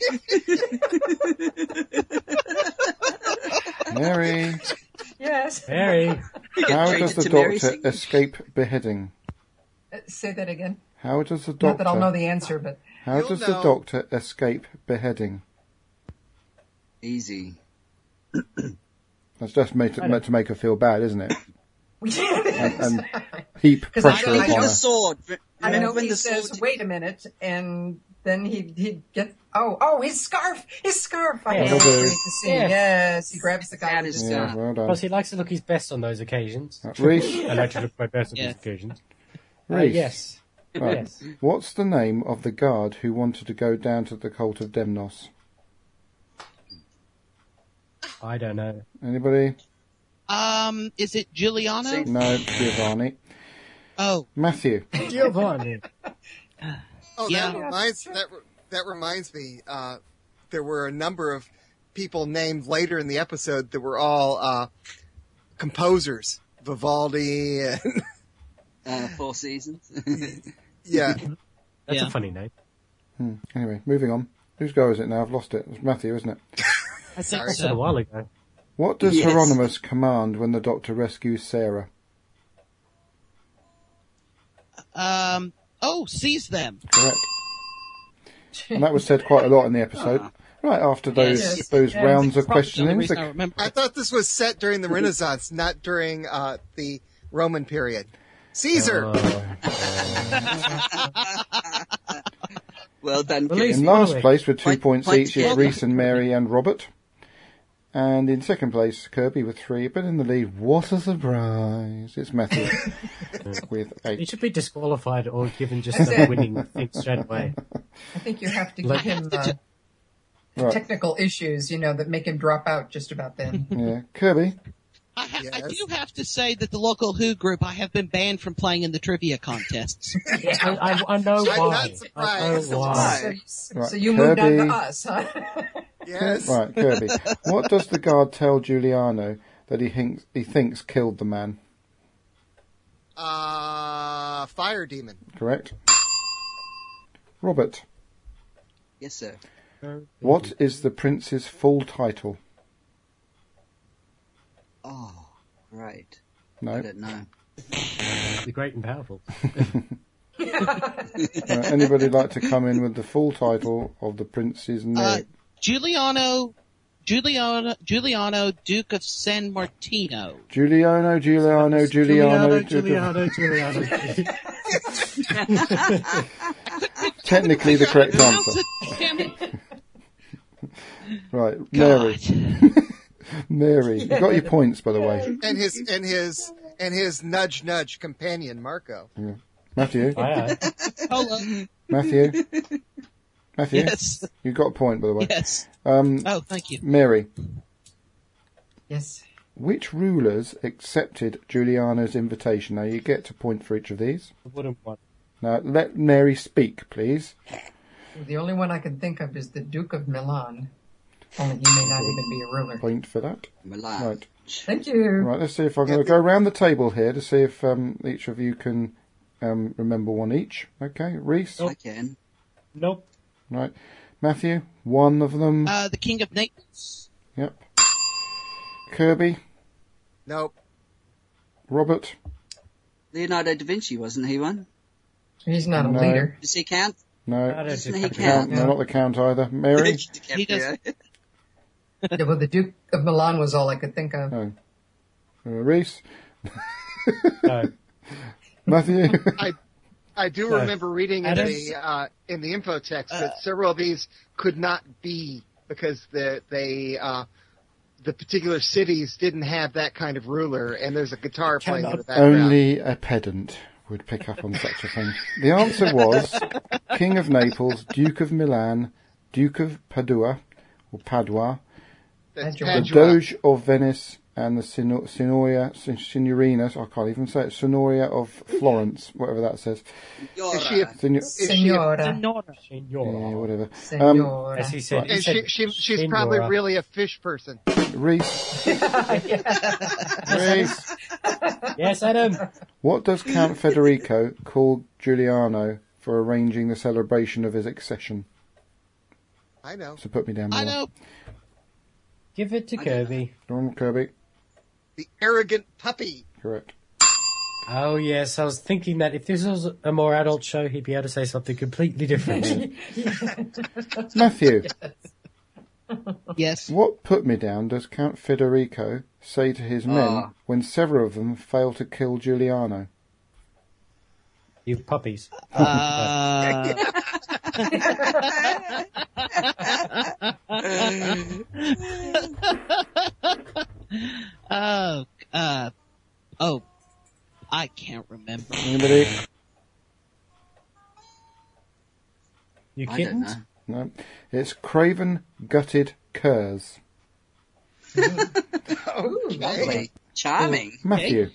Mary. Yes. Mary, How Change does it the to Mary doctor sing. escape beheading? Uh, Say that again. How does the Not that I'll know doctor? the answer, but How You'll does the know. doctor escape beheading? Easy. That's just made to, meant to make her feel bad, isn't it? and, And heap 'Cause I pressure know- I With upon the her. sword. I Remember know when he the says, sword? "Wait a minute," and then he he get oh oh his scarf, his scarf. I Yes. can't That'll do. wait to see. Yes. Yes, he grabs the guy. That with is his Yeah, scarf. well done. plus he likes to look his best on those occasions. Uh, Reese. I like to look my best on Yeah. these occasions. Uh, Reese. yes. Right. Yes. What's the name of the guard who wanted to go down to the cult of Demnos? I don't know. Anybody? Um, is it Giuliano? No, Giovanni. Oh, Matthew. Giovanni. Oh, Yeah. that reminds that that reminds me. Uh, there were a number of people named later in the episode that were all uh, composers. Vivaldi and Uh, Four Seasons. yeah. That's Yeah. a funny name. Hmm. Anyway, moving on. Whose go is it now? I've lost it. It's Matthew, isn't it? I think Sorry. That's a so. while ago. What does Yes. Hieronymus command when the Doctor rescues Sarah? Um, oh, seize them. Correct. And that was said quite a lot in the episode. Right after those Yes. those Yes. rounds of Probably the only questionings. reason I the- remember I it. thought this was set during the Renaissance, not during uh, the Roman period. Caesar. Uh, Well done, At Kit. least- in last Following. place with two Point- points point each is together. Reese and Mary and Robert. And in second place, Kirby with three. But in the lead, what a surprise! It's Matthew with He eight. should be disqualified or given just That's a it. winning thing straight away. I think you have to give Like- him uh, Right. technical issues, you know, that make him drop out just about then. Yeah, Kirby. I, ha- I Yes. do have to say that the local Who group, I have been banned from playing in the trivia contests. I, I, I know I'm why. not surprised. I know why. So, Right, so you moved on Kirby. to us, huh? Yes. Right, Kirby. What does the guard tell Giuliano that he thinks he thinks killed the man? Uh, fire demon. Correct. Robert. Yes, sir. What is the prince's full title? Oh, right. I No. don't know. The great and powerful. Uh, anybody like to come in with the full title of the prince's name? Uh, Giuliano, Giuliano, Giuliano, Duke of San Martino. Giuliano, Giuliano, Giuliano, Giuliano, Giuliano. Technically the correct answer. Damn it. Right, Mary. God. Mary. You got your points, by the way. And his and his and his nudge nudge companion Marco. Matthew. Aye, aye. Hello. Matthew. Matthew. Yes. You got a point, by the way. Yes. Um, Oh, thank you. Mary. Yes. Which rulers accepted Giuliano's invitation? Now you get a point for each of these. The wooden one. Now let Mary speak, please. The only one I can think of is the Duke of Milan. Only he may not even be a ruler. Point for that. Milan. Right. Thank you. Right, let's see if I'm going to go around the table here to see if um, each of you can um, remember one each. Okay, Reese. I can. Nope. Right. Matthew, one of them. Uh, the King of Naples. Yep. Kirby. Nope. Robert. Leonardo da Vinci, wasn't he one? He's not a No. leader. Does he count? I No. don't Doesn't think he that Count, count? no, not the Count either. Mary. He does- DiCaprio. Yeah, well, the Duke of Milan was all I could think of. No. Uh, Reese. No. Matthew. I I do No. remember reading in Adams? the uh, in the info text that several of these could not be because the they uh, the particular cities didn't have that kind of ruler, and there's a guitar playing in the background. Only a pedant would pick up on such a thing. The answer was King of Naples, Duke of Milan, Duke of Padua, or Padua, That's The the Padua. Doge of Venice, and the Sino- Signoria, Signorina, I can't even say it, Signoria of Florence, whatever that says. Is she a, Signor- is she a- Senora. Senora. yeah, Senora. whatever. Senora. As he said, he and said she, she she's Senora. probably really a fish person. Reese, Reese, Yes, Adam. what does Count Federico call Giuliano for arranging the celebration of his accession? I know. So put me down I more. know. Give it to Kirby. Norman Kirby, The arrogant puppy. correct. Oh yes, I was thinking that if this was a more adult show, he'd be able to say something completely different. Matthew, Yes. what put me down does Count Federico say to his men Ah. when several of them fail to kill Giuliano? You puppies. Uh, oh, uh, oh, I can't remember. Anybody? You I don't kittens? know. No. It's Craven Gutted Curs. Okay. Lovely. Charming. Matthew.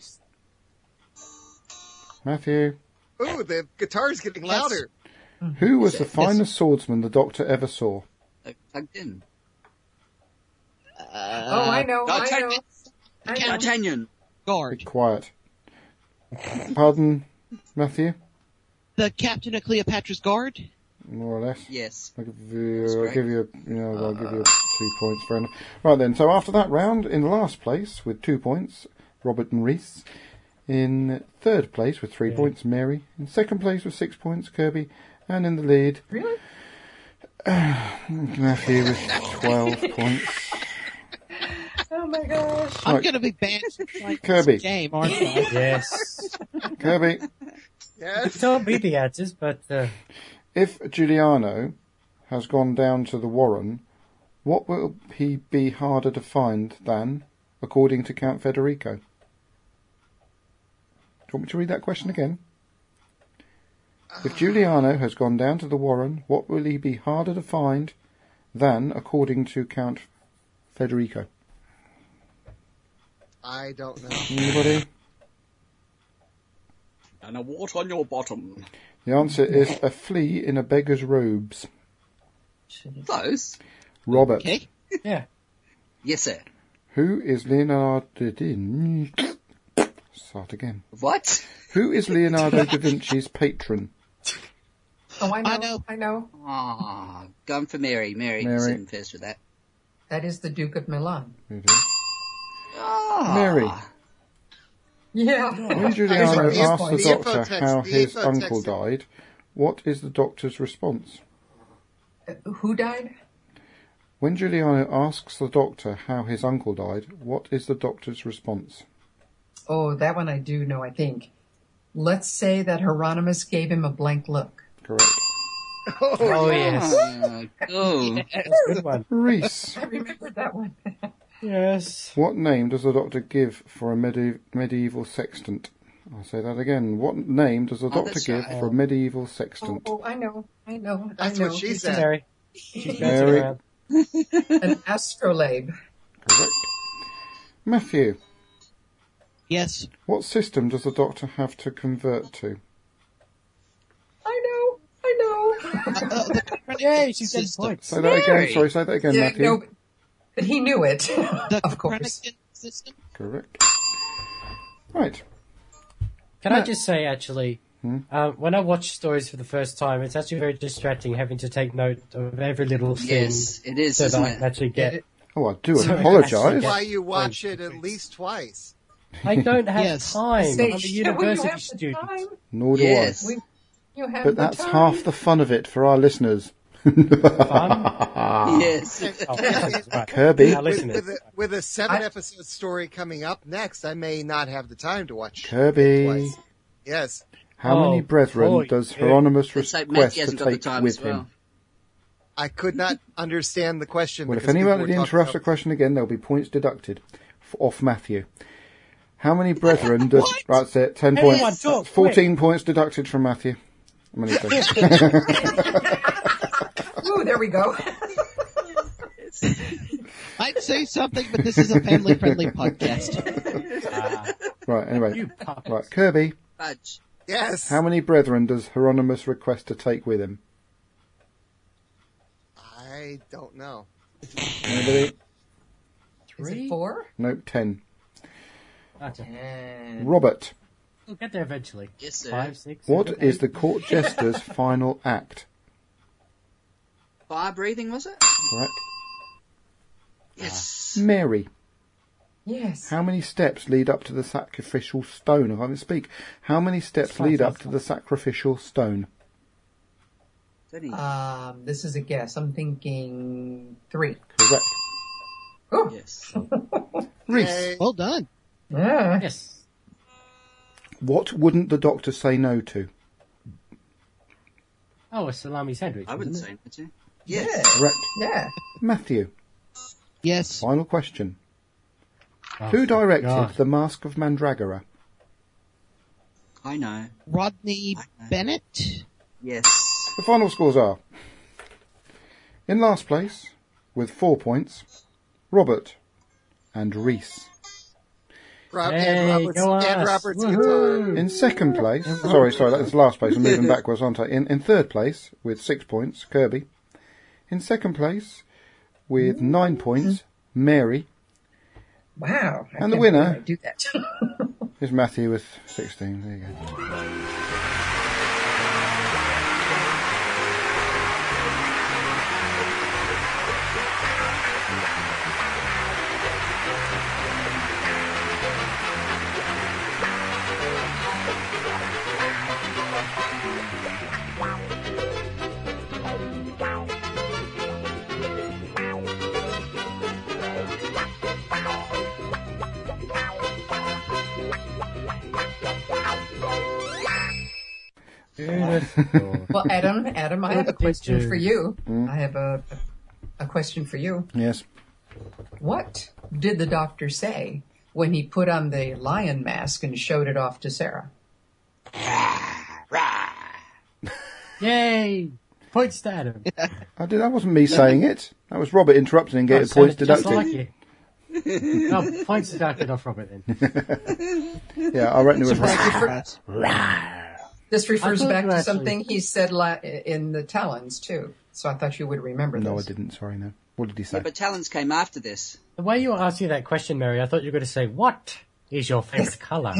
Matthew. Ooh, the guitar's getting louder. Who was the finest swordsman the Doctor ever saw? Uh, Plugged in. oh, I know, I know. D'Artagnan. I know. D'Artagnan. Guard. Be quiet. Pardon, Matthew? The captain of Cleopatra's Guard? More or less. Yes. I'll give you, That's I'll great. give you, you know, I'll give you two points, fair enough. Right then, so after that round, in last place with two points, Robert and Reese. In third place with three Yeah. points, Mary. In second place with six points, Kirby. And in the lead, Really? Matthew with twelve points. Oh my gosh. I'm Right. going to be banned from playing Kirby. this game, aren't I? Yes. Kirby, Yes. Tell me the answers, but uh, if Giuliano has gone down to the Warren, what will he be harder to find than, according to Count Federico? Do you want me to read that question again? If Giuliano has gone down to the Warren, what will he be harder to find than, according to Count Federico? I don't know. Anybody? And a wart on your bottom. The answer is a flea in a beggar's robes. Close. Robert. Okay. yeah. Yes, sir. Who is Leonardo da Start again. What? Who is Leonardo da Vinci's patron? Oh, I know. I know. I know. Ah, going for Mary. Mary, Mary. sitting first with that. That is the Duke of Milan. It is. Ah. Mary. Yeah. When Giuliano The asks the info doctor text, how the his info uncle text. died, what is the doctor's response? Uh, Who died? When Giuliano asks the doctor how his uncle died, what is the doctor's response? Oh, that one I do know, I think. Let's say that Hieronymus gave him a blank look. Correct. Oh, yes. Ah, cool. That's a good one. Reese. I remembered that one. Yes. What name does the doctor give for a medi- medieval sextant? I'll say that again. What name does the Oh, doctor that's give right. for a medieval Oh, sextant? oh, I know. I know. That's I know. what she It's said. Mary. She's Mary. around. An astrolabe. Correct. Matthew. Yes. What system does the doctor have to convert to? I know. I know. Yay, she's getting System. points. Say that again. Mary. Sorry, say that again, yeah, Matthew. no, but- but he knew it. The of course. Copernican system? Correct. Right. Can I Matt. just say, actually, Hmm? uh, when I watch stories for the first time, it's actually very distracting having to take note of every little thing Yes, it is, so that isn't I can it? actually get. Oh, I do Sorry, apologise. Why you watch it at least twice. I don't have Yes. time. Say, I'm a "Shall we university have the student. time? Nor do Yes. We, you have I. But the that's time. half the fun of it for our listeners. Fun? Yes. Oh, right. Kirby. Now With, listen, with, a, with a seven I- episode story coming up next, I may not have the time to watch it Kirby. twice. Yes. How Oh, many brethren boy, does yeah. Hieronymus Let's hope request Matthew to hasn't got the take time with as well. him? I could not understand the question. Well, if because people anyone were interrupts the talking question again, there'll be points deducted f- off Matthew. How many brethren does... What? Right, that's it. Ten Everyone points. talk, Fourteen points deducted from Matthew. How many days? Ooh, there we go. I'd say something, but this is a family-friendly podcast. Right, anyway. You puppets. Right, Kirby. Fudge. Yes. How many brethren does Hieronymus request to take with him? I don't know. Anybody? Is Three? it four? Nope, ten. Okay. And Uh, Robert, We'll get there eventually. Yes, sir. Five, six, what seven, is eight. the court jester's final act? Fire breathing, was it? Correct. Yes. Mary, yes. how many steps lead up to the sacrificial stone? I can't even speak. How many steps Five, lead five, up to the sacrificial stone? Didn't he? Um, this is a guess. I'm thinking three. Correct. Oh, Yes. Reese, Yay. Well done. yeah. Yes. what wouldn't the doctor say no to? Oh, a salami sandwich. I wouldn't wasn't say, would you? Yeah. Yes. Correct. Yeah. Matthew, Yes. final question. it? Oh, Who directed God. The Mask of Mandragora? I know. Rodney Bennett? Yes. The final scores are: in last place, with four points, Robert, and Reese. Rob, Hey, and Robert's, go and us. Robert's Woohoo. guitar. In second place, sorry, sorry, that's last place. I'm moving backwards, aren't I? In, in third place, with six points, Kirby. In second place, with nine points, Mary. Wow. I And the can't winner- believe I do that. Is Matthew with sixteen. There you go. Beautiful. Well, Adam, Adam, I have a Thank question you. for you. Mm. I have a a question for you. Yes. What did the doctor say when he put on the lion mask and showed it off to Sarah? Yay! Points to Adam. I did, that wasn't me saying it. That was Robert interrupting and getting Oh, points sounded just deducted. like you. No, points deducted off Robert then. Yeah, I reckon it was This I refers thought back you to actually- something he said la- in the Talons too. So I thought you would remember No, I this. didn't. Sorry, no. What did he say? Yeah, but Talons came after this. The way you were asking that question, Mary, I thought you were going to say, what is your favourite colour?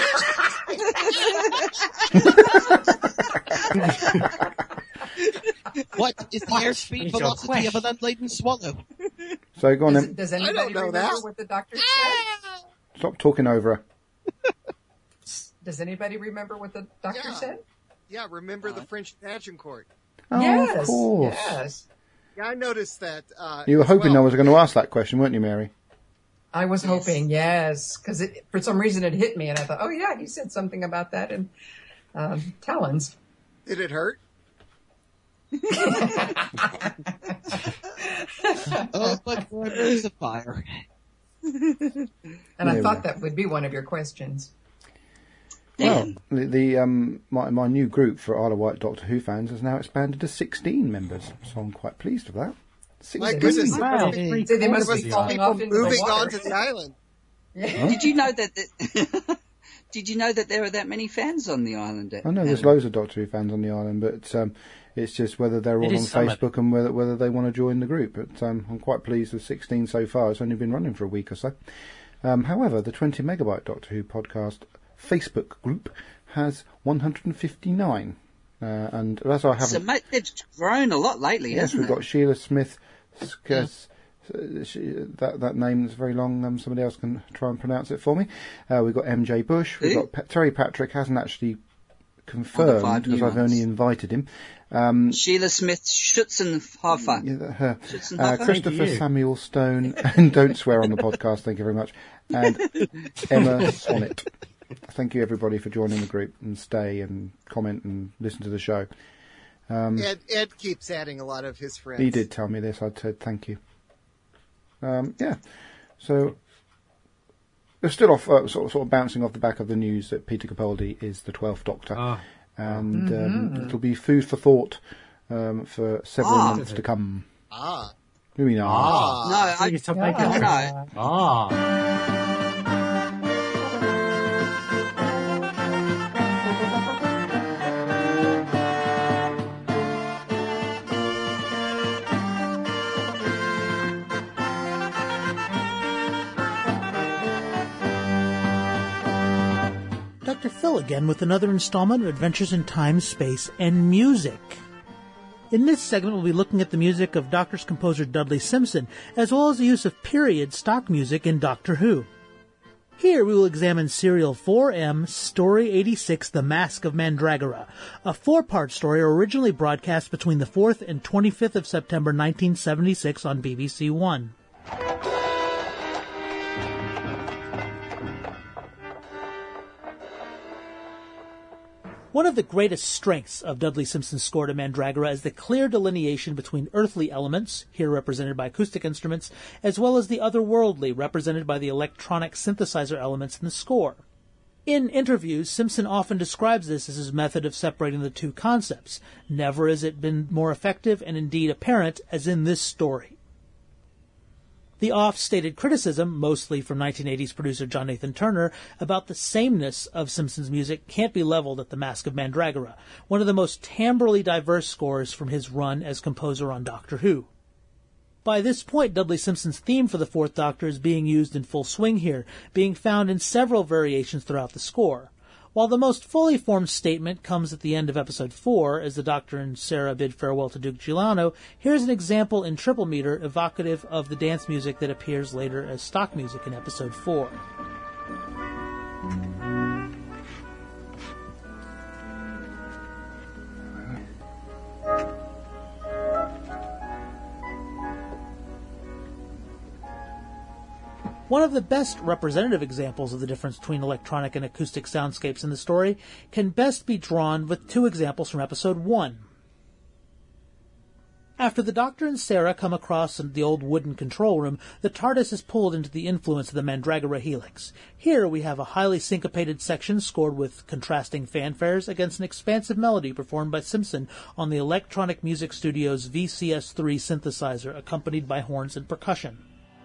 What is the airspeed is your velocity of an unladen swallow? So go on Does, then. does anybody don't know remember that. what the doctor said? Stop talking over her. Does anybody remember what the doctor Yeah. said? Yeah, remember the French Agincourt. Oh, yes. of course. Yes. Yeah, I noticed that. Uh, You were as hoping well. I was going to ask that question, weren't you, Mary? I was hoping, yes, because for some reason it hit me, and I thought, oh yeah, he said something about that in um, Talons. Did it hurt? Oh, but boy, there's a fire. And There I we thought go. that would be one of your questions. Well, the, the um my my new group for Isle of Wight Doctor Who fans has now expanded to sixteen members, so I'm quite pleased with that. My sixteen. goodness, Wow, there three They- they must quarters be of the falling island. off people into the moving water. onto the island. Did you know that? that Did you know that there are that many fans on the island? I know there's Adam? loads of Doctor Who fans on the island, but um, it's just whether they're It all on is summer. Facebook and whether whether they want to join the group. But um, I'm quite pleased with sixteen so far. It's only been running for a week or so. Um, however, the twenty megabyte Doctor Who podcast Facebook group has one hundred fifty-nine, uh, and as I haven't. So mate, it's grown a lot lately, Yes, hasn't we've it? got Sheila Smith. Skes, uh, she, that that name is very long. Um, somebody else can try and pronounce it for me. Uh, we've got M J Bush. We've Who? got Pa- Terry Patrick. Hasn't actually confirmed five because new I've ones. only invited him. Um, Sheila Smith Schutzenhofer. yeah, that- her. Schutzenhofer? Uh, Christopher Thank you. Samuel Stone. And don't swear on the podcast. Thank you very much. And Emma Sonnet. Thank you everybody for joining the group and stay and comment and listen to the show. Um, Ed, Ed keeps adding a lot of his friends. He did tell me this. I said thank you. Um, yeah. So we're still off, uh, sort of, sort of bouncing off the back of the news that Peter Capaldi is the twelfth Doctor, Ah. and um, it'll be food for thought um, for several Ah. months to come. Ah. Maybe not. Ah. No, I, You stop Yeah. making no, jokes. no. Ah. Doctor Phil again with another installment of Adventures in Time, Space, and Music. In this segment, we'll be looking at the music of Doctor's composer Dudley Simpson, as well as the use of period stock music in Doctor Who. Here we will examine Serial four M, Story eighty-six, The Mask of Mandragora, a four-part story originally broadcast between the fourth and twenty-fifth of September nineteen seventy-six on B B C One. One of the greatest strengths of Dudley Simpson's score to Mandragora is the clear delineation between earthly elements, here represented by acoustic instruments, as well as the otherworldly, represented by the electronic synthesizer elements in the score. In interviews, Simpson often describes this as his method of separating the two concepts. Never has it been more effective and indeed apparent as in this story. The oft-stated criticism, mostly from nineteen eighties producer John Nathan Turner, about the sameness of Simpsons music can't be leveled at The Mask of Mandragora, one of the most timbrally diverse scores from his run as composer on Doctor Who. By this point, Dudley Simpson's theme for the Fourth Doctor is being used in full swing here, being found in several variations throughout the score. While the most fully formed statement comes at the end of episode four, as the Doctor and Sarah bid farewell to Duke Giuliano, here's an example in triple meter evocative of the dance music that appears later as stock music in episode four. One of the best representative examples of the difference between electronic and acoustic soundscapes in the story can best be drawn with two examples from episode one. After the Doctor and Sarah come across the old wooden control room, the TARDIS is pulled into the influence of the Mandragora Helix. Here we have a highly syncopated section scored with contrasting fanfares against an expansive melody performed by Simpson on the Electronic Music Studio's V C S three synthesizer, accompanied by horns and percussion.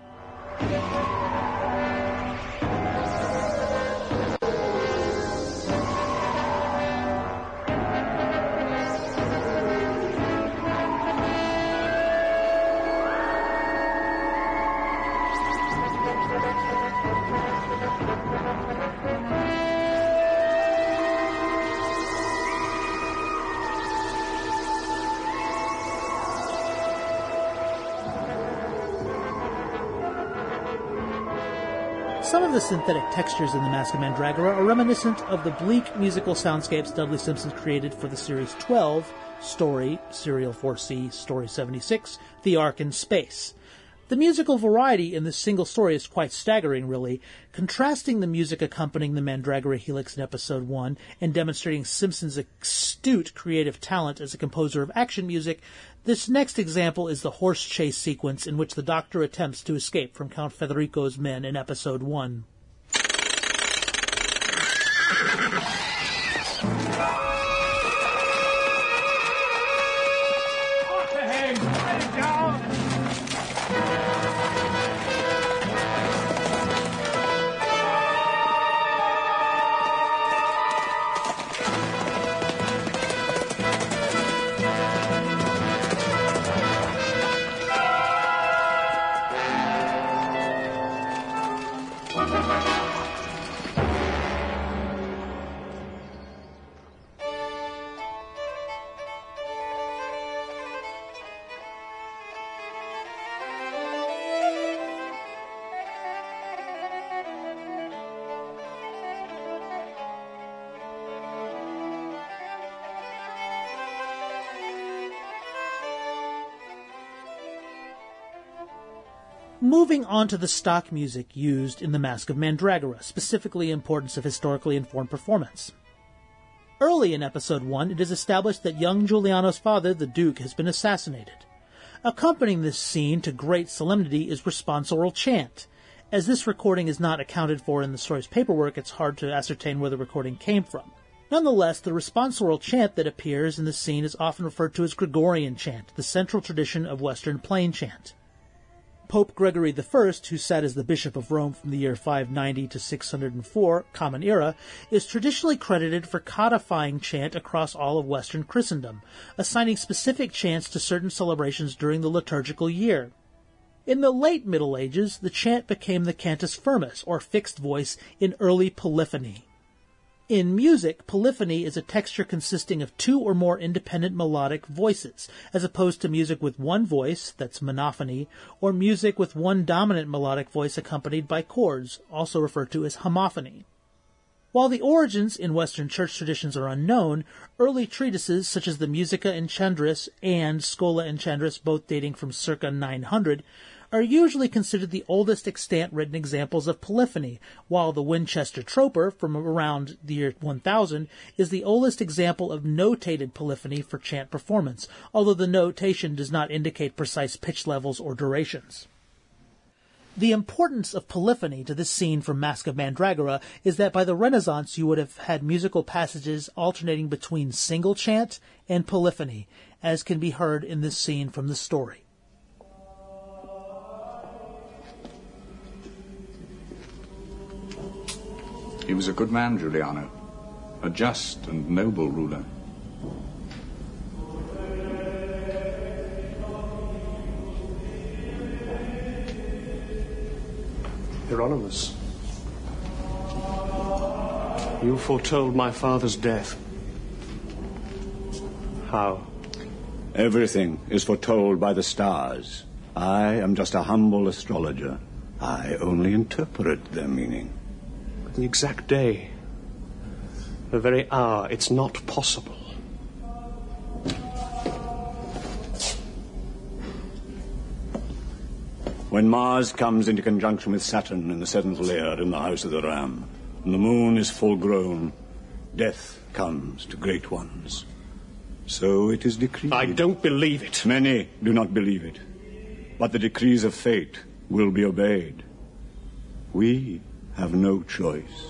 Some of the synthetic textures in The Mask of Mandragora are reminiscent of the bleak musical soundscapes Dudley Simpson created for the Series twelve, Story, Serial four C, Story seventy-six, The Ark in Space. The musical variety in this single story is quite staggering, really, contrasting the music accompanying the Mandragora Helix in Episode one and demonstrating Simpson's astute creative talent as a composer of action music. This next example is the horse chase sequence in which the Doctor attempts to escape from Count Federico's men in Episode one. Moving on to the stock music used in The Mask of Mandragora, specifically the importance of historically informed performance. Early in Episode one, it is established that young Giuliano's father, the Duke, has been assassinated. Accompanying this scene to great solemnity is responsorial chant. As this recording is not accounted for in the story's paperwork, it's hard to ascertain where the recording came from. Nonetheless, the responsorial chant that appears in the scene is often referred to as Gregorian chant, the central tradition of Western plain chant. Pope Gregory the First, who sat as the Bishop of Rome from the year five ninety to six hundred four, Common Era, is traditionally credited for codifying chant across all of Western Christendom, assigning specific chants to certain celebrations during the liturgical year. In the late Middle Ages, the chant became the cantus firmus, or fixed voice, in early polyphony. In music, polyphony is a texture consisting of two or more independent melodic voices, as opposed to music with one voice, that's monophony, or music with one dominant melodic voice accompanied by chords, also referred to as homophony. While the origins in Western church traditions are unknown, early treatises such as the Musica Encendris and Schola Encendris, both dating from circa nine hundred, are usually considered the oldest extant written examples of polyphony, while the Winchester Troper, from around the year one thousand, is the oldest example of notated polyphony for chant performance, although the notation does not indicate precise pitch levels or durations. The importance of polyphony to this scene from Mask of Mandragora is that by the Renaissance you would have had musical passages alternating between single chant and polyphony, as can be heard in this scene from the story. He was a good man, Giuliano. A just and noble ruler. Hieronymus, you foretold my father's death. How? Everything is foretold by the stars. I am just a humble astrologer. I only interpret their meaning. But the exact day, the very hour, it's not possible. When Mars comes into conjunction with Saturn in the seventh layer in the House of the Ram, and the moon is full grown, death comes to great ones. So it is decreed. I don't believe it. Many do not believe it. But the decrees of fate will be obeyed. We have no choice.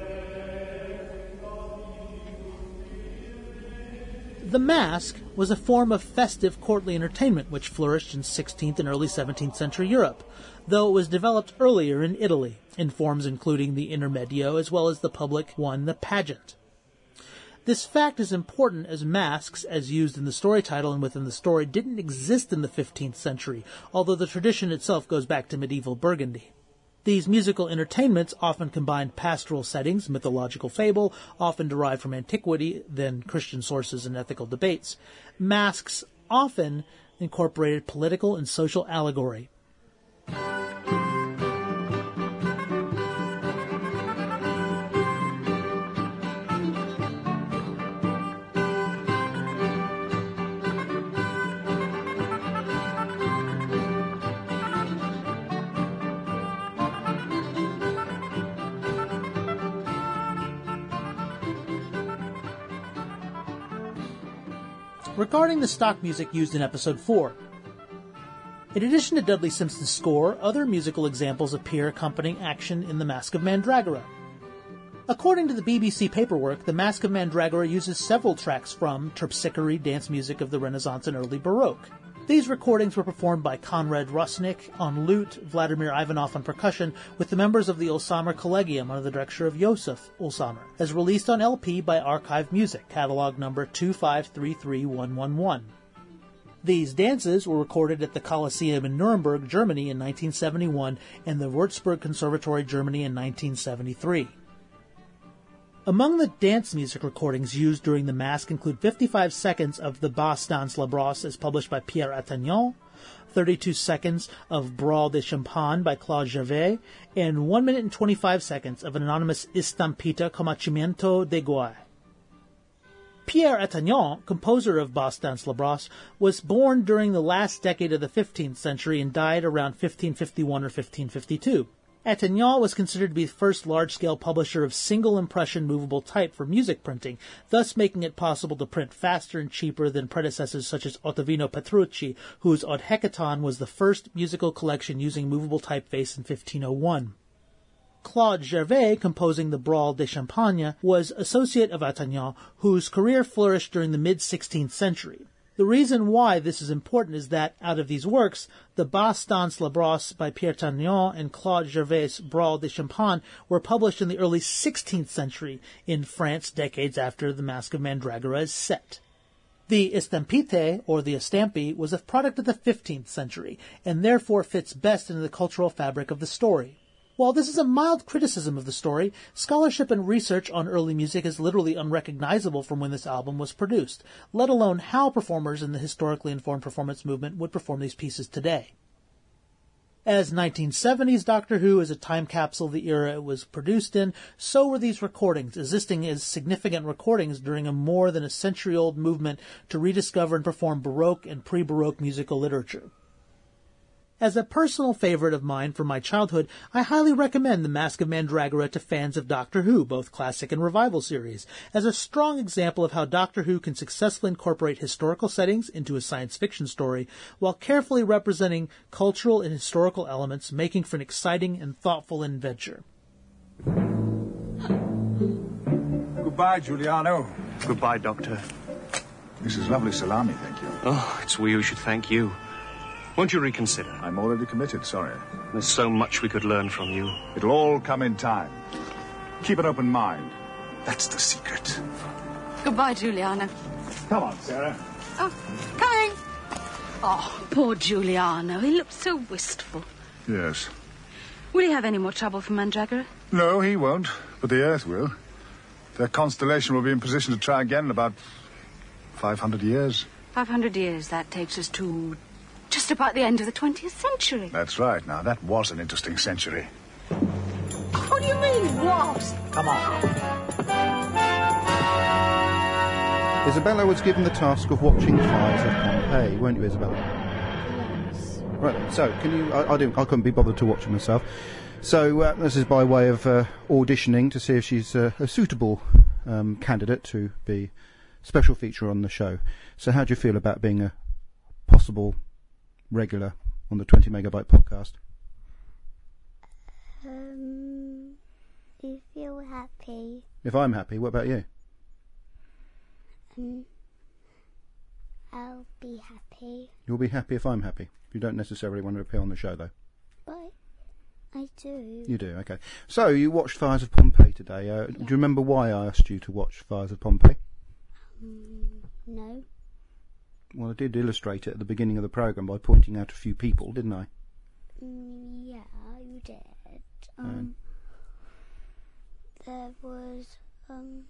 The mask was a form of festive courtly entertainment which flourished in sixteenth and early seventeenth century Europe, though it was developed earlier in Italy, in forms including the intermedio as well as the public one, the pageant. This fact is important as masks, as used in the story title and within the story, didn't exist in the fifteenth century, although the tradition itself goes back to medieval Burgundy. These musical entertainments often combined pastoral settings, mythological fable, often derived from antiquity, then Christian sources and ethical debates. Masks often incorporated political and social allegory. Regarding the stock music used in Episode four. In addition to Dudley Simpson's score, other musical examples appear accompanying action in The Mask of Mandragora. According to the B B C paperwork, The Mask of Mandragora uses several tracks from terpsichore dance music of the Renaissance and early Baroque. These recordings were performed by Konrad Rusnik on lute, Vladimir Ivanov on percussion, with the members of the Ulsamer Collegium under the direction of Josef Ulsamer, as released on L P by Archive Music, catalog number two five three three one one one. These dances were recorded at the Colosseum in Nuremberg, Germany in nineteen seventy-one and the Würzburg Conservatory, Germany in nineteen seventy-three. Among the dance music recordings used during the Mask include fifty-five seconds of the Bas dans la Brosse as published by Pierre Attagnan, thirty-two seconds of Brawl de Champagne by Claude Gervais, and one minute and twenty-five seconds of an anonymous Estampita Comacimento de Guai. Pierre Attagnan, composer of Bas dans la Brosse, was born during the last decade of the fifteenth century and died around fifteen fifty-one or fifteen fifty-two. Attagnan was considered to be the first large-scale publisher of single-impression movable type for music printing, thus making it possible to print faster and cheaper than predecessors such as Ottavino Petrucci, whose Od Hecaton was the first musical collection using movable typeface in fifteen oh one. Claude Gervais, composing the Brawl de Champagne, was associate of Attagnan, whose career flourished during the mid-sixteenth century. The reason why this is important is that, out of these works, the Bas dans la Brosse by Pierre Attagnan and Claude Gervais' Brawl de Champagne were published in the early sixteenth century in France, decades after The Mask of Mandragora is set. The Estampite, or the Estampi, was a product of the fifteenth century, and therefore fits best into the cultural fabric of the story. While this is a mild criticism of the story, scholarship and research on early music is literally unrecognizable from when this album was produced, let alone how performers in the historically informed performance movement would perform these pieces today. As nineteen seventies Doctor Who is a time capsule of the era it was produced in, so were these recordings, existing as significant recordings during a more than a century-old movement to rediscover and perform Baroque and pre-Baroque musical literature. As a personal favorite of mine from my childhood, I highly recommend The Mask of Mandragora to fans of Doctor Who, both classic and revival series, as a strong example of how Doctor Who can successfully incorporate historical settings into a science fiction story, while carefully representing cultural and historical elements, making for an exciting and thoughtful adventure. Goodbye, Giuliano. Goodbye, Doctor. This is lovely salami, thank you. Oh, it's we who should thank you. Won't you reconsider? I'm already committed, sorry. There's so much we could learn from you. It'll all come in time. Keep an open mind. That's the secret. Goodbye, Giuliano. Come on, Sarah. Oh, coming. Oh, poor Giuliano. He looked so wistful. Yes. Will he have any more trouble from Mandragora? No, he won't, but the Earth will. Their constellation will be in position to try again in about five hundred years. Five hundred years, that takes us to just about the end of the twentieth century. That's right. Now, that was an interesting century. What do you mean, was? Come on. Isabella was given the task of watching Fires of Pompeii, weren't you, Isabella? Yes. Right, so, can you... I, I, didn't, I couldn't be bothered to watch it myself. So, uh, this is by way of uh, auditioning to see if she's uh, a suitable um, candidate to be special feature on the show. So, how do you feel about being a possible regular on the twenty megabyte podcast? Um, you feel happy. If I'm happy, what about you? Um, I'll be happy. You'll be happy if I'm happy. You don't necessarily want to appear on the show, though. But I do. You do, okay. So, you watched Fires of Pompeii today. Uh, yeah. Do you remember why I asked you to watch Fires of Pompeii? Um, no. Well, I did illustrate it at the beginning of the programme by pointing out a few people, didn't I? Mm, yeah, you did. Um, there was, um...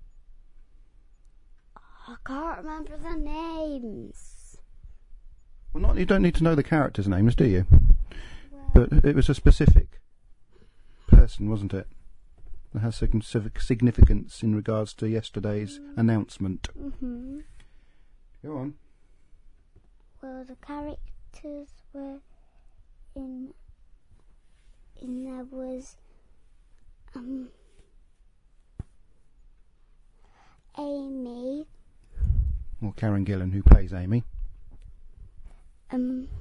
I can't remember the names. Well, not you don't need to know the characters' names, do you? Well, but it was a specific person, wasn't it? That has significance in regards to yesterday's mm. announcement. Mm-hmm. Go on. Well, the characters were in... in there was... um... Amy... Or Karen Gillan, who plays Amy. Um,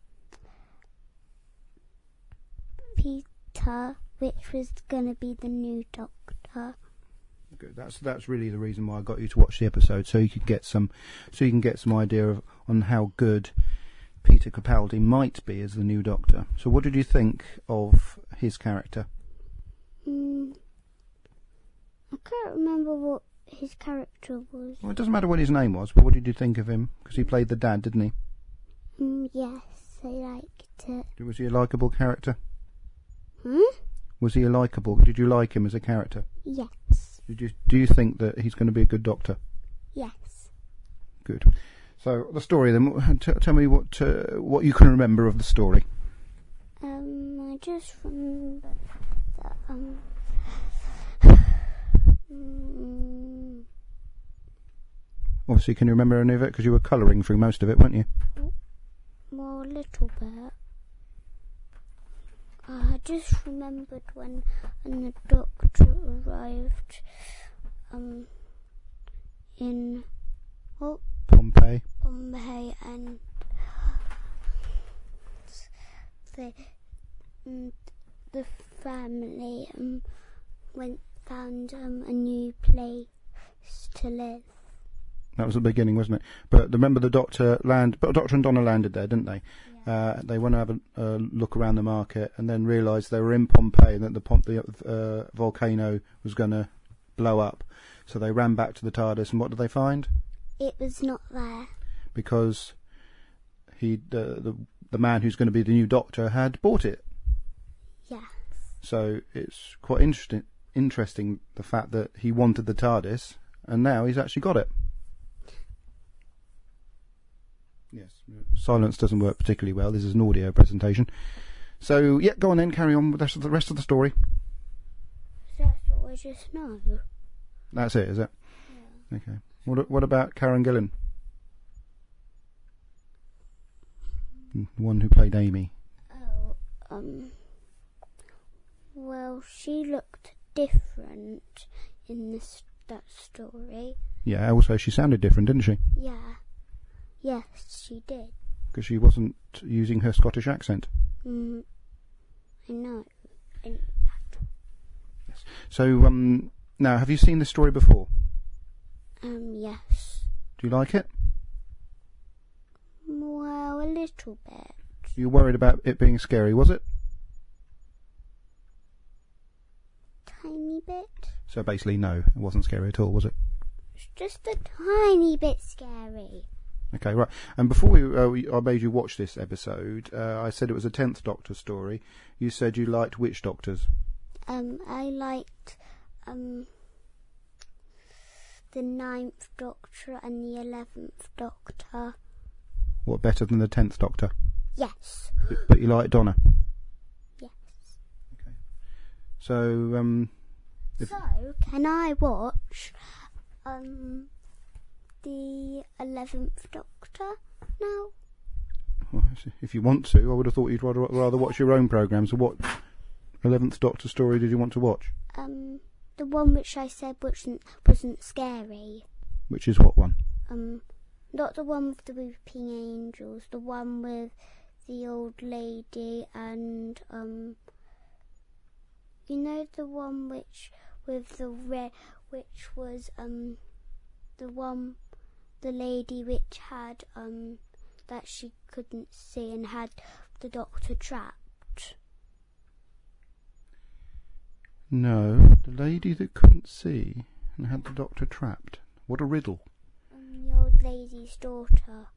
Peter, which was going to be the new Doctor. Good. That's that's really the reason why I got you to watch the episode, so you could get some, so you can get some idea of on how good Peter Capaldi might be as the new Doctor. So, what did you think of his character? Mm, I can't remember what his character was. Well, it doesn't matter what his name was, but what did you think of him? Because he played the dad, didn't he? Mm, yes, I liked it. Was he a likeable character? Hmm? Was he a likeable? Did you like him as a character? Yes. Did you? Do you think that he's going to be a good Doctor? Yes. Good. So the story then. T- tell me what uh, what you can remember of the story. Um, I just remember that um. Mm. Obviously, can you remember any of it? Because you were colouring through most of it, weren't you? Well, a little bit. I just remembered when, when the Doctor arrived um, in oh, Pompeii. Pompeii, and the and the family um, went found um, a new place to live. That was the beginning, wasn't it? But remember, the Doctor land, but Doctor and Donna landed there, didn't they? Yeah. Uh, they went to have a uh, look around the market, and then realised they were in Pompeii, and that the, Pom- the uh, volcano was going to blow up. So they ran back to the TARDIS, and what did they find? It was not there. Because he, uh, the the man who's going to be the new Doctor, had bought it. Yes. So it's quite interesting. Interesting the fact that he wanted the TARDIS, and now he's actually got it. Yes, silence doesn't work particularly well. This is an audio presentation. So, yeah, go on then, carry on with the rest of the, rest of the story. That's what I just know. That's it, is it? Yeah. Okay. What what about Karen Gillan? The one who played Amy. Oh, um... Well, she looked different in this that story. Yeah, also she sounded different, didn't she? Yeah. Yes, she did. Because she wasn't using her Scottish accent. Mm, I know. I know that. Yes. So, um, now, have you seen this story before? Um, yes. Do you like it? Well, a little bit. You were worried about it being scary, was it? Tiny bit. So basically, no, it wasn't scary at all, was it? It's just a tiny bit scary. Okay, right. And before we, uh, we I made you watch this episode, uh, I said it was a tenth Doctor story. You said you liked which Doctors? Um, I liked um the ninth Doctor and the eleventh Doctor. What, better than the tenth Doctor? Yes. But, but you like Donna? Yes. Okay. So, um... If So, can I watch um the eleventh Doctor now? well, if you want to, I would have thought you'd rather, rather watch your own programme. So what eleventh Doctor story did you want to watch? Um, the one which I said wasn't wasn't scary. Which is what one? Um, not the one with the weeping angels. The one with the old lady and um, you know the one which with the red, which was um, the one, the lady which had um, that she couldn't see and had the Doctor trapped. No, the lady that couldn't see and had the Doctor trapped. What a riddle. Um, the old lady's daughter.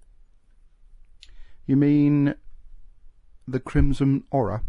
You mean the Crimson Aura?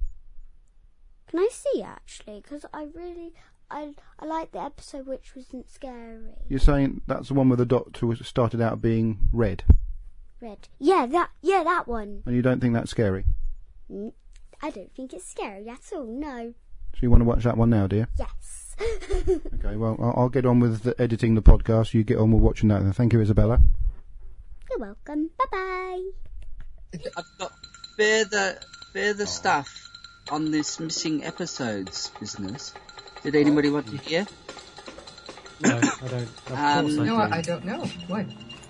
Can I see actually? Because I really, I I like the episode which wasn't scary. You're saying that's the one where the Doctor was started out being red, Red. Yeah, that. Yeah, that one. and you don't think that's scary? Mm, I don't think it's scary at all. No. So you want to watch that one now, dear? Yes. Okay, well, I'll, I'll get on with the editing the podcast. You get on with watching that then. Thank you, Isabella. You're welcome. Bye bye. I've got further further stuff on this missing episodes business. Did anybody want to hear? No, I don't. Of Um, course I No, do. I don't know. What?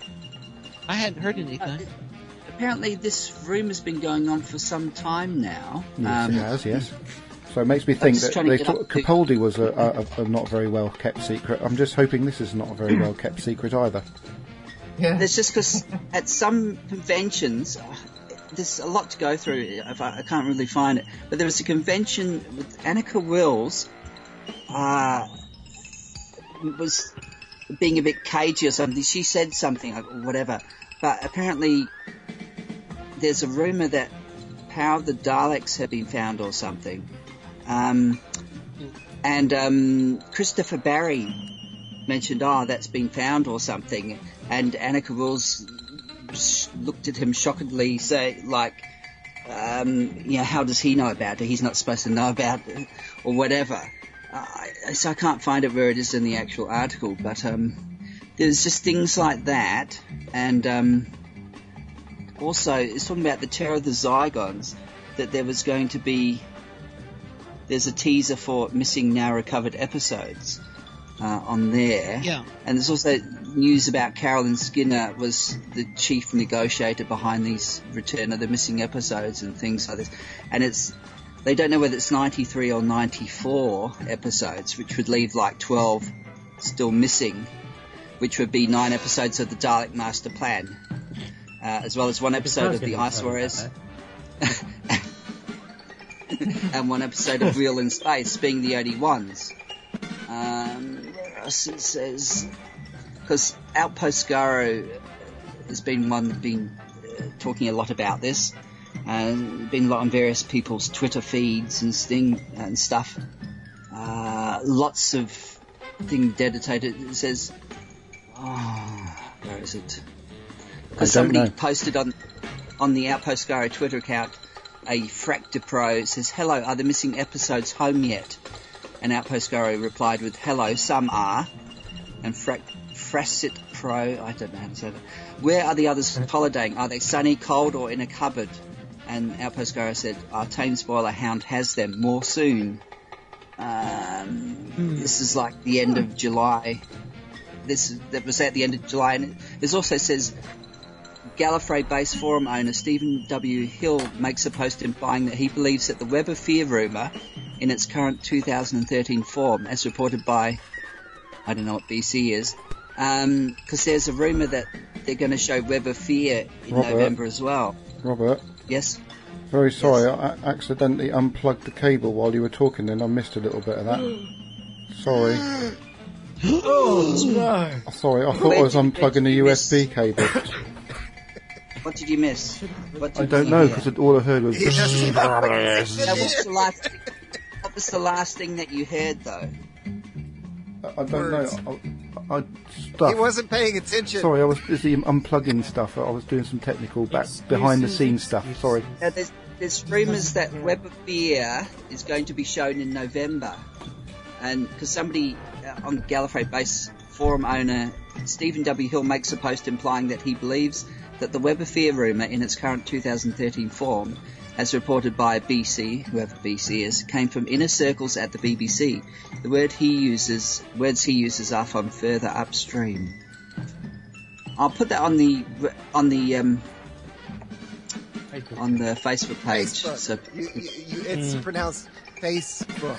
I hadn't heard anything. Apparently, this rumour's been going on for some time now. Yes, Um, it has, yes. So it makes me think just that trying to they get thought up to- Capaldi was a, a, a not very well kept secret. I'm just hoping this is not a very well kept secret either. Yeah. It's just because at some conventions, uh, there's a lot to go through. If I, I can't really find it, but there was a convention with Annika Wills. Uh, was being a bit cagey or something. She said something, like, whatever. But apparently, there's a rumour that Power of the Daleks have been found or something. Um, and um, Christopher Barry mentioned, oh, that's been found or something. And Annika Wills looked at him shockingly, say, like, um, you know, how does he know about it? He's not supposed to know about it, or whatever. Uh, so I can't find it where it is in the actual article, but um, there's just things like that. And um, also, it's talking about the Terror of the Zygons, that there was going to be, there's a teaser for missing now recovered episodes uh, on there. Yeah. And there's also news about Carolyn Skinner was the chief negotiator behind these Return of the Missing episodes and things like this. And it's, they don't know whether it's ninety-three or ninety-four episodes, which would leave like twelve still missing, which would be nine episodes of the Dalek Master Plan, uh, as well as one episode of the Ice Warriors. And one episode of Wheel in Space being the only ones. Um, it says, because Outpost Skaro has been one that's been uh, talking a lot about this, and been a lot on various people's Twitter feeds and sting and stuff. Uh, lots of thing dedicated. It says, oh, where is it? Because somebody know. posted on on the Outpost Skaro Twitter account, a Fractor Pro says, hello, are the missing episodes home yet? And Outpost Skaro replied with, hello, some are. And Frac- Fracit Pro, I don't know how to say that. Where are the others holidaying? Are they sunny, cold, or in a cupboard? And Outpost Skaro said, our tame spoiler hound has them. More soon. Um, Hmm. This is like the end of July. This that was at the end of July. And it also says, Gallifrey base forum owner Stephen W. Hill makes a post implying that he believes that the Web of Fear rumour, in its current two thousand thirteen form, as reported by, I don't know what B C is, because um, there's a rumour that they're going to show Web of Fear in Robert. November as well. Robert, Yes? very sorry, I I accidentally unplugged the cable while you were talking, and I missed a little bit of that. Sorry. Oh, no. Sorry, I thought I was unplugging a U S B cable. What did you miss? What did I don't you know, hear? because all I heard was... Now, what's the last, what was the last thing that you heard, though? I don't Words. know. I, I, stuff. He wasn't paying attention. Sorry, I was busy unplugging stuff. I was doing some technical back behind the scenes stuff. Sorry. Now, there's, there's rumours that Web of Fear is going to be shown in November. And because somebody uh, on Gallifrey Base forum owner Stephen W. Hill makes a post implying that he believes that the Web of Fear rumour in its current two thousand thirteen form, as reported by B C, whoever B C is, came from inner circles at the B B C. The word he uses, words he uses are from further upstream. I'll put that on the on the um, on the Facebook page. Facebook. So You, you, you, it's Mm. pronounced Facebook.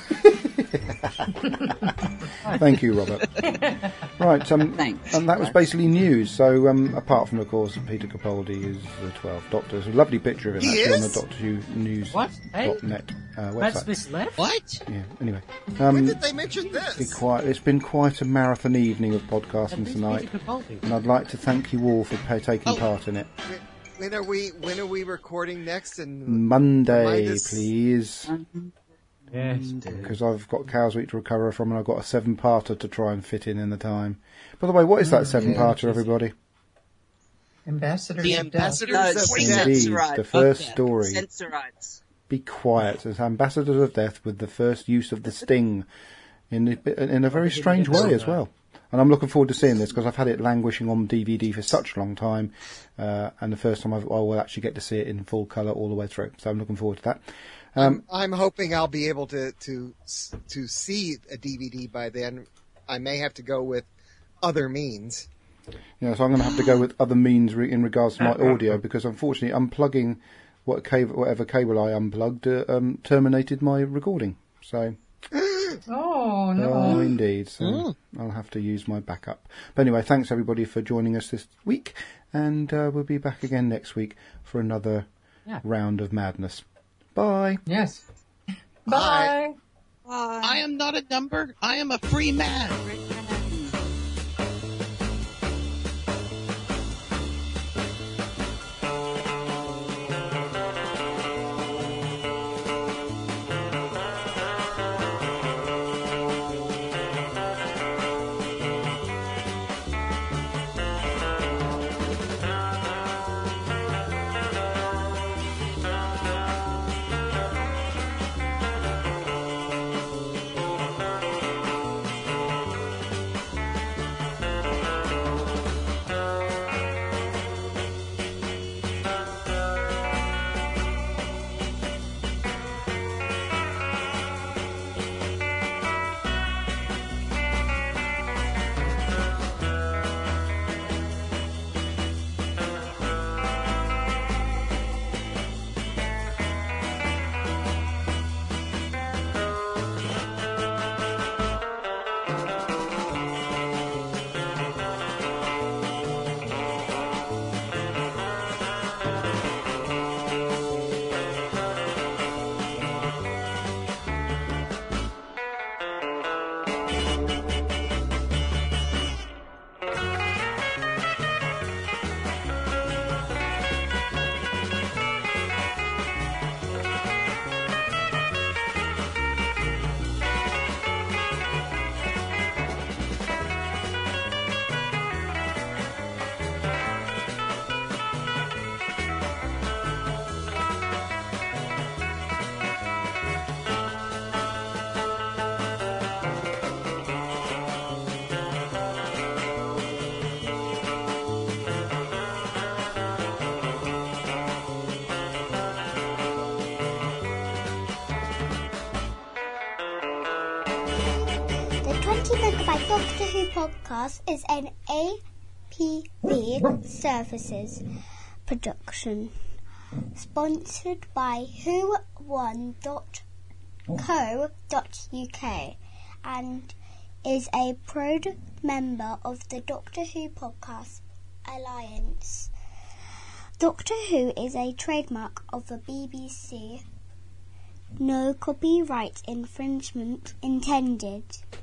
Thank you, Robert. Right, um, Thanks. and that was basically news. So, um, apart from, of course, Peter Capaldi is the twelfth Doctor. There's a lovely picture of him He actually on the is? Doctor Who News What? Hey? dot net uh, website. That's this left? What? Yeah. Anyway, um, When did they mention this? be quite, it's been quite a marathon evening of podcasting tonight, and I'd like to thank you all for pa- taking Oh. part in it. When are we? When are we recording next? And Monday, remind us- please. Yes. Because I've got Cow's Week to recover from, and I've got a seven-parter to try and fit in in the time. By the way, what is that seven-parter, everybody? Ambassadors The of Death. Ambassadors No, of it's Death. Indeed, Censorite. the first Okay. story. Censorites. Be quiet. It's Ambassadors of Death with the first use of the sting in the, in a very strange way as well. And I'm looking forward to seeing this because I've had it languishing on D V D for such a long time, uh, and the first time I've, I will actually get to see it in full colour all the way through. So I'm looking forward to that. Um, I'm hoping I'll be able to to to see a D V D by then. I may have to go with other means. Yeah, so I'm going to have to go with other means re- in regards to my audio because unfortunately unplugging what cable, whatever cable I unplugged uh, um, terminated my recording. So, Oh, no. oh indeed, so I'll have to use my backup. But anyway, thanks everybody for joining us this week, and uh, we'll be back again next week for another Yeah. round of madness. Bye. Yes. Bye. I am not a number. I am a free man. The twenty Megabyte Doctor Who podcast is an A P V Services production, sponsored by who one dot co dot uk and is a proud member of the Doctor Who Podcast Alliance. Doctor Who is a trademark of the B B C. No copyright infringement intended.